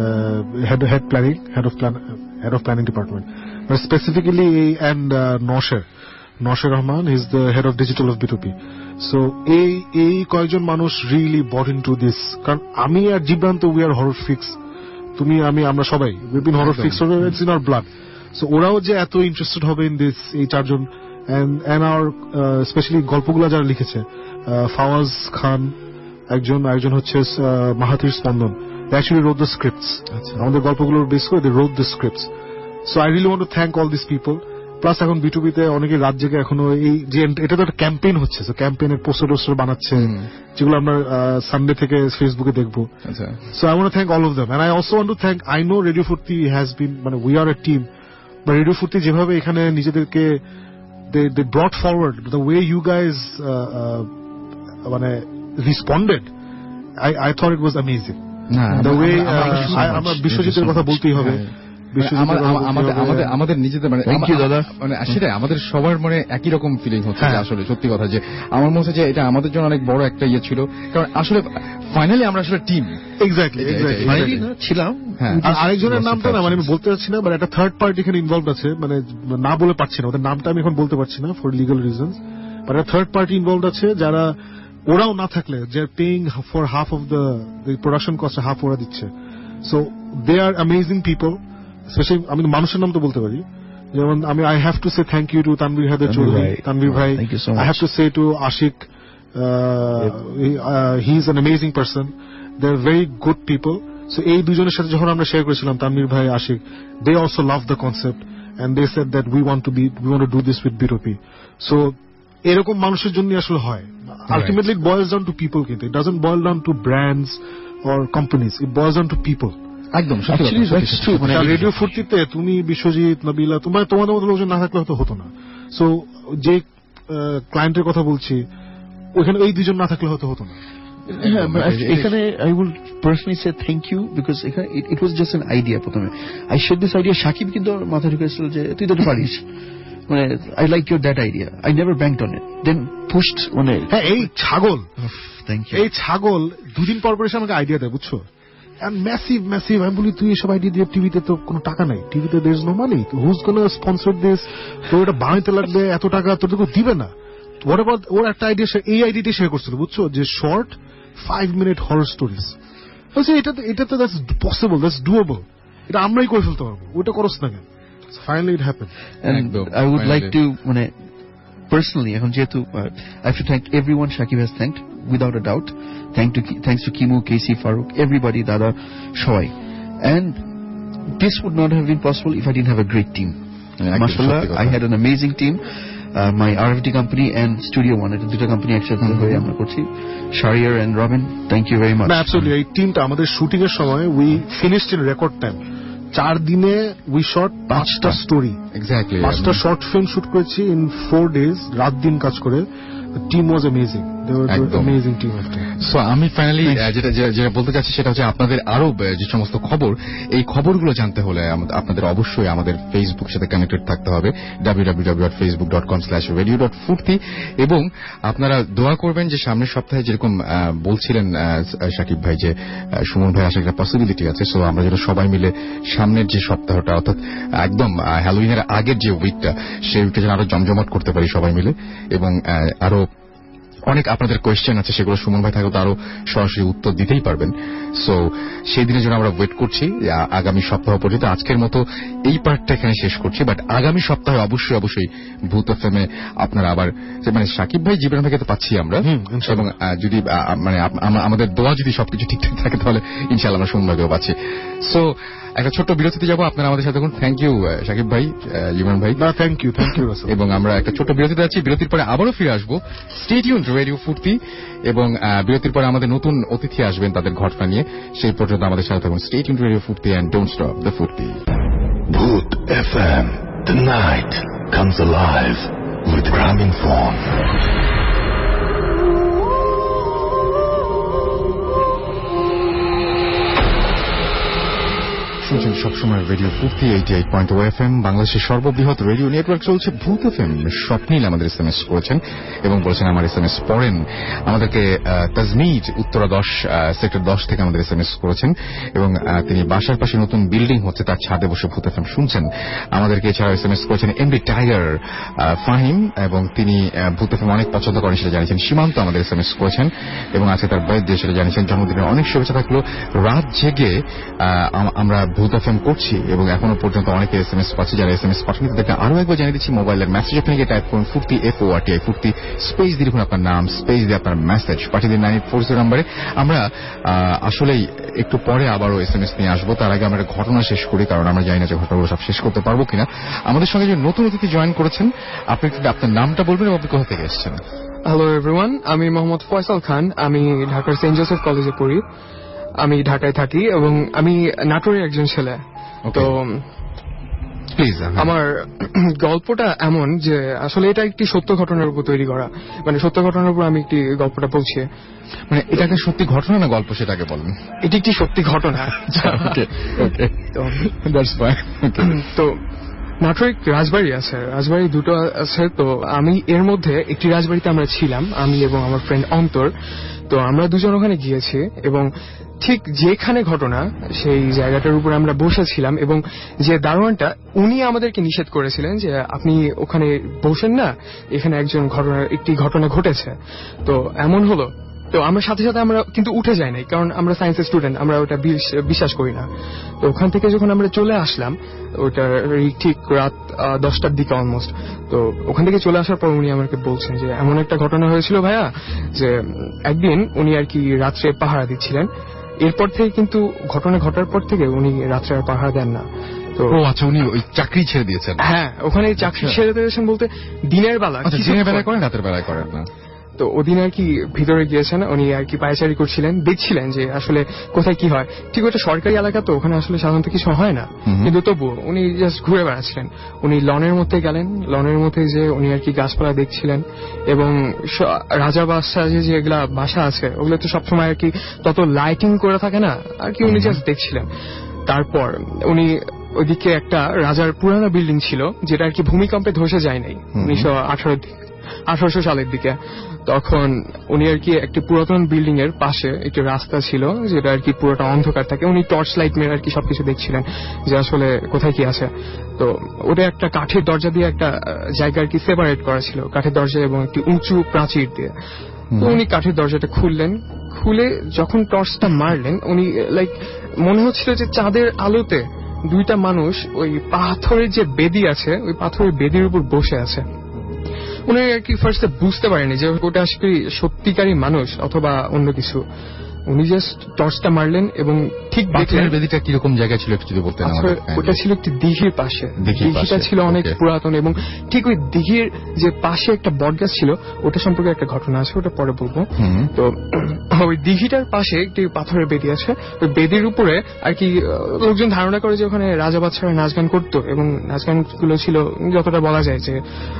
head of planning department, but specifically, and Nosher Rahman, he is the head of digital of B2B. So এই কয়েকজন মানুষ really bought into this, কারণ আমি আর জিব্রান্ত, we are horror freaks, তুমি আমরা সবাই we've been horror freaks, so it's in our blood. So ওরাও যে এত ইন্টারেস্টেড হবে in this, এই চারজন, and our especially গল্পগুলো যারা লিখেছে, ফাওয়াজ খান একজন হচ্ছে মাহাতির স্পন্দন, they actually wrote the scripts. আমাদের গল্পগুলোর বেস করে they wrote the scripts. So I really want to thank all these people. Plus এখন B2B তে অনেকে রাত জেগে এখনো এই যে এটা তো একটা ক্যাম্পেইন হচ্ছে, সো ক্যাম্পেইনের পোস্টার বানাচ্ছে, যেগুলো আমরা সানডে থেকে ফেসবুকে দেখবো। So I want to thank all of them, and I also want to thank, I know Radio Furti has been, মানে we are a team, but Radio Furti যেভাবে এখানে নিজেদেরকে they brought forward, the way you guys মানে responded, I thought it was amazing. The way আমরা বিশ্বজিতের কথা বলতেই হবে, আমাদের নিজেদের মানে সেটাই আমাদের সবার মানে একই রকম ফিলিং হচ্ছে, আসলে সত্যি কথা যে আমার মনে হচ্ছে যে এটা আমাদের জন্য অনেক বড় একটা ইয়ে ছিল, কারণ আসলে ফাইনালি আমরা আসলে টিম। এক্স্যাক্টলি ছিলাম। আরেকজনের নামটা না মানে আমি বলতে পারছি না, বাট একটা থার্ড পার্টি এখানে ইনভলভ আছে, মানে না বলে পারছি না, ওদের নামটা আমি এখন বলতে পারছি না ফর লিগাল রিজনস, বাট একটা থার্ড পার্টি ইনভলভ আছে, যারা ওরাও না থাকলে যে paying for half of the production cost, half ওরা দিচ্ছে। So they are amazing people, specially আমি মানুষের নাম তো বলতে পারি, যেমন I have to say thank you to Tanvir Haider Choudhury, Tanvir bhai. I have to say to Ashik, he is an amazing person. They are very good people. So এই দুজনের সাথে যখন আমরা শেয়ার করেছিলাম, তানভীর ভাই, Ashiq, they also love the concept, and they said that we want to do this with B2P. So এরকম মানুষের জন্য আসলে হয়. Ultimately it boils down to people, কিন্তু it doesn't boil down to brands or companies, it boils down to people. একদম Actually, that's true. Radio ফুর্তিতে তুমি Biswajit, Nabila, তোমাদের মতো লোকজন না থাকলে হতো না. সো যে ক্লায়েন্টের কথা বলছি ওখানে এই দুজন না থাকলে হতো না. এখানে I will personally say thank you because it was just an idea প্রথমে. I shared this idea, Shakib কিন্তু মাথা ঢুকেছিল যে তুই তো পারিস, মানে I like your that idea. I never banked on it. Then pushed মানে হ্যাঁ এই ছাগল, thank you. এই ছাগল দুদিন পর পর এসে আমাকে আইডিয়া দেয়, বুঝছো? And massive আমি বলি তুই এসব আইডিয়া দিয়ে টিভিতে তো কোনো টাকা নাই, টিভিতে there is no money, who's gonna sponsor this, তো এটা বানাইতে লাগবে এত টাকা তোর তো দিবে না. What about ওর একটা আইডিয়া, এই আইডিয়াটি শেয়ার করছিল, বুঝছো, যে শর্ট 5-minute হরর স্টোরিজ. বলছি এটা তো that's possible, that's doable, এটা আমরাই করে ফেলতে পারবো, ওটা করছ না কেন? Finally it happened. And I would like to মানে personally এখন যেহেতু I have to thank everyone Shakib has thanked without a doubt. Thanks to Kimu, Casey, Farouk, everybody, Dada, Shoy. And this would not have been possible if I didn't have a great team. Mashallah, I had an amazing team. My RFD company and Studio One, এটা দুটো company একসাথে হয়ে আমরা করছি. Shariar and Robin, thank you very much. Absolutely, এই টিমটা আমাদের shooting এর সময় we finished in record time. 4 দিনে we shot 5টা স্টোরি, এক্স্যাক্টলি 5টা শর্ট ফিল্ম শুট করেছি in 4 days, রাত দিন কাজ করে. The team was amazing. They were an amazing team. So আমি ফাইনালি যেটা বলতে চাচ্ছি সেটা হচ্ছে আপনাদের আরো যে সমস্ত খবর, এই খবরগুলো জানতে হলে আপনাদের অবশ্যই আমাদের ফেসবুক সাথে কানেক্টেড থাকতে হবে, www.facebook.com/radio.furti, এবং আপনারা দোয়া করবেন যে সামনের সপ্তাহে যেরকম বলছিলেন শাকিব ভাই যে সুমন ভাই আসার একটা পসিবিলিটি আছে, সো আমরা যেন সবাই মিলে সামনের যে সপ্তাহটা অর্থাৎ একদম হ্যালোউইনের আগের যে উইকটা, সেই উইকটা যেন আরো জমজমাট করতে পারি সবাই মিলে, এবং আরো অনেক আপনাদের কোয়েশ্চেন আছে সেগুলো সুমন ভাই থাকলে তো আরো সরাসরি উত্তর দিতেই পারবেন. সো সেই দিনের জন্য আমরা ওয়েট করছি আগামী সপ্তাহ পর্যন্ত. আজকের মতো এই পার্টটা এখানে শেষ করছি, বাট আগামী সপ্তাহে অবশ্যই ভূত এফএমে আপনারা আবার মানে শাকিব ভাই, জীবন ভাইকে তো পাচ্ছি আমরা, এবং যদি মানে আমাদের দোয়া যদি সবকিছু ঠিকঠাক থাকে তাহলে ইনশাআল্লাহ আমরা সুমন ভাইকেও পাচ্ছি. সো একটা ছোট্ট বিরতিতে যাবো, আপনারা আমাদের সাথে থাকুন. থ্যাংক ইউ শাকিব ভাই, জীবন ভাই, থ্যাংক ইউ. এবং আমরা একটা ছোট্ট বিরতিতে যাচ্ছি, বিরতির পরে আবারও ফিরে আসবো. স্টে টিউনড রেডিও ফুর্তি, এবং বিরতির পরে আমাদের নতুন অতিথি আসবেন তাদের ঘটনা নিয়ে. সেই পর্যন্ত আমাদের সাথে থাকুন. Stay tuned radio Foorti and don't stop the Foorti. Bhoot FM, the night comes alive with Graminphone. শুনছেন সবসময় রেডিও ফুর্তি 88.0 FM, বাংলাদেশের সর্ববৃহৎ রেডিও নেটওয়ার্ক চলছে ভূত এফএম. স্বপ্নীল আমাদের এসএমএস করেছেন এবং বলেছেন আমার এসএমএস পড়েন. আমাদেরকে তাজমির উত্তরা 10 সেক্টর 10 থেকে আমাদের এসএমএস করেছেন, এবং তিনি বাসার পাশে নতুন বিল্ডিং হচ্ছে তার ছাদে বসে ভূত এফএম শুনছেন. আমাদেরকে এছাড়াও এসএমএস করেছেন এমডি টাইগার ফাহিম, এবং তিনি ভূত এফএম অনেক পছন্দ করেন সেটা জানিয়েছেন. সীমান্ত আমাদের এসএমএস করেছেন এবং আজকে তার বার্থডে সেটা জানিয়েছেন. জন্মদিনের অনেক শুভেচ্ছা থাকলো. রাত জেগে আমরা ভূত এফএম করছি এবং এখনো পর্যন্ত অনেকে এসএমএস পাচ্ছি. যারা এসএমএস পাঠান তাদেরকে আরো একবার জানিয়ে দিচ্ছি, মোবাইলের মেসেজ আপনি গিয়ে টাইপ করুন ফুর্তি FORTI ফুর্তি, স্পেস দিয়ে লিখুন আপনার নাম, স্পেস দিয়ে আপনার মেসেজ পাঠিয়ে দিন 9840 নম্বরে. আমরা আসলেই একটু পরে আবারও এসএমএস নিয়ে আসবো. তার আগে আমরা ঘটনা শেষ করি, কারণ আমরা জানি না যে ঘটনাগুলো সব শেষ করতে পারবো কিনা. আমাদের সঙ্গে যে নতুন অতিথি জয়েন করেছেন, আপনি আপনার নামটা বলবেন এবং আপনি কোথা থেকে এসেছেন? হ্যালো এভরিওয়ান, আমি মোহাম্মদ ফয়সাল খান, আমি ঢাকার সেন্ট জোসেফ কলেজে পড়ি, আমি ঢাকায় থাকি এবং আমি নাটোরের একজন ছেলে. তো প্লিজ, আমার গল্পটা এমন যে আসলে এটা একটি সত্য ঘটনার উপর তৈরি করা, মানে সত্য ঘটনার উপর আমি একটি গল্পটা বলছি. মানে এটাকে সত্যি ঘটনা না গল্প সেটাকে বলেন? এটি একটি সত্যি ঘটনা. তো নাটোরে রাজবাড়ি আছে, রাজবাড়ি দুটো আছে. তো আমি এর মধ্যে একটি রাজবাড়িতে আমরা ছিলাম, আমি এবং আমার ফ্রেন্ড অন্তর. তো আমরা দুজন ওখানে গিয়েছি এবং ঠিক যেখানে ঘটনা সেই জায়গাটার উপর আমরা বসেছিলাম, এবং যে দারোয়ানটা উনি আমাদেরকে নিষেধ করেছিলেন যে আপনি ওখানে বসেন না, এখানে একটি ঘটনা ঘটেছে. তো এমন হলো, তো আমরা সাথে সাথে আমরা কিন্তু উঠে যাই নাই, কারণ আমরা সায়েন্সের স্টুডেন্ট, আমরা ওটা বিশ্বাস করি না. তো ওখান থেকে যখন আমরা চলে আসলাম, ওটা ঠিক রাত 10টার দিকে অলমোস্ট. তো ওখান থেকে চলে আসার পর উনি আমাকে বলছেন যে এমন একটা ঘটনা হয়েছিল ভাইয়া, যে একদিন উনি আর কি রাত্রে পাহারা দিচ্ছিলেন. এরপর থেকে কিন্তু ঘটনা ঘটার পর থেকে উনি রাত্রে আর পাহারা দেন না. তো আচ্ছা, উনি ওই চাকরি ছেড়ে দিয়েছেন? হ্যাঁ, ওখানে চাকরি ছেড়ে দিয়েছেন বলতে দিনের বেলা। দিনের বেলায় করেন, রাতের বেলায় করেন না? তো ওদিন আর কি ভিতরে গিয়েছেন, উনি আর কি পায়চারি করছিলেন, দেখছিলেন যে আসলে কোথায় কি হয়। ঠিক ওটা সরকারি এলাকা, তো ওখানে আসলে সাধারণত কিছু হয় না, কিন্তু তবুও উনি জাস্ট ঘুরে বেড়াচ্ছিলেন। উনি লনের মধ্যে গেলেন, লনের মধ্যে যে উনি আর কি গাছপালা দেখছিলেন, এবং রাজা বাদশাহ যেগুলা বাসা আছে ওগুলো তো সবসময় আর কি তত লাইটিং করে থাকে না আর কি, উনি জাস্ট দেখছিলেন। তারপর উনি ওইদিকে একটা রাজার পুরানো বিল্ডিং ছিল যেটা আর কি ভূমিকম্পে ধসে যায় নাই 1918 সালের দিকে। তখন উনি আর কি একটি পুরাতন বিল্ডিং এর পাশে একটি রাস্তা ছিল যেটা আর কি পুরোটা অন্ধকার থাকে। উনি টর্চ লাইট মেরে আর কি সবকিছু দেখছিলেন যে আসলে কোথায় কি আছে। তো ওটা একটা কাঠের দরজা দিয়ে একটা জায়গা আর কি সেপারেট করা ছিল, কাঠের দরজা এবং একটি উঁচু প্রাচীর দিয়ে। তো উনি কাঠের দরজাটা খুললেন, খুলে যখন টর্চটা মারলেন উনি লাইক মনে হচ্ছিল যে চাঁদের আলোতে দুইটা মানুষ ওই পাথরের যে বেদি আছে ওই পাথরের বেদির উপর বসে আছে। উনি আর কি ফার্স্টে বুঝতে পারেনি যে ওটা আসলে সত্যিকারী মানুষ অথবা অন্য কিছু। উনি জাস্ট টর্চটা মারলেন এবং ঠিক দেখলেন বেদিটা কিরকম জায়গায় ছিল একটু যদি বলতেন। ওটা ছিল একটি দিঘির পাশে, দিঘিটা ছিল অনেক পুরাতন, এবং ঠিক ওই দিঘির যে পাশে একটা বটগাছ ছিল ওটা সম্পর্কে একটা ঘটনা আছে, ওটা পরে বলবো। তো ওই দিঘিটার পাশে একটি পাথরের বেদি আছে, ওই বেদির উপরে আর কি লোকজন ধারণা করে যে ওখানে রাজা বাদশারা নাচ গান করতো, এবং নাচ গান গুলো ছিল যতটা বলা যায় যে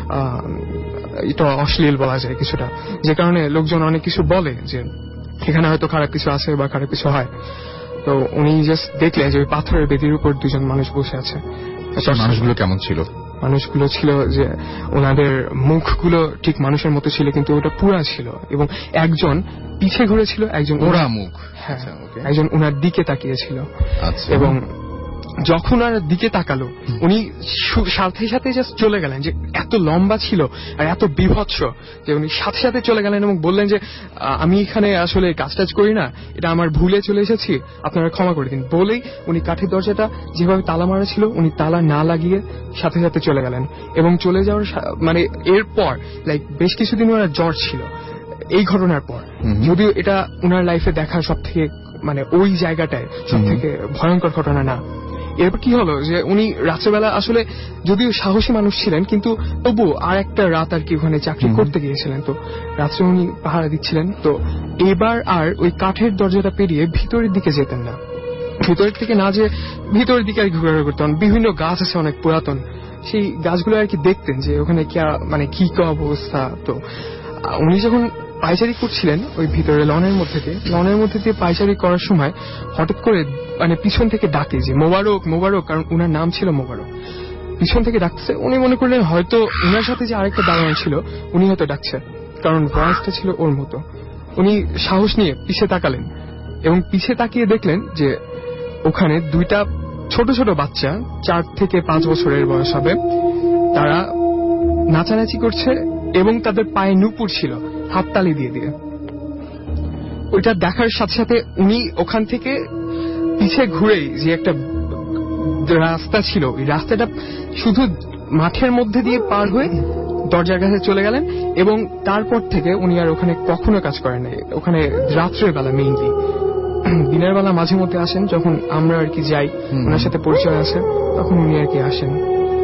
এটা অশ্লীল বলা যায় কিছুটা, যে কারণে লোকজন অনেক কিছু বলে যে এখানে হয়তো খারাপ কিছু আছে বা খারাপ কিছু হয়। তো উনি জাস্ট দেখলেন যে ওই পাথরের বেদির উপর দুজন মানুষ বসে আছে। মানুষগুলো কেমন ছিল? মানুষগুলো ছিল যে ওনাদের মুখগুলো ঠিক মানুষের মতো ছিল, কিন্তু ওটা পুরা ছিল, এবং একজন পিছে ঘুরে ছিল, একজন ওরা মুখ, হ্যাঁ একজন ওনার দিকে তাকিয়েছিল। এবং যখন আর দিকে তাকালো উনি সাথে সাথে জাস্ট চলে গেলেন, যে এত লম্বা ছিল আর এত বিভৎস যে উনি সাথে সাথে চলে গেলেন এবং বললেন যে আমি এখানে আসলে কাজ টাজ করি না, এটা আমার ভুলে চলে এসেছি, আপনারা ক্ষমা করে দিন। বলেই উনি কাঠের দরজাটা যেভাবে তালা মারা ছিল উনি তালা না লাগিয়ে সাথে সাথে চলে গেলেন। এবং চলে যাওয়ার মানে এরপর লাইক বেশ কিছুদিন ওনার জ্বর ছিল এই ঘটনার পর, যদিও এটা ওনার লাইফে দেখা সব থেকে মানে ওই জায়গাটায় সব থেকে ভয়ঙ্কর ঘটনা না। এরপর কি হলো যে উনি রাত্রেবেলা আসলে যদিও সাহসী মানুষ ছিলেন কিন্তু তবু আর একটা রাত আর কি ওখানে চাকরি করতে গিয়েছিলেন, তো রাত্রে উনি পাহারা দিচ্ছিলেন। তো এবার আর ওই কাঠের দরজাটা পেরিয়ে ভিতরের দিকে যেতেন না, ভিতরের দিকে না যে ভিতরের দিকে আর কি ঘোরাঘুরি করতেন। বিভিন্ন গাছ আছে অনেক পুরাতন, সেই গাছগুলো আর কি দেখতেন যে ওখানে কি মানে কি অবস্থা। তো উনি যখন পায়চারি করছিলেন ওই ভিতরে লনের মধ্যে দিয়ে পায়চারি করার সময় হঠাৎ করে মানে পিছন থেকে ডাকে যে মোবারক মোবারক, কারণ উনার নাম ছিল মোবারক। পিছন থেকে ডাকছে, উনি মনে করলেন হয়তো উনার সাথে যে আরেকটা দাঁড়ানো ছিল উনি হয়তো ডাকছে, কারণ ভয়েসটা ছিল ওর মতো। উনি সাহস নিয়ে পিছে তাকালেন এবং পিছে তাকিয়ে দেখলেন যে ওখানে দুইটা ছোট ছোট বাচ্চা 4 থেকে 5 বছরের বয়স হবে, তারা নাচানাচি করছে এবং তাদের পায়ে নুপুর ছিল হাততালি দিয়ে দিয়ে। ওইটা দেখার সাথে সাথে উনি ওখান থেকে পিছে ঘুরেই যে একটা রাস্তা ছিল ওই রাস্তাটা শুধু মাঠের মধ্যে দিয়ে পার হয়ে দরজার কাছে চলে গেলেন, এবং তারপর থেকে উনি আর ওখানে কখনো কাজ করেন নাই। ওখানে রাত্রের বেলা মেইনলি, দিনের বেলা মাঝে মধ্যে আসেন, যখন আমরা আর কি যাই ওনার সাথে পরিচয় আছে তখন উনি আর কি আসেন।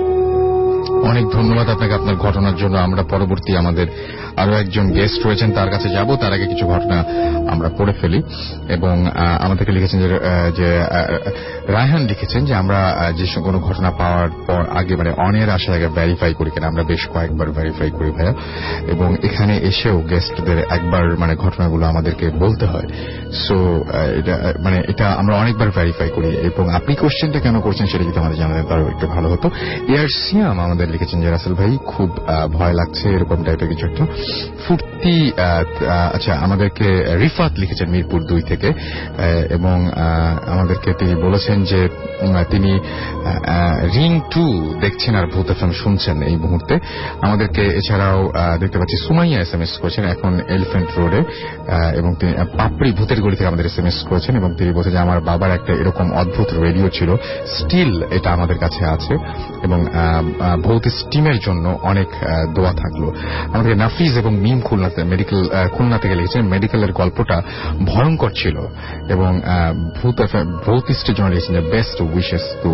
অনেক ধন্যবাদ আপনাকে আপনার ঘটনার জন্য। আমরা পরবর্তী আমাদের আরো একজন গেস্ট রয়েছেন তার কাছে যাব, তার আগে কিছু ঘটনা আমরা পড়ে ফেলি। এবং আমাদেরকে লিখেছেন যে রায়হান লিখেছেন যে আমরা যে কোনো ঘটনা পাওয়ার পর আগে মানে অনের আসার আগে ভেরিফাই করি কিনা। আমরা বেশ কয়েকবার ভেরিফাই করি ভাইয়া, এবং এখানে এসেও গেস্টদের একবার মানে ঘটনাগুলো আমাদেরকে বলতে হয়। সো এটা আমরা অনেকবার ভেরিফাই করি। এবং আপনি কোশ্চেনটা কেন করছেন সেটা যদি আমাদের জানাতেন তারও একটু ভালো হতো। এয়ার সিয়াম আমাদের লিখেছেন যে রাসেল ভাই খুব ভয় লাগছে, এরকম টাইপের কিছু একটা ফুর্তি। আচ্ছা, আমাদেরকে রিফাত লিখেছেন মিরপুর 2 থেকে, এবং আমাদেরকে তিনি বলেছেন যে তিনি রিং 2 দেখছেন আর ভূত এফএম শুনছেন এই মুহূর্তে। আমাদেরকে এছাড়াও দেখতে পাচ্ছি সুমাইয়া SMS করেছেন এখন এলিফ্যান্ট রোডে, এবং তিনি পাপড়ি ভূতের গলি থেকে আমাদের SMS করেছেন, এবং তিনি বলছেন যে আমার বাবার একটা এরকম অদ্ভুত রেডিও ছিল, স্টিল এটা আমাদের কাছে আছে, এবং ভৌত স্টিমের জন্য অনেক দোয়া থাকলো। আমাদের নাফিজ এবং মিম খুলনা থেকে লিখেছেন মেডিকেলের গল্পটা ভয়ঙ্কর ছিল এবং ভৌতিস্টের জন্য লিখেছেন যে best wishes to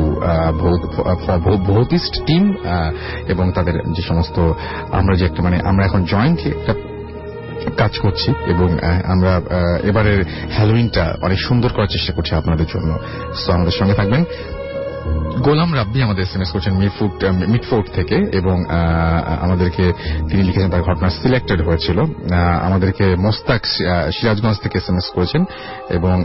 Bhoutist team এবং তাদের যে সমস্ত আমরা যে একটা আমরা এখন জয়েন্টলি একটা কাজ করছি এবং আমরা এবারের হ্যালোউইনটা অনেক সুন্দর করার চেষ্টা করছি আপনাদের জন্য। সো আমাদের সঙ্গে থাকবেন। গোলাম রাব্বি আমাদের এসএমএস করছেন মিডফোর্ট থেকে এবং আমাদেরকে তিনি লিখেছেন তার ঘটনা সিলেক্টেড হয়েছিল। আমাদেরকে মোস্তাক সিরাজগঞ্জ থেকে এসএমএস করেছেন এবং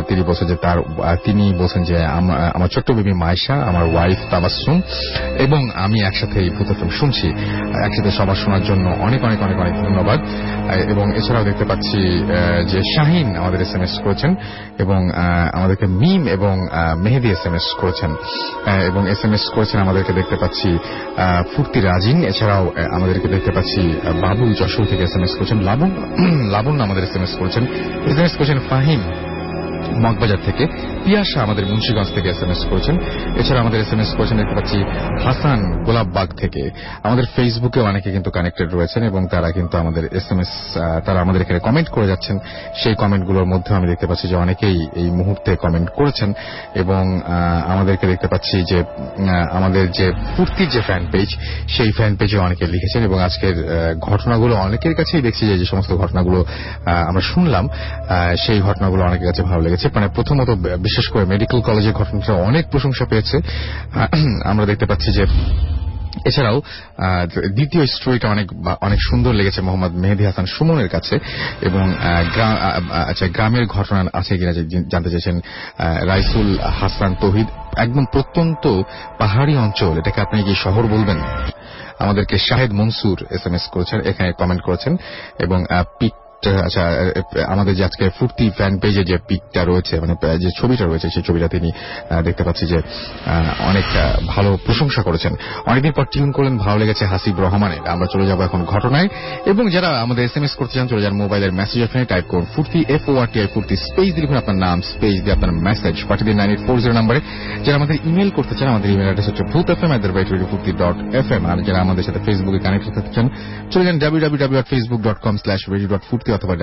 তিনি বলছেন যে আমার ছোট্ট বেবি মাইশা, আমার ওয়াইফ তাবাসসুম এবং আমি একসাথে এই ভূত এফএম শুনছি, একসাথে সবার শোনার জন্য অনেক অনেক অনেক অনেক ধন্যবাদ। এবং এছাড়াও দেখতে পাচ্ছি যে শাহিন আমাদের এসএমএস করেছেন এবং আমাদেরকে মিম এবং মেহেদি এসএমএস করেছেন এবং এসএমএস করেছেন আমাদেরকে দেখতে পাচ্ছি ফুর্তি রাজিন। এছাড়াও আমাদেরকে দেখতে পাচ্ছি বাবুল যশোর থেকে এসএমএস করেছেন, লাবণ্য আমাদের এসএমএস করেছেন ফাহিম মগবাজার থেকে, পিয়াসা আমাদের মুন্সিগঞ্জ থেকে এসএমএস করেছেন। এছাড়া আমাদের এসএমএস করেছেন দেখতে পাচ্ছি হাসান গোলাপবাগ থেকে। আমাদের ফেসবুকে অনেকে কিন্তু কানেক্টেড রয়েছেন এবং তারা কিন্তু আমাদের এসএমএস তারা আমাদের এখানে কমেন্ট করে যাচ্ছেন। সেই কমেন্টগুলোর মধ্যে আমি দেখতে পাচ্ছি যে অনেকেই এই মুহূর্তে কমেন্ট করেছেন এবং আমাদেরকে দেখতে পাচ্ছি যে আমাদের যে ফুর্তির যে ফ্যান পেজ সেই ফ্যান পেজে অনেকে লিখেছেন এবং আজকের ঘটনাগুলো অনেকের কাছেই দেখছি যে সমস্ত ঘটনাগুলো আমরা শুনলাম সেই ঘটনাগুলো অনেকের কাছে ভালো লেগেছে। প্রথমত বিশেষ করে মেডিকেল কলেজের ঘটনাটা অনেক প্রশংসা পেয়েছে। আমরা দেখতে পাচ্ছি যে এছাড়াও দ্বিতীয় স্টোরিটা অনেক সুন্দর লেগেছে মোহাম্মদ মেহেদি হাসান সুমনের কাছে এবং গ্রামের ঘটনা আছে কিনা জানতে চেয়েছেন রাইসুল হাসান তৌহিদ। একদম প্রত্যন্ত পাহাড়ি অঞ্চল, এটাকে আপনি কি শহর বলবেন? আমাদেরকে শাহেদ মনসুর এসএমএস করেছেন, এখানে কমেন্ট করেছেন এবং আচ্ছা আমাদের যে আজকে ফুর্তি ফ্যান পেজে যে পিকটা রয়েছে যে ছবিটা রয়েছে সেই ছবিটা তিনি দেখতে পাচ্ছি যে অনেক ভালো প্রশংসা করেছেন। অনেকদিন পর টিউন করলেন, ভালো লেগেছে হাসিব রহমানের। আমরা চলে যাব এখন ঘটনায় এবং যারা আমাদের এসএমএস করতে চান চলে যান মোবাইলের মেসেজ অপশনে, টাইপ করুন ফুর্তি FORTI ফুর্তি স্পেস দিয়ে লিখুন আপনার নাম, স্পেস দিয়ে আপনার মেসেজ পাঠিয়ে দিন 9840 নম্বরে। যারা আমাদের ইমেল করতে চান আমাদের ইমেল অ্যাড্রেস হচ্ছে bhootfm@radiofurti.fm। আর যারা আমাদের সাথে ফেসবুকে কানেক্ট করতে চান চলে যান www.facebook.com/radio.furti অথবা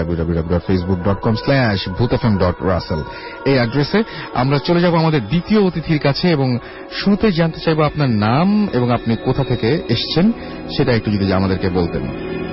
www.facebook.com/bhootfm.russell এই অ্যাড্রেসে। আমরা চলে যাব আমাদের দ্বিতীয় অতিথির কাছে এবং শুরুতে জানতে চাইবো আপনার নাম এবং আপনি কোথা থেকে এসেছেন সেটা একটু যদি আমাদেরকে বলতেন।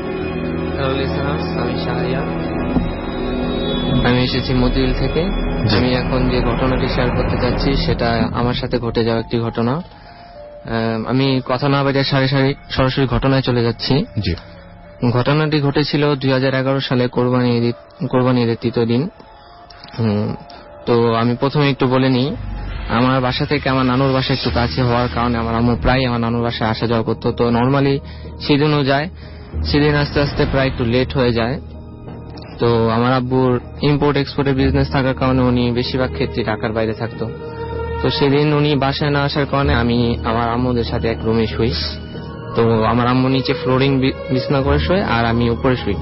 আমি এসেছি মতিঝিল থেকে। আমি এখন যে ঘটনাটি শেয়ার করতে চাচ্ছি সেটা আমার সাথে ঘটে যাওয়া একটি ঘটনা। আমি কথা না বাজে সরাসরি ঘটনায় চলে যাচ্ছি। ঘটনাটি ঘটেছিল 2011 সালে কোরবানি ঈদের তৃতীয় দিন। তো আমি প্রথমে একটু বলে নিই, আমার বাসা থেকে আমার নানুর বাসা একটু কাছে হওয়ার কারণে আমার আম্মু প্রায় আমার নানুর বাসায় আসা যাওয়া করতো। তো নর্মালি সেদিনও যায়, সেদিন আস্তে আস্তে প্রায় একটু লেট হয়ে যায়। তো আমার আব্বুর ইম্পোর্ট এক্সপোর্টের বিজনেস থাকার কারণে উনি বেশিরভাগ ক্ষেত্রে ঢাকার বাইরে থাকতো। তো সেদিন উনি বাসায় না আসার কারণে আমি আমার আম্মুদের সাথে এক রুমে শুই। তো আমার আম্মু নিচে ফ্লোরিং বিছনা করে শোয় আর আমি উপরে শুই।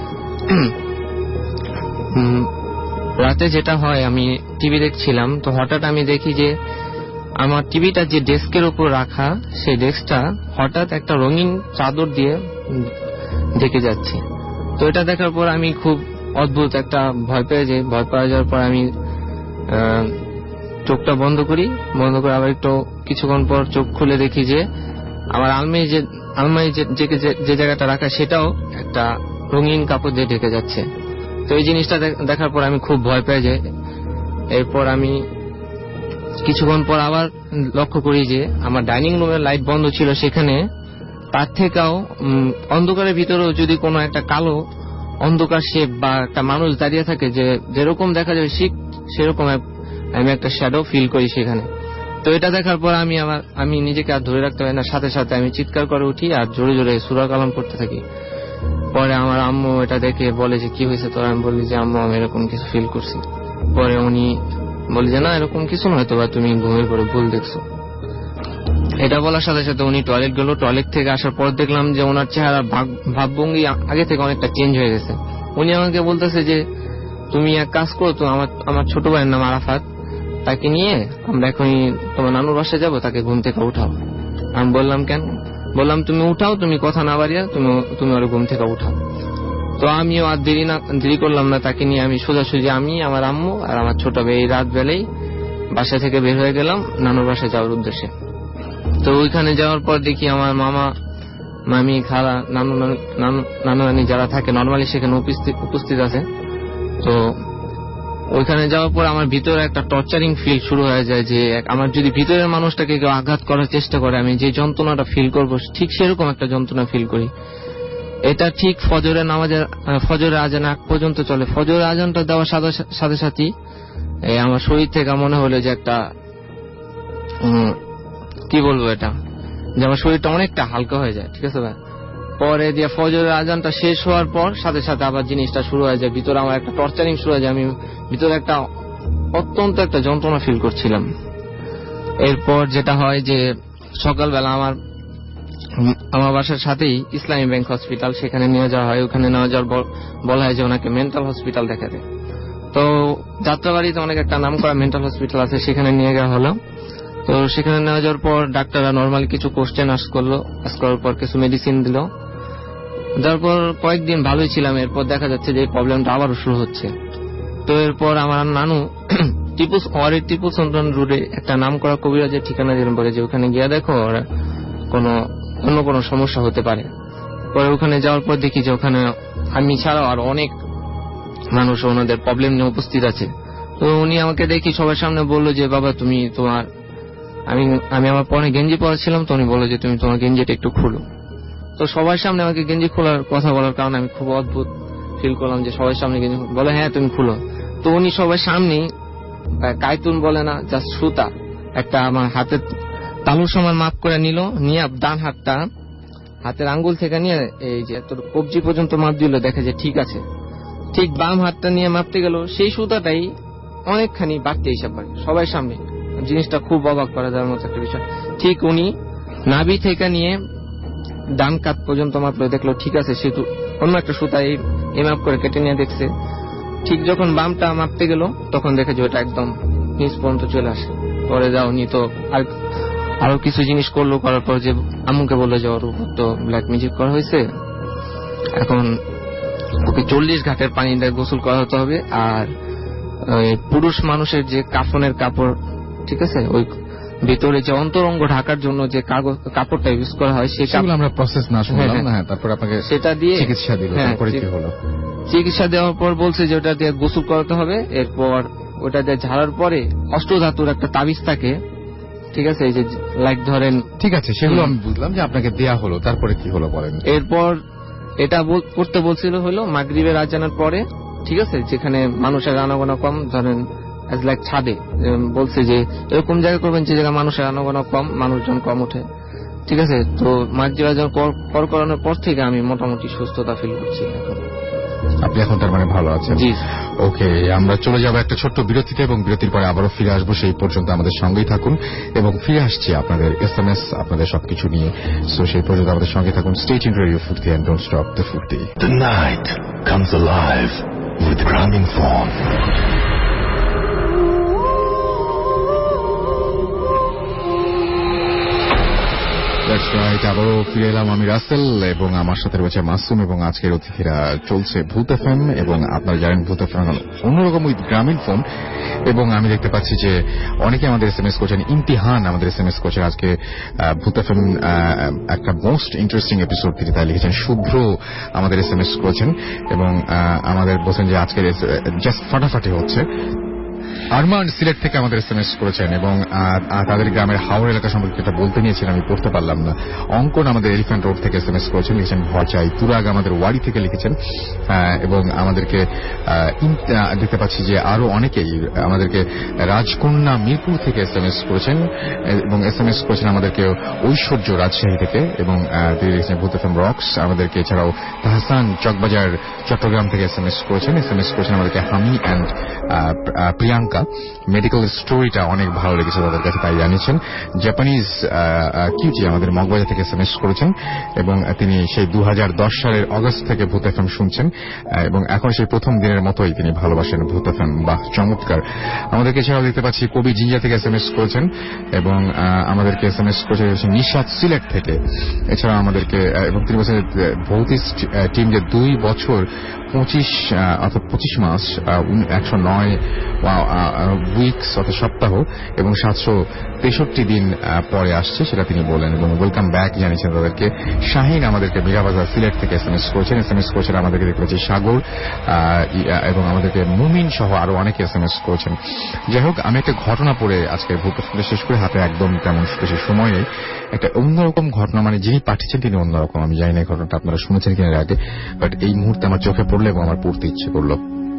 রাতে যেটা হয়, আমি টিভি দেখছিলাম, তো হঠাৎ আমি দেখি যে আমার টিভিটা যে ডেস্কের উপর রাখা সেই ডেস্কটা হঠাৎ একটা রঙিন চাদর দিয়ে ঢেকে যাচ্ছে। তো এটা দেখার পর আমি খুব অদ্ভুত একটা ভয় পেয়ে যাই। ভয় পাওয়া যাওয়ার পর আমি চোখটা বন্ধ করে আবার একটু কিছুক্ষণ পর চোখ খুলে দেখি যে আমার আলমারি যে জায়গাটা রাখা সেটাও একটা রঙিন কাপড় দিয়ে ঢেকে যাচ্ছে। তো এই জিনিসটা দেখার পর আমি খুব ভয় পেয়ে যাই। এরপর আমি কিছুক্ষণ পর আবার লক্ষ্য করি যে আমার ডাইনিং রুমের লাইট বন্ধ ছিল, সেখানে তার থেকেও অন্ধকারের ভিতরেও যদি কোনো একটা কালো অন্ধকার শেপ বা একটা মানুষ দাঁড়িয়ে থাকে যে যেরকম দেখা যায় সেরকম আমি একটা শ্যাডো ফিল করি সেখানে। তো এটা দেখার পর আমি নিজেকে আর ধরে রাখতে পারি না, সাথে সাথে আমি চিৎকার করে উঠি আর জোরে জোরে সূরা কালাম করতে থাকি। পরে আমার আম্মু এটা দেখে বলে যে কি হয়েছে তোর? আমি বলি যে আম্মু আমি এরকম কিছু ফিল করছি। পরে উনি বলে যে না এরকম কিছু নয়, তো বা তুমি ঘুমের পরে ভুল দেখছো। এটা বলার সাথে সাথে উনি টয়লেট গেল। টয়লেট থেকে আসার পর দেখলাম যে ওনার চেহারা ভাবভঙ্গি আগে থেকে অনেকটা চেঞ্জ হয়ে গেছে। উনি আমাকে বলতেছে যে তুমি এক কাজ করো, তো আমার ছোট ভাইয়ের নাম আরাফাত, তাকে নিয়ে আমরা এখনই তোমার নানুর বাসায় যাবো, তাকে ঘুম থেকে উঠাও। আমি বললাম কেন? বললাম তুমি উঠাও, তুমি কথা না বাড়িয়া তুমি ওর ঘুম থেকে উঠাও। তো আমিও আর দেরি করলাম না, তাকে নিয়ে আমি সোজাসুজি আমি, আমার আম্মু আর আমার ছোট ভাই এই রাত বেলায় বাসা থেকে বের হয়ে গেলাম নানুর বাসায় যাওয়ার উদ্দেশ্যে। তো ওইখানে যাওয়ার পর দেখি আমার মামা, মামি, খালা, নানু নানি যারা থাকে নর্মালি সেখানে উপস্থিত আছে। তো ওইখানে যাওয়ার পর আমার ভিতরে একটা টর্চারিং ফিল শুরু হয়ে যায়, যে আমার যদি ভিতরের মানুষটাকে কেউ আঘাত করার চেষ্টা করে আমি যে যন্ত্রণাটা ফিল করব ঠিক সেরকম একটা যন্ত্রণা ফিল করি। এটা ঠিক ফজরের আজান আগ পর্যন্ত চলে। ফজরের আজানটা দেওয়ার সাথে সাথেই আমার শরীর থেকে মনে হলো যে একটা কি বলবো, এটা যে আমার শরীরটা অনেকটা হালকা হয়ে যায়। ঠিক আছে ভাই, পরে দিয়ে ফজরের আজানটা শেষ হওয়ার পর সাথে সাথে আবার জিনিসটা শুরু হয়ে যায়, ভিতরে আমার একটা টর্চারিং শুরু হয়ে যায়। আমি ভিতরে একটা অত্যন্ত একটা যন্ত্রণা ফিল করছিলাম। এরপর যেটা হয় যে সকালবেলা আমার বাসার সাথেই ইসলামী ব্যাংক হসপিটাল, সেখানে নিয়ে যাওয়া হয়। ওখানে নিয়ে যাওয়ার বলা হয় যে ওনাকে মেন্টাল হসপিটাল দেখাতে। তো যাত্রাবাড়িতে অনেক একটা নাম করা মেন্টাল হসপিটাল আছে, সেখানে নিয়ে যাওয়া হলো। তো সেখানে নিয়ে যাওয়ার পর ডাক্তাররা নর্মালি কিছু কোশ্চেন আস্ক করার পর কিছু মেডিসিন দিল। তারপর কয়েকদিন ভালোই ছিলাম। এরপর দেখা যাচ্ছে যে এই প্রবলেমটা আবারও শুরু হচ্ছে। তো এরপর আমার নানু টিপু সুলতান রোডে একটা নাম করা কবিরাজের ঠিকানা দিলেন, বলে যে ওখানে গিয়ে দেখো অন্য কোনো সমস্যা হতে পারে। পরে ওখানে যাওয়ার পর দেখি যে ওখানে আমি ছাড়াও আর অনেক মানুষ ওনাদের প্রবলেম নিয়ে উপস্থিত আছে। তো উনি আমাকে দেখি সবার সামনে বললো যে বাবা তুমি আমি আমার পরে গেঞ্জি পরাচ্ছিলাম, তো উনি বললো যে তুমি তোমার গেঞ্জিটা একটু খুলো। তো সবার সামনে আমাকে গেঞ্জি খোলার কথা বলার কারণে আমি খুব অদ্ভুত ফিল করলাম যে সবার সামনে গেঞ্জি বলে হ্যাঁ তুমি খুলো। তো উনি সবার সামনেই কাইতুন বলে না, জাস্ট সুতা একটা আমার হাতের তালুর সমান মাপ করে নিয়ে ডান হাতটা হাতের আঙ্গুল থেকে নিয়ে এই যে তোর কবজি পর্যন্ত মাপ দিল, দেখে যে ঠিক আছে। ঠিক বাম হাতটা নিয়ে মাপতে গেল, সেই সুতাটাই অনেকখানি বাড়তে হিসাব করে সবাই সামনে। জিনিসটা খুব অবাক করা যাওয়ার মতো একটা বিষয়। ঠিক উনি নাভি থেকে নিয়ে ডান কাত পর্যন্ত মাপলো, দেখলো ঠিক আছে। সে অন্য একটা সুতা এই মাপ করে কেটে নিয়ে দেখছে। ঠিক যখন বামটা মাপতে গেল তখন দেখে যে ওটা একদম নিচ পর্যন্ত চলে আসে। পরে যাও নি তো আরো কিছু জিনিস করলো, করার পর যে আম্মুকে বললো যে ওর উপর তো ব্ল্যাক ম্যাজিক করা হয়েছে, এখন ওকে 40 ঘাটের পানি দিয়ে গোসল করাতে হবে। আর পুরুষ মানুষের যে কাফনের কাপড়, ঠিক আছে, ওই ভিতরে যে অন্তরঙ্গ ঢাকার জন্য যে কাপড়টা ইউজ করা হয় সেগুলো আমরা প্রসেস না শুনলাম না। তারপর আপনাকে সেটা দিয়ে চিকিৎসা দিল। তারপরে কি হলো? চিকিৎসা দেওয়ার পর বলছে যে ওটা দিয়ে গোসল করাতে হবে। এরপর ওটা দিয়ে ঝাড়ার পরে অষ্টধাতুর একটা তাবিজ থাকে, ঠিক আছে, এই যে লাইক ধরেন, ঠিক আছে, সেগুলো আমি বুঝলাম যে আপনাকে দেয়া হলো। তারপরে কি হলো বলেন? এরপর এটা করতে বলছিল হলো মাগরিবের আজানের পরে, ঠিক আছে, যেখানে মানুষের আনাগোনা কম, ধরেন এজ লাইক ছাদে বলছে যে এরকম জায়গা করবেন যে জায়গায় মানুষের আনাগোনা কম, মানুষজন কম ওঠে, ঠিক আছে। তো মাগরিব আজান পর করানোর পর থেকে আমি মোটামুটি সুস্থতা ফিল করছি এখন। আপনি এখন তার মানে ভালো আছেন? জি। ওকে, আমরা চলে যাব একটা ছোট্ট বিরতিতে এবং বিরতির পরে আবারও ফিরে আসবো। সেই পর্যন্ত আমাদের সঙ্গেই থাকুন এবং ফিরে আসছি আপনাদের SMS, আপনাদের সবকিছু নিয়ে। সো সেই পর্যন্ত আমাদের সঙ্গে থাকুন। Stay tuned radio Foorti and don't stop the Foorti. The night comes alive with Graminphone. That's right, আবারও ফিরে এলাম আমি রাসেল এবং আমার সাথে রয়েছে মাসুম এবং আজকের অতিথিরা। চলছে ভূত এফএম এবং আপনারা জানেন ভূত এফএম অন্যরকম উইথ গ্রামীণফোন। এবং আমি দেখতে পাচ্ছি যে অনেকে আমাদের SMS করছেন। ইমতিহান আমাদের SMS করছেন আজকে ভূত এফএম একটা মোস্ট ইন্টারেস্টিং এপিসোড তিনি তাই লিখেছেন। শুভ্র আমাদের SMS করেছেন এবং আমাদের বলছেন যে আজকের জাস্ট ফাটাফাটি হচ্ছে। আরমান সিলেট থেকে আমাদের SMS করেছেন এবং তাদের গ্রামের হাওড় এলাকা সম্পর্কে যেটা বলতে নিয়েছেন আমি পড়তে পারলাম না। অঙ্কন আমাদের এলিফ্যান্ট রোড থেকে SMS করেছেন, লিখেছেন ভয় চাই। তুরাগ আমাদের ওয়াড়ি থেকে লিখেছেন এবং আমাদেরকে দেখতে পাচ্ছি যে আরো অনেকেই আমাদেরকে রাজকন্যা মিরপুর থেকে SMS করেছেন এবং SMS করেছেন আমাদেরকে ঐশ্বর্য রাজশাহী থেকে এবং তিনি লিখেছেন ভূত এফএম রক্স। আমাদেরকে এছাড়াও তাহসান চকবাজার চট্টগ্রাম থেকে SMS করেছেন আমাদেরকে হামি অ্যান্ড প্রিয়াঙ্কা হালকা। মেডিকেল স্টোরিটা অনেক ভালো লেগেছে তাদের কাছে, তাই জানিয়েছেন। জাপানিজ কিউটি আমাদের মগবাজার থেকে এসএমএস করেছেন এবং তিনি সেই 2010 সালের অগস্ট থেকে ভূত এফএম শুনছেন এবং এখন সেই প্রথম দিনের মতোই তিনি ভালোবাসেন ভূত এফএম। বাহ, চমৎকার। আমাদেরকে এছাড়াও দেখতে পাচ্ছি কবি জিঞ্জা থেকে এসএমএস করেছেন এবং আমাদেরকে এসএমএস করেছেন নিশাত সিলেট থেকে। এছাড়া আমাদেরকে এবং তিনি বলছেন ভৌতিক টিম যে 2 বছর 25 মাস 109 উইকস অর্থাৎ সপ্তাহ এবং 763 দিন পরে আসছে সেটা তিনি বলেন এবং ওয়েলকাম ব্যাক জানিয়েছেন তাদেরকে। শাহিন আমাদেরকে মীরাবাজার সিলেট থেকে এসএমএস করেছেন আমাদেরকে দেখতে পাচ্ছি সাগর এবং আমাদেরকে মুমিন সহ আরো অনেকে এসএমএস করেছেন। যাই হোক, আমি একটা ঘটনা পড়ে আজকে ভূত শেষ করে হাতে একদম তেমন বেশি সময়ে একটা অন্যরকম ঘটনা, মানে যিনি পাঠিয়েছেন তিনি অন্যরকম। আমি জানি না ঘটনাটা আপনারা শুনেছেন কিনা আগে, বাট এই মুহূর্তে আমার চোখে পড়লো এবং আমার পড়তে ইচ্ছে করলো।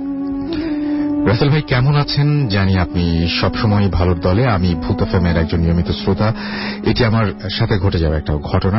রাসেল ভাই কেমন আছেন? জানি আপনি সবসময় ভালোর দলে। আমি ভূত এফএমের একজন নিয়মিত শ্রোতা। এটি আমার সাথে ঘটে যাওয়া একটা ঘটনা।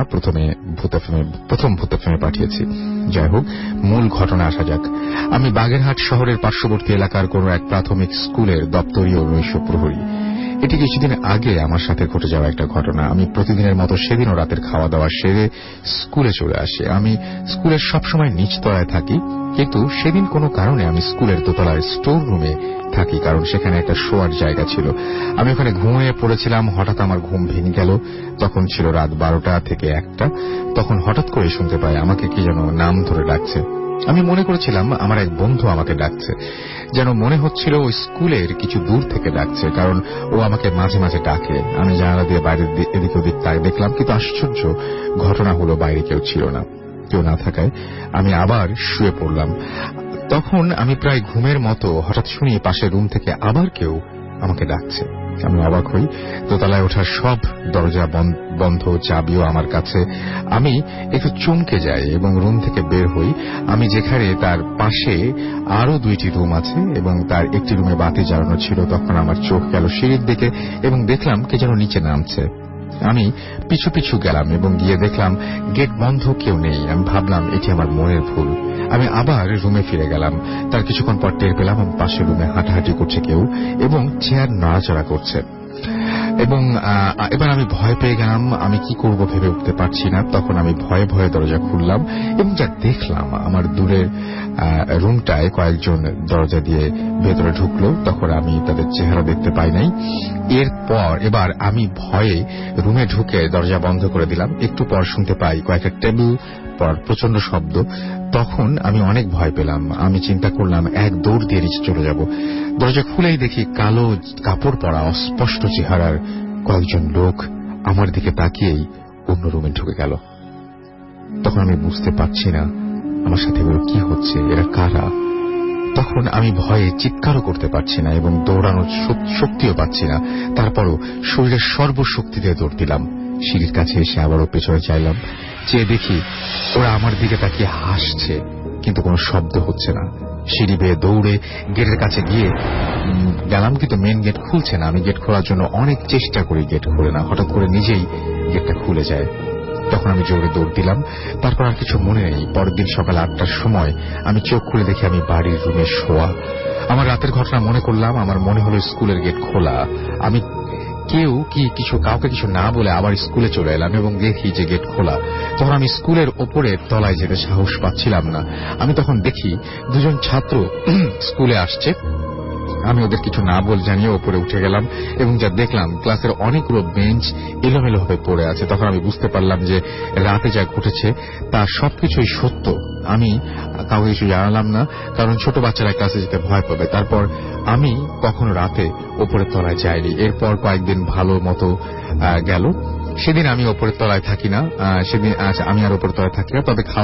প্রথম ভূত এফএমে পাঠিয়েছি। যাই হোক, মূল ঘটনা আসা যাক। আমি বাগেরহাট শহরের পার্শ্ববর্তী এলাকার কোন এক প্রাথমিক স্কুলের দপ্তরীয় নৈশ প্রহরী। এটি কিছুদিন আগে আমার সাথে ঘটে যাওয়া একটা ঘটনা। আমি প্রতিদিনের মতো সেদিনও রাতের খাওয়া দাওয়া সেরে স্কুলে চলে আসি। আমি স্কুলের সবসময় নিচতলায় থাকি, কিন্তু সেদিন কোনো কারণে আমি স্কুলের দোতলার স্টোর রুমে থাকি, কারণ সেখানে একটা শোয়ার জায়গা ছিল। আমি ওখানে ঘুমিয়ে পড়েছিলাম। হঠাৎ আমার ঘুম ভেঙে গেল। তখন ছিল রাত 12টা থেকে 1টা। তখন হঠাৎ করে শুনতে পাই আমাকে কি যেন নাম ধরে ডাকছে। আমি মনে করেছিলাম আমার এক বন্ধু আমাকে ডাকছে, যেন মনে হচ্ছিল ওই স্কুলের কিছু দূর থেকে ডাকছে, কারণ ও আমাকে মাঝে মাঝে ডাকে। আমি জানালা দিয়ে বাইরের এদিক ওদিক তাই দেখলাম, কিন্তু আশ্চর্য ঘটনা হলো বাইরে কেউ ছিল না। কেউ না থাকায় আমি আবার শুয়ে পড়লাম। তখন আমি প্রায় ঘুমের মতো হঠাৎ শুনি পাশের রুম থেকে আবার কেউ আমাকে ডাকছে। আমি অবাক হই। দোতলায় ওঠার সব দরজা বন্ধ, চাবিও আমার কাছে। আমি একটু চমকে যাই এবং রুম থেকে বের হই। আমি যেখানে তার পাশে আরো 2টি রুম আছে এবং তার একটি রুমে বাতি জ্বালানো ছিল। তখন আমার চোখ গেল সিঁড়ির দিকে এবং দেখলাম কে যেন নিচে নামছে। আমি পিছু পিছু গেলাম এবং গিয়ে দেখলাম গেট বন্ধ, কেউ নেই। আমি ভাবলাম এটি আমার মনের ভুল। আমি আবার রুমে ফিরে গেলাম। তার কিছুক্ষণ পর টের পেলাম আমি পাশের রুমে হাঁটাহাঁটি করছে কেউ এবং চেয়ার নাড়াচাড়া করছে এবং এবার আমি ভয় পেয়ে গেলাম। আমি কি করব ভেবে উঠতে পারছি না। তখন আমি ভয়ে ভয়ে দরজা খুললাম এবং যা দেখলাম, আমার দূরের রুমটায় কয়েকজন দরজা দিয়ে ভেতরে ঢুকলো। তখন আমি তাদের চেহারা দেখতে পাই নাই। এবার আমি ভয়ে রুমে ঢুকে দরজা বন্ধ করে দিলাম। একটু পর শুনতে পাই কয়েকটা টেবিল পর প্রচন্ড শব্দ। তখন আমি অনেক ভয় পেলাম। আমি চিন্তা করলাম এক দৌড় দিয়ে নিচে চলে যাব। দরজা খুলেই দেখি কালো কাপড় পরা অস্পষ্ট চেহারার কয়েকজন লোক আমার দিকে তাকিয়েই অন্য রুমে ঢুকে গেল। তখন আমি বুঝতে পারছি না আমার সাথে এগুলো কি হচ্ছে, এরা কারা। তখন আমি ভয়ে চিৎকারও করতে পারছি না এবং দৌড়ানোর শক্তিও পাচ্ছি না। তারপরও শরীরের সর্বশক্তি দিয়ে দৌড় দিলাম। সিঁড়ির কাছে এসে আবারও পেছনে চাইলাম। চেয়ে দেখি ওরা আমার দিকে তাকিয়ে হাসছে, কিন্তু কোনো শব্দ হচ্ছে না। সিঁড়ি বেয়ে দৌড়ে গেটের কাছে গিয়ে গেলাম, কিন্তু মেন গেট খুলছে না। আমি গেট খোলার জন্য অনেক চেষ্টা করি, গেট খুলে না। হঠাৎ করে নিজেই গেটটা খুলে যায়। তখন আমি জোরে দৌড় দিলাম। তারপর আর কিছু মনে নেই। পরের দিন সকাল 8টার সময় আমি চোখ খুলে দেখি আমি বাড়ির রুমে শোয়া। আমার রাতের ঘটনা মনে করলাম। আমার মনে হলো স্কুলের গেট খোলা। আমি কাউকে কিছু না বলে আবার স্কুলে চলে এলাম এবং দেখি যে গেট খোলা। তখন আমি স্কুলের ওপরে তলায় যেতে সাহস পাচ্ছিলাম না। আমি তখন দেখি 2জন ছাত্র স্কুলে আসছে। আমি ওদের কিছু না বল জানিয়ে ওপরে উঠে গেলাম এবং যা দেখলাম ক্লাসের অনেকগুলো বেঞ্চ এলোমেলো ভাবে পড়ে আছে। তখন আমি বুঝতে পারলাম যে রাতে যা ঘটেছে তার সবকিছুই সত্য। আমি কাউকে কিছু জানালাম না, কারণ ছোট বাচ্চারা ক্লাসে যেতে ভয় পাবে। তারপর আমি কখনো রাতে ওপরের তলায় যাইনি। এরপর কয়েকদিন ভালো মতো গেল। সেদিন আমি ওপরের তলায় থাকি না। আমি আর ওপরের তলায় থাকি না।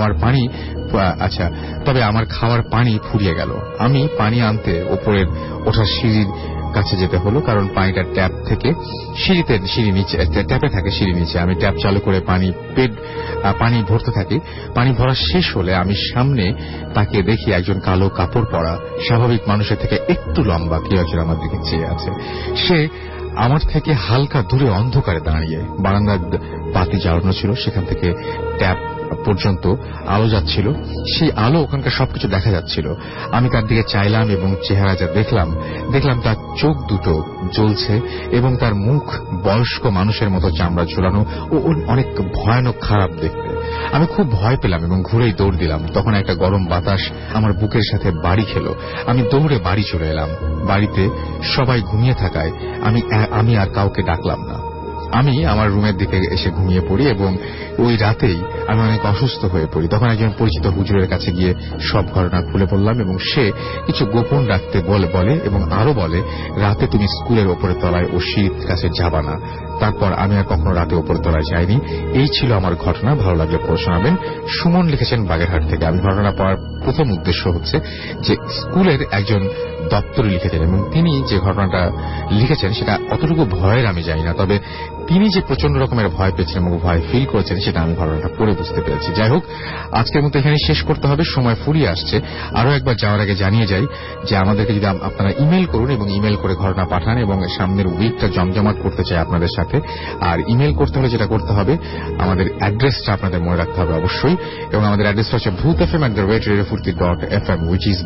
তবে আমার খাওয়ার পানি ফুরিয়ে গেল। আমি পানি আনতে ওপরের ওঠার সিঁড়ির কাছে যেতে হলো, কারণ পানিটা ট্যাপ থেকে সিঁড়ি নিচে ট্যাপে থাকে, সিঁড়ি নিচে। আমি ট্যাপ চালু করে পানি ভরতে থাকি। পানি ভরা শেষ হলে আমি সামনে তাকিয়ে দেখি একজন কালো কাপড় পরা স্বাভাবিক মানুষের থেকে একটু লম্বা কেউ একজন আমার দিকে চেয়ে আছে। সে আমার থেকে হালকা দূরে অন্ধকারে দাঁড়িয়ে। বারান্দার বাতি জ্বালানো ছিল, সেখান থেকে ট্যাপ পর্যন্ত আলো যাচ্ছিল, সেই আলো ওখানকার সবকিছু দেখা যাচ্ছিল। আমি তার দিকে চাইলাম এবং চেহারা যা দেখলাম তার চোখ দুটো জ্বলছে এবং তার মুখ বয়স্ক মানুষের মতো চামড়া ঝুলানো ও অনেক ভয়ানক খারাপ দেখতে। আমি খুব ভয় পেলাম এবং ঘুরেই দৌড় দিলাম। তখন একটা গরম বাতাস আমার বুকের সাথে বাড়ি খেলো। আমি দৌড়ে বাড়ি চলে এলাম। বাড়িতে সবাই ঘুমিয়ে থাকায় আমি আর কাউকে ডাকলাম না। আমি আমার রুমের দিকে এসে ঘুমিয়ে পড়ি এবং ওই রাতেই আমি অনেক অসুস্থ হয়ে পড়ি। তখন একজন পরিচিত হুজুরের কাছে গিয়ে সব ঘটনা খুলে বললাম এবং সে কিছু গোপন রাখতে বলে এবং আরো বলে, রাতে তুমি স্কুলের ওপরের তলায় ও সিঁড়ির কাছে যাবা না। তারপর আমি আর কখনো রাতে ওপরের তলায় যাইনি। এই ছিল আমার ঘটনা। ভালো লাগলে পড়ে শোনাবেন। সুমন লিখেছেন বাগেরহাট থেকে। আমি ঘটনা পড়ার প্রথম উদ্দেশ্য হচ্ছে যে স্কুলের একজন দপ্তরে লিখেছেন এবং তিনি যে ঘটনাটা লিখেছেন সেটা অতটুকু ভয়ের আমি জানি না, তবে তিনি যে প্রচন্ড রকমের ভয় পেয়েছেন এবং ভয় ফিল করেছেন সেটা আমি ঘটনাটা পড়ে বুঝতে পেরেছি। যাই হোক, আজকের মতো এখানে শেষ করতে হবে, সময় ফুরিয়ে আসছে। আরো একবার যাওয়ার আগে জানিয়ে যাই যে আমাদেরকে যদি আপনারা ইমেল করুন এবং ইমেল করে ঘটনা পাঠান এবং সামনের উইকটা জমজমাট করতে চাই আপনাদের সাথে। আর ইমেল করতে হলে যেটা করতে হবে, আমাদের অ্যাড্রেসটা আপনাদের মনে রাখতে হবে অবশ্যই, এবং আমাদের অ্যাড্রেসটা হচ্ছে bhootfm@radiofurti.fm, which is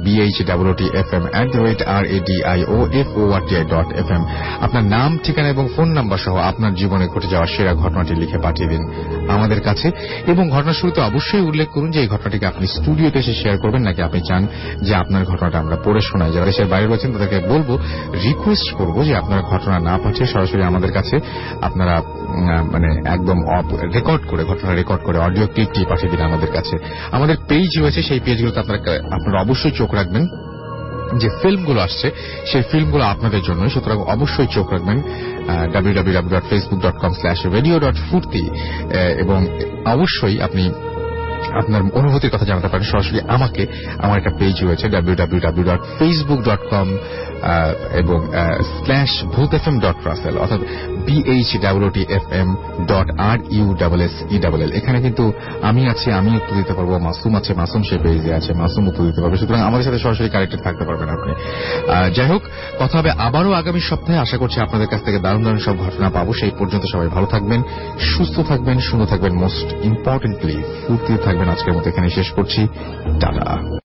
bhootfm@radiofurti.fm। আপনার নাম, ঠিকানা এবং ফোন নাম্বার সহ আপনার জীবনে ঘটে যাওয়া সেরা ঘটনাটি লিখে পাঠিয়ে দিন আমাদের কাছে। এবং ঘটনার শুরুতে অবশ্যই উল্লেখ করুন যে এই ঘটনাটিকে আপনি স্টুডিওতে এসে শেয়ার করবেন নাকি আপনি চান যে আপনার ঘটনাটা আমরা পড়ে শোনাই। যারা দেশের বাইরে রয়েছেন তাদেরকে বলবো, রিকোয়েস্ট করবো যে আপনার ঘটনা না পাঠিয়ে সরাসরি আমাদের কাছে আপনারা একদম ঘটনা রেকর্ড করে অডিও ক্লিপটি পাঠিয়ে দিন আমাদের কাছে। আমাদের পেজ রয়েছে, সেই পেজগুলোতে আপনারা অবশ্যই চোখ রাখবেন। যে ফিল্মগুলো আসছে সেই ফিল্মগুলো আপনাদের জন্য, সুতরাং অবশ্যই চোখ রাখবেন www.facebook.com/radio.furti এবং অবশ্যই আপনি আপনার অনুভূতির কথা জানাতে পারেন সরাসরি আমাকে। আমার একটা পেজ রয়েছে www.facebook.com এবং /bhootfm.russell অর্থাৎ BHWOTFM.RUSSELL। এখানে কিন্তু আমি আছি, আমি উত্তর দিতে পারবো, মাসুম আছে, মাসুম সে পেজে আছে, মাসুম উত্তর দিতে পারবে। সুতরাং আমাদের সাথে সরাসরি কানেক্টেড থাকতে পারবেন আপনি। যাই হোক, কথা হবে আবারও আগামী সপ্তাহে। আশা করছি আপনাদের কাছ থেকে দারুণ দারুণ সব ঘটনা পাবো। সেই পর্যন্ত সবাই ভালো থাকবেন, সুস্থ থাকবেন, সুন্দর থাকবেন, মোস্ট ইম্পর্টেন্টলি ফুর্তিতে থাকবেন। আজকের মতো এখানে শেষ করছি। টাটা।